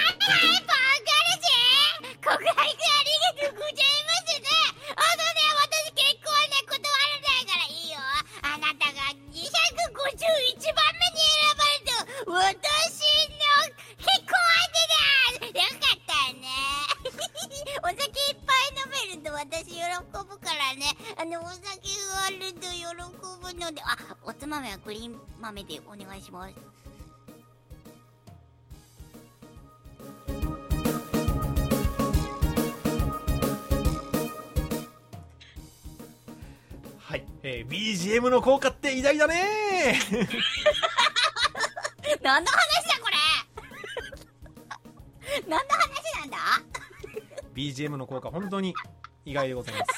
[SPEAKER 2] ジ告白ありがとうございますね。あのね、私結婚ね、断らないからいいよ。あなたがにひゃくごじゅういちばんめに選ばれた私の結婚相手だ。よかったね。お酒いっぱい飲めると私喜ぶからね。あの、お酒があると喜ぶので、あ、おつまみはグリーン豆でお願いします。
[SPEAKER 1] はい、えー、ビージーエム の効果って偉大だねー。
[SPEAKER 2] 何の話だこれ。何の話なんだ。
[SPEAKER 1] ビージーエム の効果本当に意外でございます。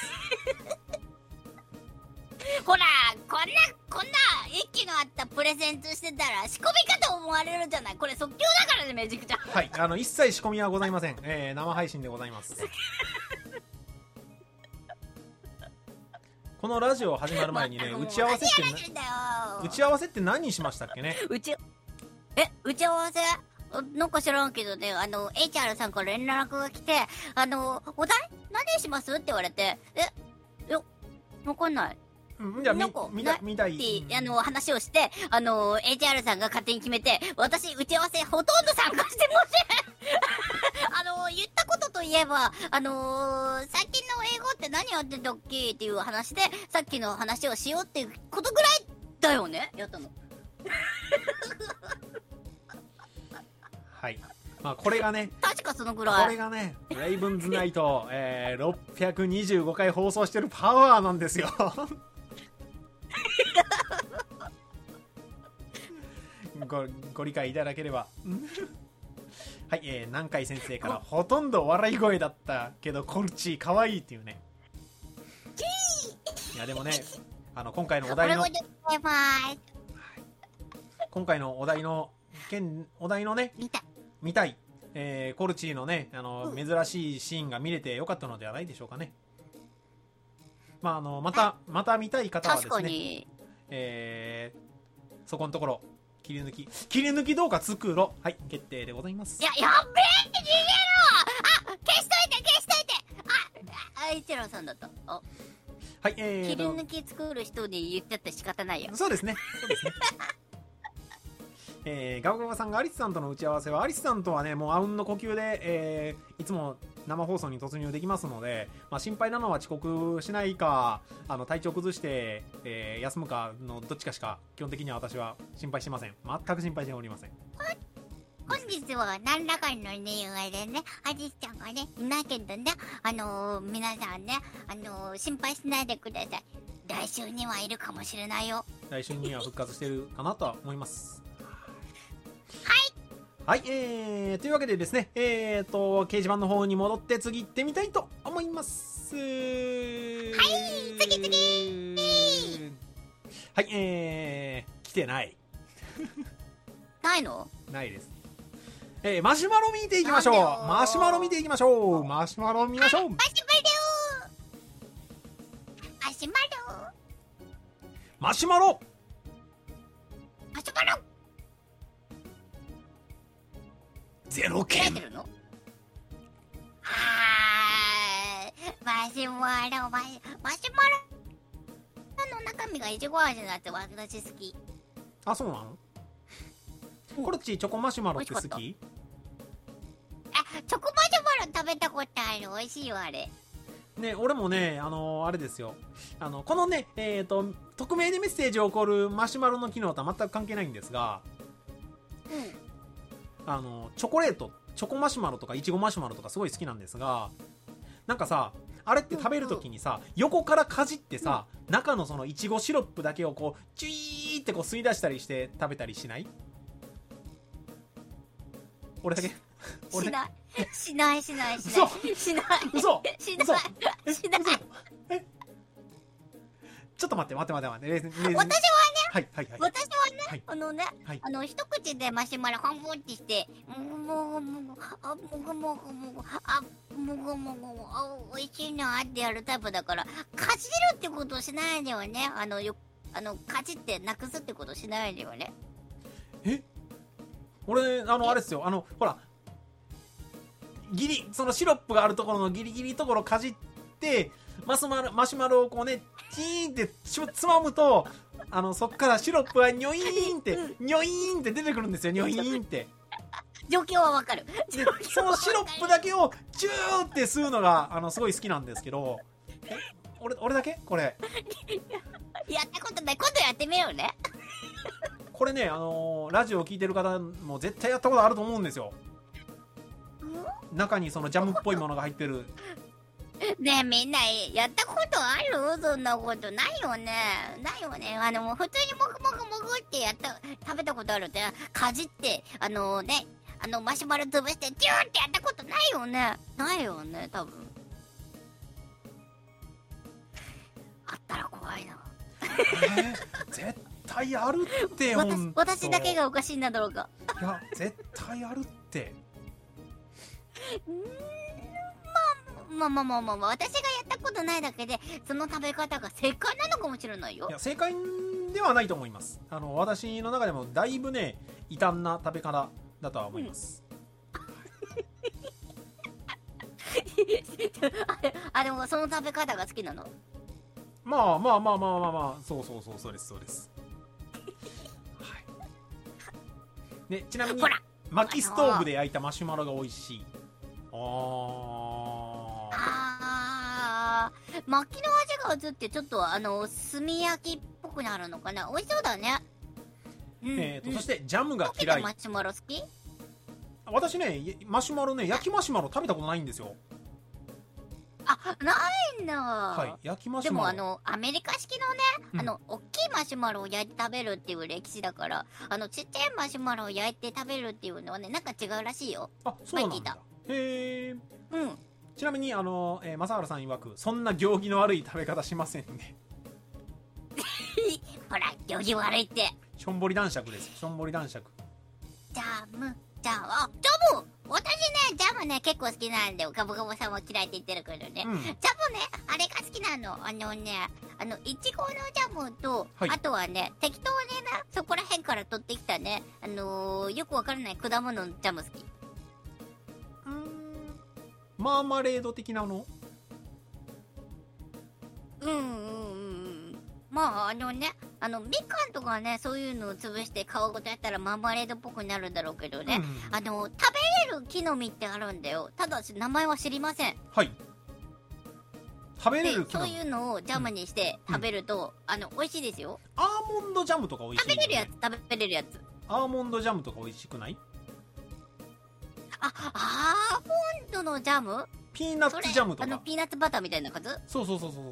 [SPEAKER 2] ほら、こんなこんな息のあったプレゼントしてたら仕込みかと思われるじゃない。これ即興だからね、めちゃくちゃ。
[SPEAKER 1] はい、あの一切仕込みはございません。えー、生配信でございます。このラジオ始まる前にね、打ち合わせって打ち合わせって何しましたっけね。
[SPEAKER 2] 打ちえ打ち合わせなんか知らんけどね、あの エイチアール さんから連絡が来て、あのお題何しますって言われて、えよわかんない。
[SPEAKER 1] うん、じゃあ
[SPEAKER 2] なんか
[SPEAKER 1] みみたみたい
[SPEAKER 2] ってあの話をして、あの エイチアール さんが勝手に決めて、私打ち合わせほとんど参加してません。あの言ったことといえば、あのー、最近の英語って何やってたっけっていう話で、さっきの話をしようっていうことぐらいだよね、やったの。
[SPEAKER 1] はい、まあこれがね、
[SPEAKER 2] 確かそのぐらい。
[SPEAKER 1] これがね、レイブンズナイト、えー、ろっぴゃくにじゅうごかい放送してるパワーなんですよ。ご, ご理解いただければ。はい、えー、南海先生からほとんど笑い声だったけどコルチーかわいいっていうね。いやでもね、あの今回のお題の今回のお題の件お題のね
[SPEAKER 2] 見た
[SPEAKER 1] 見たい、えー、コルチーのね、あの、うん、珍しいシーンが見れてよかったのではないでしょうかね。まああのまたまた見たい方はですね、えー、そこのところ切り抜き切り抜き動画作ろう、はい、決定でございます。
[SPEAKER 2] いや、やっべえ、逃げろ。あ、消しといて消しといて。あ、あいちらさんだった。あ、
[SPEAKER 1] はい、えー、
[SPEAKER 2] 切り抜き作る人に言っちゃって仕方ないよ。
[SPEAKER 1] そうですね、そうですね。えー、ガオガオさんがアリスさんとの打ち合わせは、アリスさんとはね、もうあうんの呼吸で、えー、いつも生放送に突入できますので、まあ、心配なのは遅刻しないか、あの体調崩して、えー、休むかのどっちかしか基本的には私は心配してません。全く心配しておりません。
[SPEAKER 2] 本日は何らかの理由でね、アリスちゃんがねいないけどね、あのー、皆さんね、あのー、心配しないでください。来週にはいるかもしれないよ。
[SPEAKER 1] 来週には復活してるかなとは思います。
[SPEAKER 2] はい、
[SPEAKER 1] はい、えー、というわけでですね、えーと、掲示板の方に戻って次行ってみたいと思います。はい。 はい、えー、来てない。
[SPEAKER 2] ないの？
[SPEAKER 1] ないです。えー、マシュマロ見ていきましょう。マシュマロ見ていきましょう。マシュマロ見ましょう。
[SPEAKER 2] マシュマロマシュマロ
[SPEAKER 1] マシュマロ
[SPEAKER 2] マシュマロ
[SPEAKER 1] ゼロ件。
[SPEAKER 2] 開いてるの？はーい。マシュマロ、マシマシュマロの中身がいちご味になって私好き。
[SPEAKER 1] あ、そうなの？コロッチチョコマシュマロって好き？
[SPEAKER 2] あ、チョコマシュマロ食べたことある。美味しいよ、あれ。
[SPEAKER 1] ね、俺もね、あのー、あれですよ。あの、このね、えっと、匿名でメッセージを送るマシュマロの機能とは全く関係ないんですが、
[SPEAKER 2] うん。
[SPEAKER 1] あの、チョコレート、チョコマシュマロとかイチゴマシュマロとかすごい好きなんですが、なんかさ、あれって食べるときにさ、横からかじってさ、中のそのイチゴシロップだけをこう、チュイーってこう吸い出したりして食べたりしない？俺だけ俺
[SPEAKER 2] し
[SPEAKER 1] だけ
[SPEAKER 2] ない。しない、しない、しない。しない。
[SPEAKER 1] 嘘
[SPEAKER 2] しない。
[SPEAKER 1] 嘘
[SPEAKER 2] しない。
[SPEAKER 1] えちょっと待って待って待って待って。
[SPEAKER 2] 私はね、
[SPEAKER 1] はいはいはい。
[SPEAKER 2] 私はね、
[SPEAKER 1] はい
[SPEAKER 2] あのね、
[SPEAKER 1] はい
[SPEAKER 2] あの、一口でマシュマロ半分ってして、もぐもぐ、あ、もぐもぐもぐ、あ、もぐもぐ、あ、美味しいなってやるタイプだから、かじるってことをしないでよね。あの、よ、あの、かじってなくすってことをしないでよね。
[SPEAKER 1] え俺、あの、あれですよ。あの、ほら、ギリ、そのシロップがあるところのギリギリところかじって、マスマロ、マシュマロをこうね、チーンってつまむと、あの、そっからシロップがニョイーンって、ニョイーンって出てくるんですよ、ニョイーンって。
[SPEAKER 2] 状況はわかる。
[SPEAKER 1] で、そのシロップだけを、チューって吸うのが、あの、すごい好きなんですけど、え、俺、俺だけこれ。
[SPEAKER 2] やったことない。今度やってみようね。
[SPEAKER 1] これね、あのー、ラジオを聞いてる方も絶対やったことあると思うんですよ。中にそのジャムっぽいものが入ってる。
[SPEAKER 2] ねえ、みんな、やったことある？そんなことないよね。ないよね。あの、もう普通にもぐもぐもぐってやった、食べたことあるって、かじって、あのね、あの、マシュマロ潰して、ジューってやったことないよね。ないよね、多分。あったら怖いな。
[SPEAKER 1] えー、絶対あるって
[SPEAKER 2] 私、
[SPEAKER 1] ほんと
[SPEAKER 2] 私だけがおかしいんだろうか。
[SPEAKER 1] いや、絶対あるって。
[SPEAKER 2] うーん、まあまあまあまあまあ、私がやったことないだけで、その食べ方が正解なのかもしれないよ。
[SPEAKER 1] いや、正解ではないと思います。あの、私の中でもだいぶね、異端な食べ方だとは思います。
[SPEAKER 2] あ、でもその食べ方が好きなの？
[SPEAKER 1] まあまあまあまあまあまあ、そうそうそう、そうです、そうです。はい。ね、ちなみに
[SPEAKER 2] ほら、
[SPEAKER 1] 薪ストーブで焼いたマシュマロが美味しい。あー。
[SPEAKER 2] あー、薪の味が移ってちょっとあの炭焼きっぽくなるのかな。美味しそうだね。うん、
[SPEAKER 1] えーと、
[SPEAKER 2] うん、
[SPEAKER 1] そしてジャムが
[SPEAKER 2] 溶け
[SPEAKER 1] 嫌い。
[SPEAKER 2] たマシュマロ好き？
[SPEAKER 1] 私ね、マシュマロね、焼きマシュマロ食べたことないんですよ。
[SPEAKER 2] あ、ないんだ。
[SPEAKER 1] はい、焼きマシ
[SPEAKER 2] で
[SPEAKER 1] ュマロ。
[SPEAKER 2] もあの、アメリカ式のね、
[SPEAKER 1] うん
[SPEAKER 2] あの、大きいマシュマロを焼いて食べるっていう歴史だから、あの、ちっちゃいマシュマロを焼いて食べるっていうのはね、なんか違うらしいよ。
[SPEAKER 1] あ、そうなんだ。へー。
[SPEAKER 2] うん。
[SPEAKER 1] ちなみに、あの、えー、正原さん曰く、そんな行儀の悪い食べ方しませんね。
[SPEAKER 2] ほら、行儀悪いって。
[SPEAKER 1] しょんぼり男爵です。しょんぼり男爵。
[SPEAKER 2] ジャム、ジャム、あ、ジャム私ね、ジャムね、結構好きなんだよ。ガボガボさんも嫌いって言ってるけどね。
[SPEAKER 1] うん、
[SPEAKER 2] ジャムね、あれが好きなの。あのね、あの、いちごのジャムと、
[SPEAKER 1] はい、
[SPEAKER 2] あとはね、適当にね、そこら辺から取ってきたね、あのー、よくわからない果物のジャム好き。
[SPEAKER 1] うーん。マーマレード的なの？
[SPEAKER 2] うんうんうん。まあ、あのね、あの、みかんとかね、そういうのを潰して皮ごとやったらマーマレードっぽくなるんだろうけどね。うん、あの、食べれる木の実ってあるんだよ。ただし、名前は知りません。
[SPEAKER 1] はい。食べれる木の実。
[SPEAKER 2] そういうのをジャムにして食べると、うん、あの、美味しいですよ。
[SPEAKER 1] アーモンドジャムとか美味しい、ね。
[SPEAKER 2] 食べれるやつ、食べれるやつ。
[SPEAKER 1] アーモンドジャムとか美味しくない？
[SPEAKER 2] あ、アーモンドのジャム？
[SPEAKER 1] ピーナッツジャムとか。
[SPEAKER 2] あの、ピーナッツバターみたいな感じ？
[SPEAKER 1] そうそうそうそう。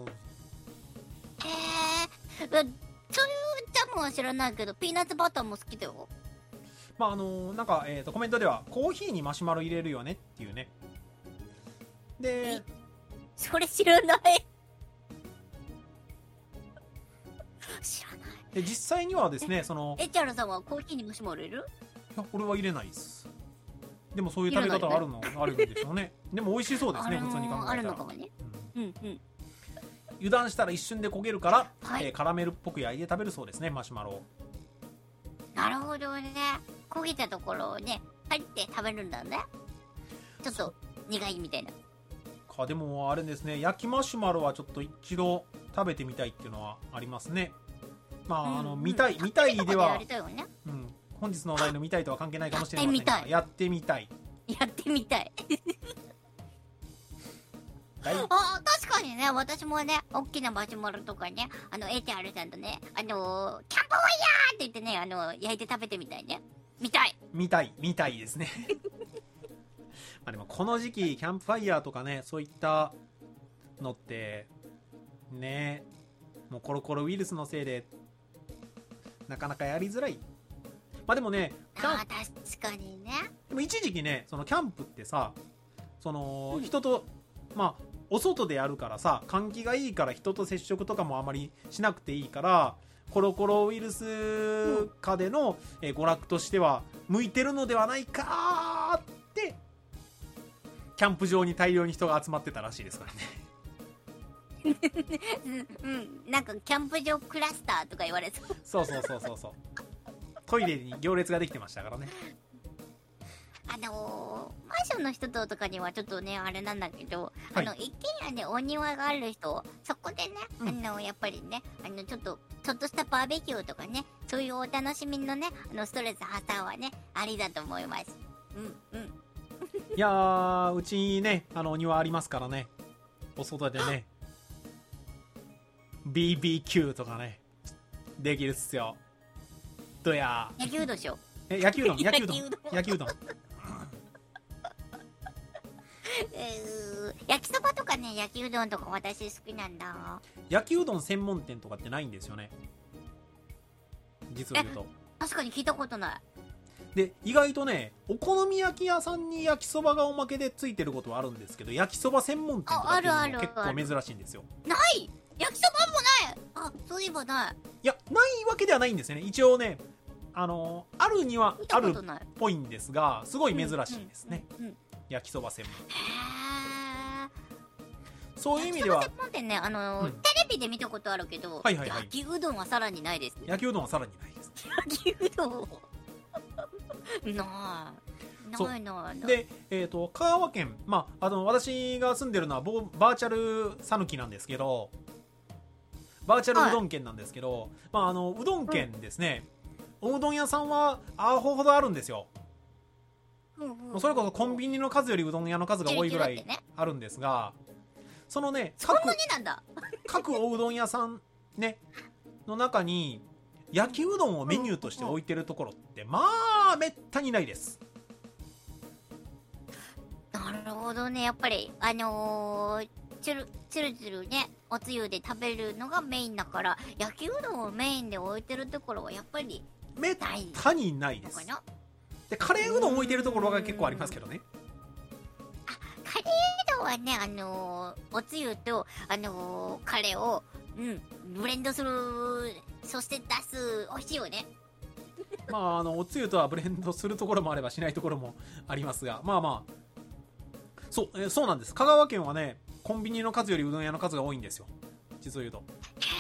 [SPEAKER 2] へー。そういうジャムは知らないけど、ピーナッツバターも好きだよ。
[SPEAKER 1] まああのー、なんか、えーと、コメントでは、コーヒーにマシュマロ入れるよねっていうね。で、
[SPEAKER 2] それ知らない。知らない。
[SPEAKER 1] で実際にはですね、その
[SPEAKER 2] エチャルさんはコーヒーにマシュマロ入れる？
[SPEAKER 1] いや俺は入れないです。でもそういう食べ方あるの、あるんでしょうね。でも美味しそうですね、
[SPEAKER 2] あのー
[SPEAKER 1] 普通に考えたら。
[SPEAKER 2] あるのかもね。うんうん。
[SPEAKER 1] 油断したら一瞬で焦げるから、
[SPEAKER 2] はい
[SPEAKER 1] えーカラメルっぽく焼いて食べるそうですね、マシュマロを。
[SPEAKER 2] なるほどね。焦げたところをね、パリって食べるんだね。ちょっと苦いみたいな。
[SPEAKER 1] かでもあれですね、焼きマシュマロはちょっと一度食べてみたいっていうのはありますね。まあ、
[SPEAKER 2] うん
[SPEAKER 1] あの見たい見たいでは
[SPEAKER 2] やりたいよね。
[SPEAKER 1] うん、本日のお題の見たいとは関係ないかもしれませんが、やってみたい。
[SPEAKER 2] やってみたい。
[SPEAKER 1] はい
[SPEAKER 2] あ確かにね、私もね、大きなマシュマロとかね、あの、エーティーアール さんとね、あのー、キャンプファイヤーって言ってね、あのー、焼いて食べてみたいね。見たい
[SPEAKER 1] 見たい見たいですね。まあでもこの時期キャンプファイヤーとかね、そういったのってね、もうコロコロウイルスのせいでなかなかやりづらい。まあでもね、キャン
[SPEAKER 2] あー確かにね。
[SPEAKER 1] でも一時期ね、そのキャンプってさ、その、
[SPEAKER 2] うん
[SPEAKER 1] 人とまあお外でやるからさ、換気がいいから人と接触とかもあまりしなくていいから、コロコロウイルス下での、えー娯楽としては向いてるのではないかってキャンプ場に大量に人が集まってたらしいですからね。
[SPEAKER 2] うん、うん、なんかキャンプ場クラスターとか言われそう。
[SPEAKER 1] そうそうそうそうそう。トイレに行列ができてましたからね。
[SPEAKER 2] あのー、マンションの人ととかにはちょっとね、あれなんだけど、
[SPEAKER 1] はい
[SPEAKER 2] あの、一軒家でお庭がある人、そこでね、
[SPEAKER 1] うん
[SPEAKER 2] あの、やっぱりね、あの、ちょっと、ちょっとしたバーベキューとかね、そういうお楽しみのね、あの、ストレス発散はね、ありだと思います。うん、うん。
[SPEAKER 1] いやー、うちにね、あのお庭ありますからね、お外でね ビービーキュー とかねできるっすよ。どやー
[SPEAKER 2] 野球どうしよう。
[SPEAKER 1] え焼きうどん焼きうどん
[SPEAKER 2] 焼きうどん
[SPEAKER 1] 焼きうどん
[SPEAKER 2] えー、焼きそばとかね、焼きうどんとか私好きなんだ。
[SPEAKER 1] 焼きうどん専門店とかってないんですよね、実を言うと。
[SPEAKER 2] 確かに聞いたことない。
[SPEAKER 1] で意外とね、お好み焼き屋さんに焼きそばがおまけでついてることはあるんですけど、焼きそば専門店とかっていうのも結
[SPEAKER 2] ああるある
[SPEAKER 1] 構珍しいんですよ。
[SPEAKER 2] ない焼きそばもないあ、そういえばない。
[SPEAKER 1] いや、ないわけではないんですよね。一応ね、あのーあるには
[SPEAKER 2] 見
[SPEAKER 1] あるっ
[SPEAKER 2] たことない。
[SPEAKER 1] ぽいんですが、すごい珍しいですね、
[SPEAKER 2] うんうんうん。
[SPEAKER 1] 焼きそば専門。
[SPEAKER 2] へー。
[SPEAKER 1] そういう意味では
[SPEAKER 2] 焼きそば専門店ね、あのー
[SPEAKER 1] うん
[SPEAKER 2] テレビで見たことあるけど、
[SPEAKER 1] はいはいはい
[SPEAKER 2] 焼きうどんはさらにないですね。
[SPEAKER 1] 焼きうどんはさらにないです。
[SPEAKER 2] 焼きうどんない
[SPEAKER 1] そう
[SPEAKER 2] ないないない。
[SPEAKER 1] で、えっ、と香川県、まああの私が住んでるのはボバーチャルさぬきなんですけど、バーチャルうどん県なんですけど、まああのうどん県ですね、おうどん屋さんはアホほどあるんですよ。
[SPEAKER 2] うんうんうん
[SPEAKER 1] それこそコンビニの数よりうどん屋の数が多いぐらい
[SPEAKER 2] キュルキュルってね
[SPEAKER 1] あるんですが、そのね、
[SPEAKER 2] そん
[SPEAKER 1] 各
[SPEAKER 2] なになんだ。
[SPEAKER 1] 各おうどん屋さんねの中に焼きうどんをメニューとして置いてるところってまあめったにないです。
[SPEAKER 2] なるほどね。やっぱりあのー、チュルチュルチュルね、おつゆで食べるのがメインだから、焼きうどんをメインで置いてるところはやっぱり
[SPEAKER 1] めったにないです。
[SPEAKER 2] のかな。
[SPEAKER 1] でカレーうどん置いてるところが結構ありますけどね。
[SPEAKER 2] カレーうどんはね、あのー、おつゆと、あのー、カレーを、うん、ブレンドする、そして出す、美味しいよね。
[SPEAKER 1] まああのおつゆとはブレンドするところもあればしないところもありますが、まあまあそう、えーそうなんです。香川県はね、コンビニの数よりうどん屋の数が多いんですよ、実を言うと。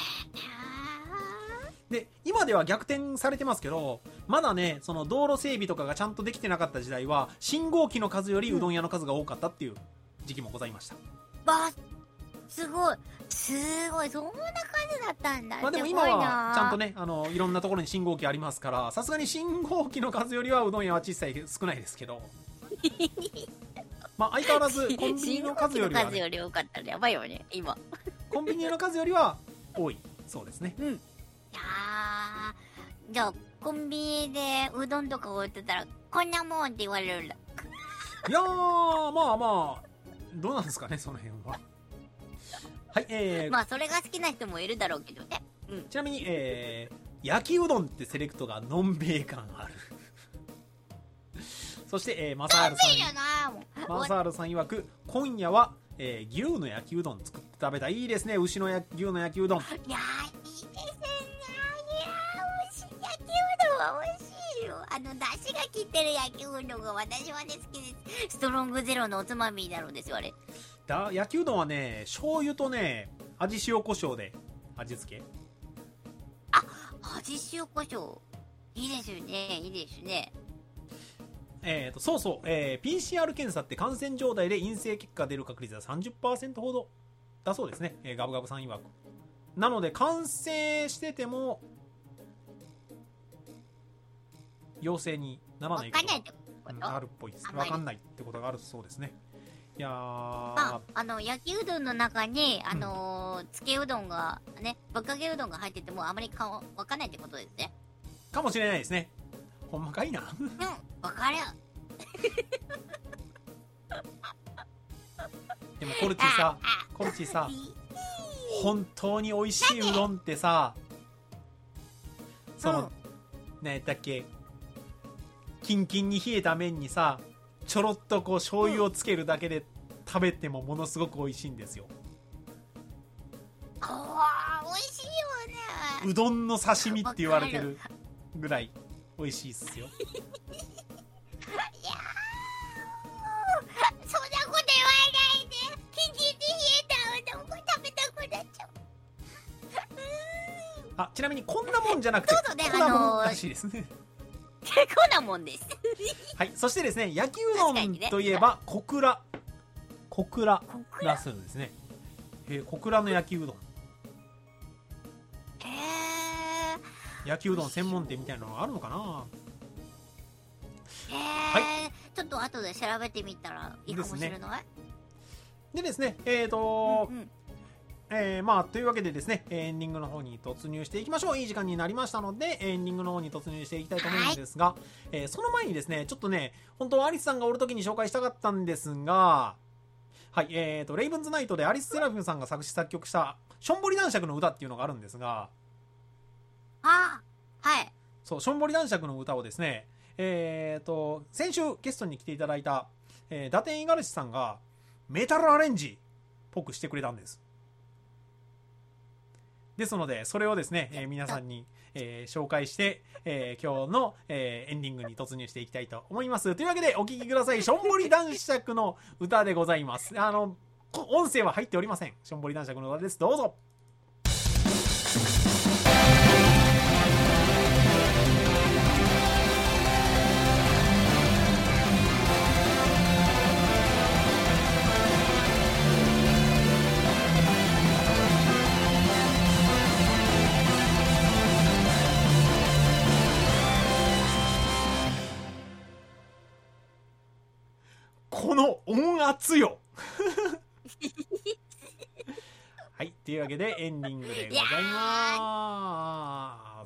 [SPEAKER 1] で今では逆転されてますけど、まだねその道路整備とかがちゃんとできてなかった時代は信号機の数よりうどん屋の数が多かったっていう時期もございました。
[SPEAKER 2] わ、すごい。すごい。そんな感じだったんだ。
[SPEAKER 1] まあでも今はちゃんとね、あのいろんなところに信号機ありますから、さすがに信号機の数よりはうどん屋は小さい少ないですけどまあ相変わらずコンビニの数よりは、ね、
[SPEAKER 2] 信号機の数より多かったらやばいよね、今。
[SPEAKER 1] コンビニの数よりは多いそうですね。
[SPEAKER 2] うん。いやー、じゃあ、コンビニでうどんとか置いてたら、こんなもんって言われるんだ。
[SPEAKER 1] いやー、まあまあどうなんですかね、その辺は。はい、えー
[SPEAKER 2] まあ、それが好きな人もいるだろうけどね。うん。
[SPEAKER 1] ちなみに、えー、焼きうどんってセレクトがのんべい感あるそして、えー、マサールさ
[SPEAKER 2] いいよなもう。
[SPEAKER 1] んマサールさん曰く、今夜は、えー、牛の焼きうどん作って食べたい。いいですね、牛のや牛の焼きうどん。
[SPEAKER 2] いやー、いいですね。いやあの、出汁が効いてる焼きうどんが私はね、好きです。ストロングゼロのおつまみになるんですよ、あれ。
[SPEAKER 1] だ焼きうどんはね、醤油とね、味塩コショウで味付け。
[SPEAKER 2] あ、味塩コショウ。いいですよね、いいですね。
[SPEAKER 1] えーと、そうそう、えー、ピーシーアール 検査って感染状態で陰性結果が出る確率は さんじゅっパーセント ほどだそうですね。えー、ガブガブさん曰く。なので、感染してても、陽性にならないことが、うん、あるっぽいです。わかんないってことがあるそうですね。いやー。
[SPEAKER 2] あ、あの、焼きうどんの中に、あのー、うん、つけうどんが、ね、ぶっかけうどんが入っててもあまりかわかんないってことですね。
[SPEAKER 1] かもしれないですね。ほんまかいな。
[SPEAKER 2] うん、わかる。
[SPEAKER 1] でもコルチさ、コルチさ、本当に美味しいうどんってさ、その、うん、ねだっけ、キンキンに冷えた麺にさ、ちょろっとこう醤油をつけるだけで食べてもものすごく美味しいんですよ。
[SPEAKER 2] ああ、美味しいよね。
[SPEAKER 1] うどんの刺身って言われてるぐらい美味しいっすよ。いやー、
[SPEAKER 2] そんなこと言わないで。キンキンに冷えたうどんが食べたくなっちゃう。
[SPEAKER 1] あ、ちなみにこんなもんじゃなくて、
[SPEAKER 2] そうそうね、
[SPEAKER 1] こんなもんらしいですね。
[SPEAKER 2] こんなもんです。
[SPEAKER 1] はい、そしてですね、焼きうどんといえば小倉、小倉らするんですね。えー、小倉の焼きうどん。
[SPEAKER 2] へー。
[SPEAKER 1] 焼きうどん専門店みたいなのがあるのかな。
[SPEAKER 2] へー、はい、ちょっと後で調べてみたらいいかもしれない。
[SPEAKER 1] でですね、えーとー、
[SPEAKER 2] うんうん、
[SPEAKER 1] えー、まあというわけでですね、エンディングの方に突入していきましょう。いい時間になりましたのでエンディングの方に突入していきたいと思うんですが、はい、えー、その前にですね、ちょっとね、本当はアリスさんがおる時に紹介したかったんですが、はい、えーとレイブンズナイトでアリス・セラフィムさんが作詞作曲したしょんぼり男爵の歌っていうのがあるんですが、
[SPEAKER 2] あ、はい、
[SPEAKER 1] そう、しょんぼり男爵の歌をですね、えーと先週ゲストに来ていただいた、えー、打点五十嵐さんがメタルアレンジっぽくしてくれたんです。ですので、それをですね、えー、皆さんに、えー、紹介して、えー、今日の、えー、エンディングに突入していきたいと思います。というわけで、お聴きください。しょんぼり男爵の歌でございます。あの、音声は入っておりません。しょんぼり男爵の歌です。どうぞ。この音圧よ。はい、というわけでエンディングでございます。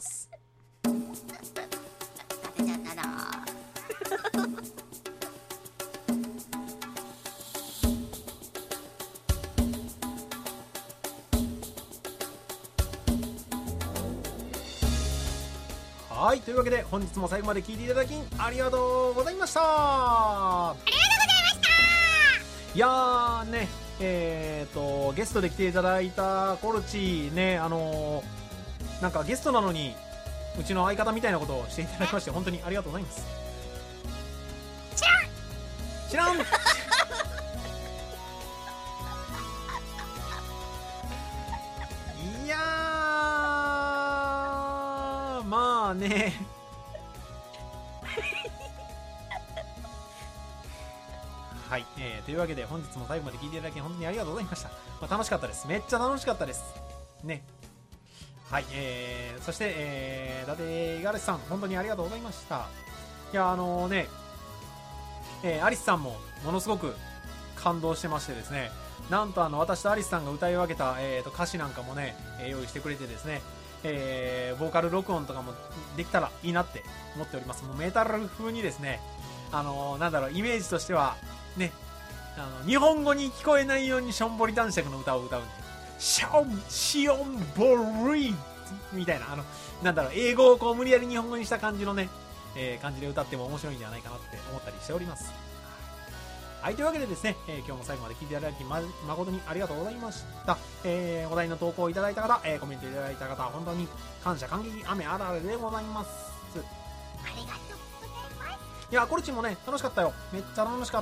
[SPEAKER 1] はい、というわけで本日も最後まで聞いていただきありがとうございました。ありがとうございました。いやーね、えーとゲストで来ていただいたコルチね、あのー、なんかゲストなのにうちの相方みたいなことをしていただきまして本当にありがとうございます。知らん知らんいやー、まあねはい、えー、というわけで本日も最後まで聞いていただき本当にありがとうございました。まあ、楽しかったです。めっちゃ楽しかったですね。はい、えー、そして、えー、伊達五十嵐さん本当にありがとうございました。いや、あのー、ね、えー、アリスさんもものすごく感動してましてですね、なんとあの私とアリスさんが歌い分けた、えー、と歌詞なんかもね、えー、用意してくれてですね、えー、ボーカル録音とかもできたらいいなって思っております。もうメタル風にですね、あのー、なんだろう、イメージとしてはね、あの日本語に聞こえないようにしょんぼり男爵の歌を歌うんで、ションシオンボリーみたいな、あのなんだろう、英語をこう無理やり日本語にした感じのね、えー、感じで歌っても面白いんじゃないかなって思ったりしております。はい、というわけでですね、えー、今日も最後まで聞いていただき、ま、誠にありがとうございました。えー、お題の投稿をいただいた方、えー、コメントいただいた方、本当に感謝感激、雨あられでございます。
[SPEAKER 2] ありがとうございます。
[SPEAKER 1] いやコルチもね楽しかったよ。めっちゃ楽しかった。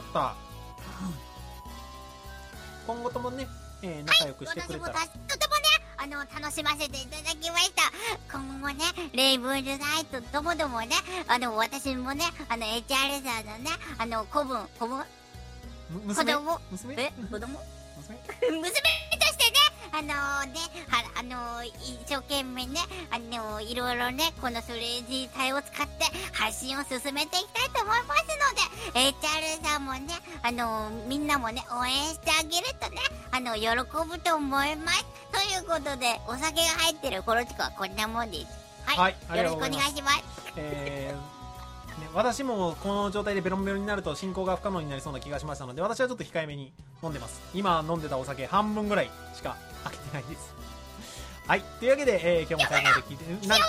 [SPEAKER 1] 今後ともね、えー、仲良くしてくれたら、
[SPEAKER 2] はい、私もとてもねあの楽しませていただきました。今後もねレイブンズナイトともどもねあの私もねあの エイチアール さんのねあの子分子分子供
[SPEAKER 1] 娘
[SPEAKER 2] え子供
[SPEAKER 1] 娘
[SPEAKER 2] 娘としてねあのー、ねはあのー、一生懸命ねあのー、いろいろねこのスレージ体を使って発信を進めていきたいと思いますので エイチアール さんもねあのー、みんなもね応援してあげるとねあの喜ぶと思います。ということでお酒が入ってるコロチコはこんなもんです。はい、はい、よろしくお願いします。
[SPEAKER 1] えーね、私もこの状態でベロンベロンになると進行が不可能になりそうな気がしましたので、私はちょっと控えめに飲んでます。今飲んでたお酒半分ぐらいしか開けてないです。はい、というわけで、えー、今日も最後まで聞いてな伊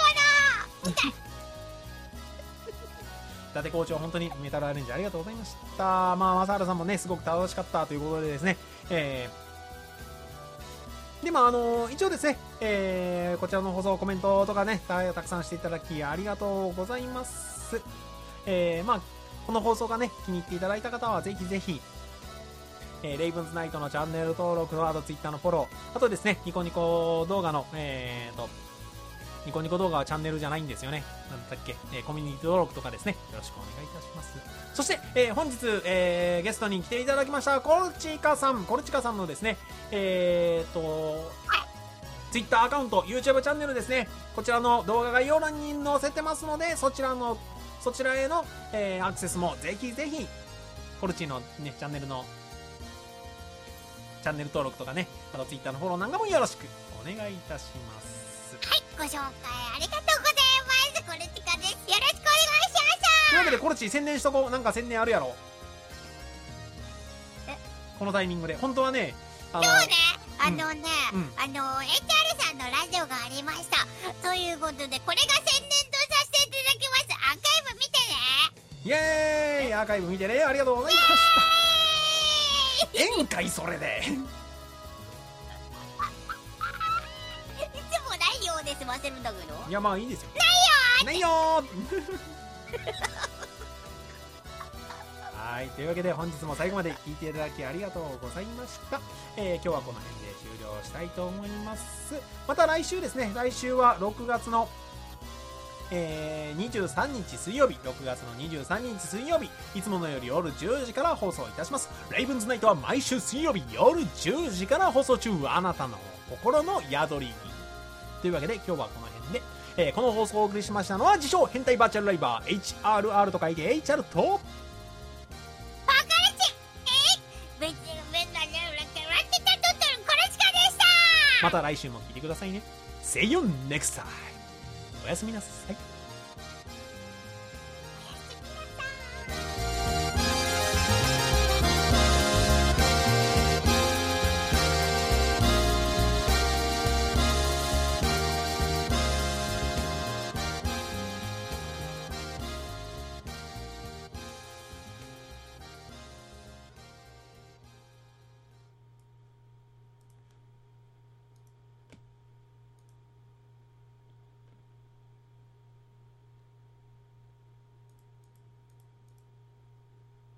[SPEAKER 1] 達校長本当にメタルアレンジありがとうございました。まあ正原さんもねすごく楽しかったということでですね、えー、でまああの一応ですね、えー、こちらの放送コメントとかね た, たくさんしていただきありがとうございます。えー、まあこの放送がね気に入っていただいた方はぜひぜひ、えー、レイブンズナイトのチャンネル登録とあとツイッターのフォロー、あとですねニコニコ動画のえーとニコニコ動画はチャンネルじゃないんですよね。なんだっけ、えー、コミュニティ登録とかですねよろしくお願いいたします。そして、えー、本日、えー、ゲストに来ていただきましたコルチカさんコルチカさんのですねえーとツイッターアカウント YouTube チャンネルですね、こちらの動画概要欄に載せてますのでそちらのそちらへの、えー、アクセスもぜひぜひコルチのねチャンネルのチャンネル登録とかねあとツイッターのフォローなんかもよろしくお願いいたします。
[SPEAKER 2] はい、ご紹介ありがとうございます。コルチカです。よろしくお願いします。
[SPEAKER 1] というわけでコルチ宣伝しとこう。なんか宣伝あるやろ。
[SPEAKER 2] え
[SPEAKER 1] このタイミングで本当はね
[SPEAKER 2] あの今日ねあのね、
[SPEAKER 1] うんうん、
[SPEAKER 2] あの エイチアール さんのラジオがありました。ということでこれが宣伝とさせていただきます。アーカイブ見てね。
[SPEAKER 1] イエーイ、アーカイブ見てね。ありがとうございました。宴会それで
[SPEAKER 2] で済ませるんだけど。
[SPEAKER 1] いやまあいいですよ。
[SPEAKER 2] ないよーない
[SPEAKER 1] よーはい、というわけで本日も最後まで聞いていただきありがとうございました。えー、今日はこの辺で終了したいと思います。また来週ですね、来週はろくがつのえー、にじゅうさんにち水曜日、ろくがつのにじゅうさんにち水曜日、いつものより夜じゅうじから放送いたします。レイブンズナイトは毎週水曜日夜じゅうじから放送中。あなたの心の宿りに。というわけで今日はこの辺で、えー、この放送をお送りしましたのは自称変態バーチャルライバー エイチアールアール と書いて エイチアール とバカル
[SPEAKER 2] チえい別にメンタルラッキャラッキャトトルコルチカでした。
[SPEAKER 1] また来週も聞いてくださいね。See you next time。おやすみなさい。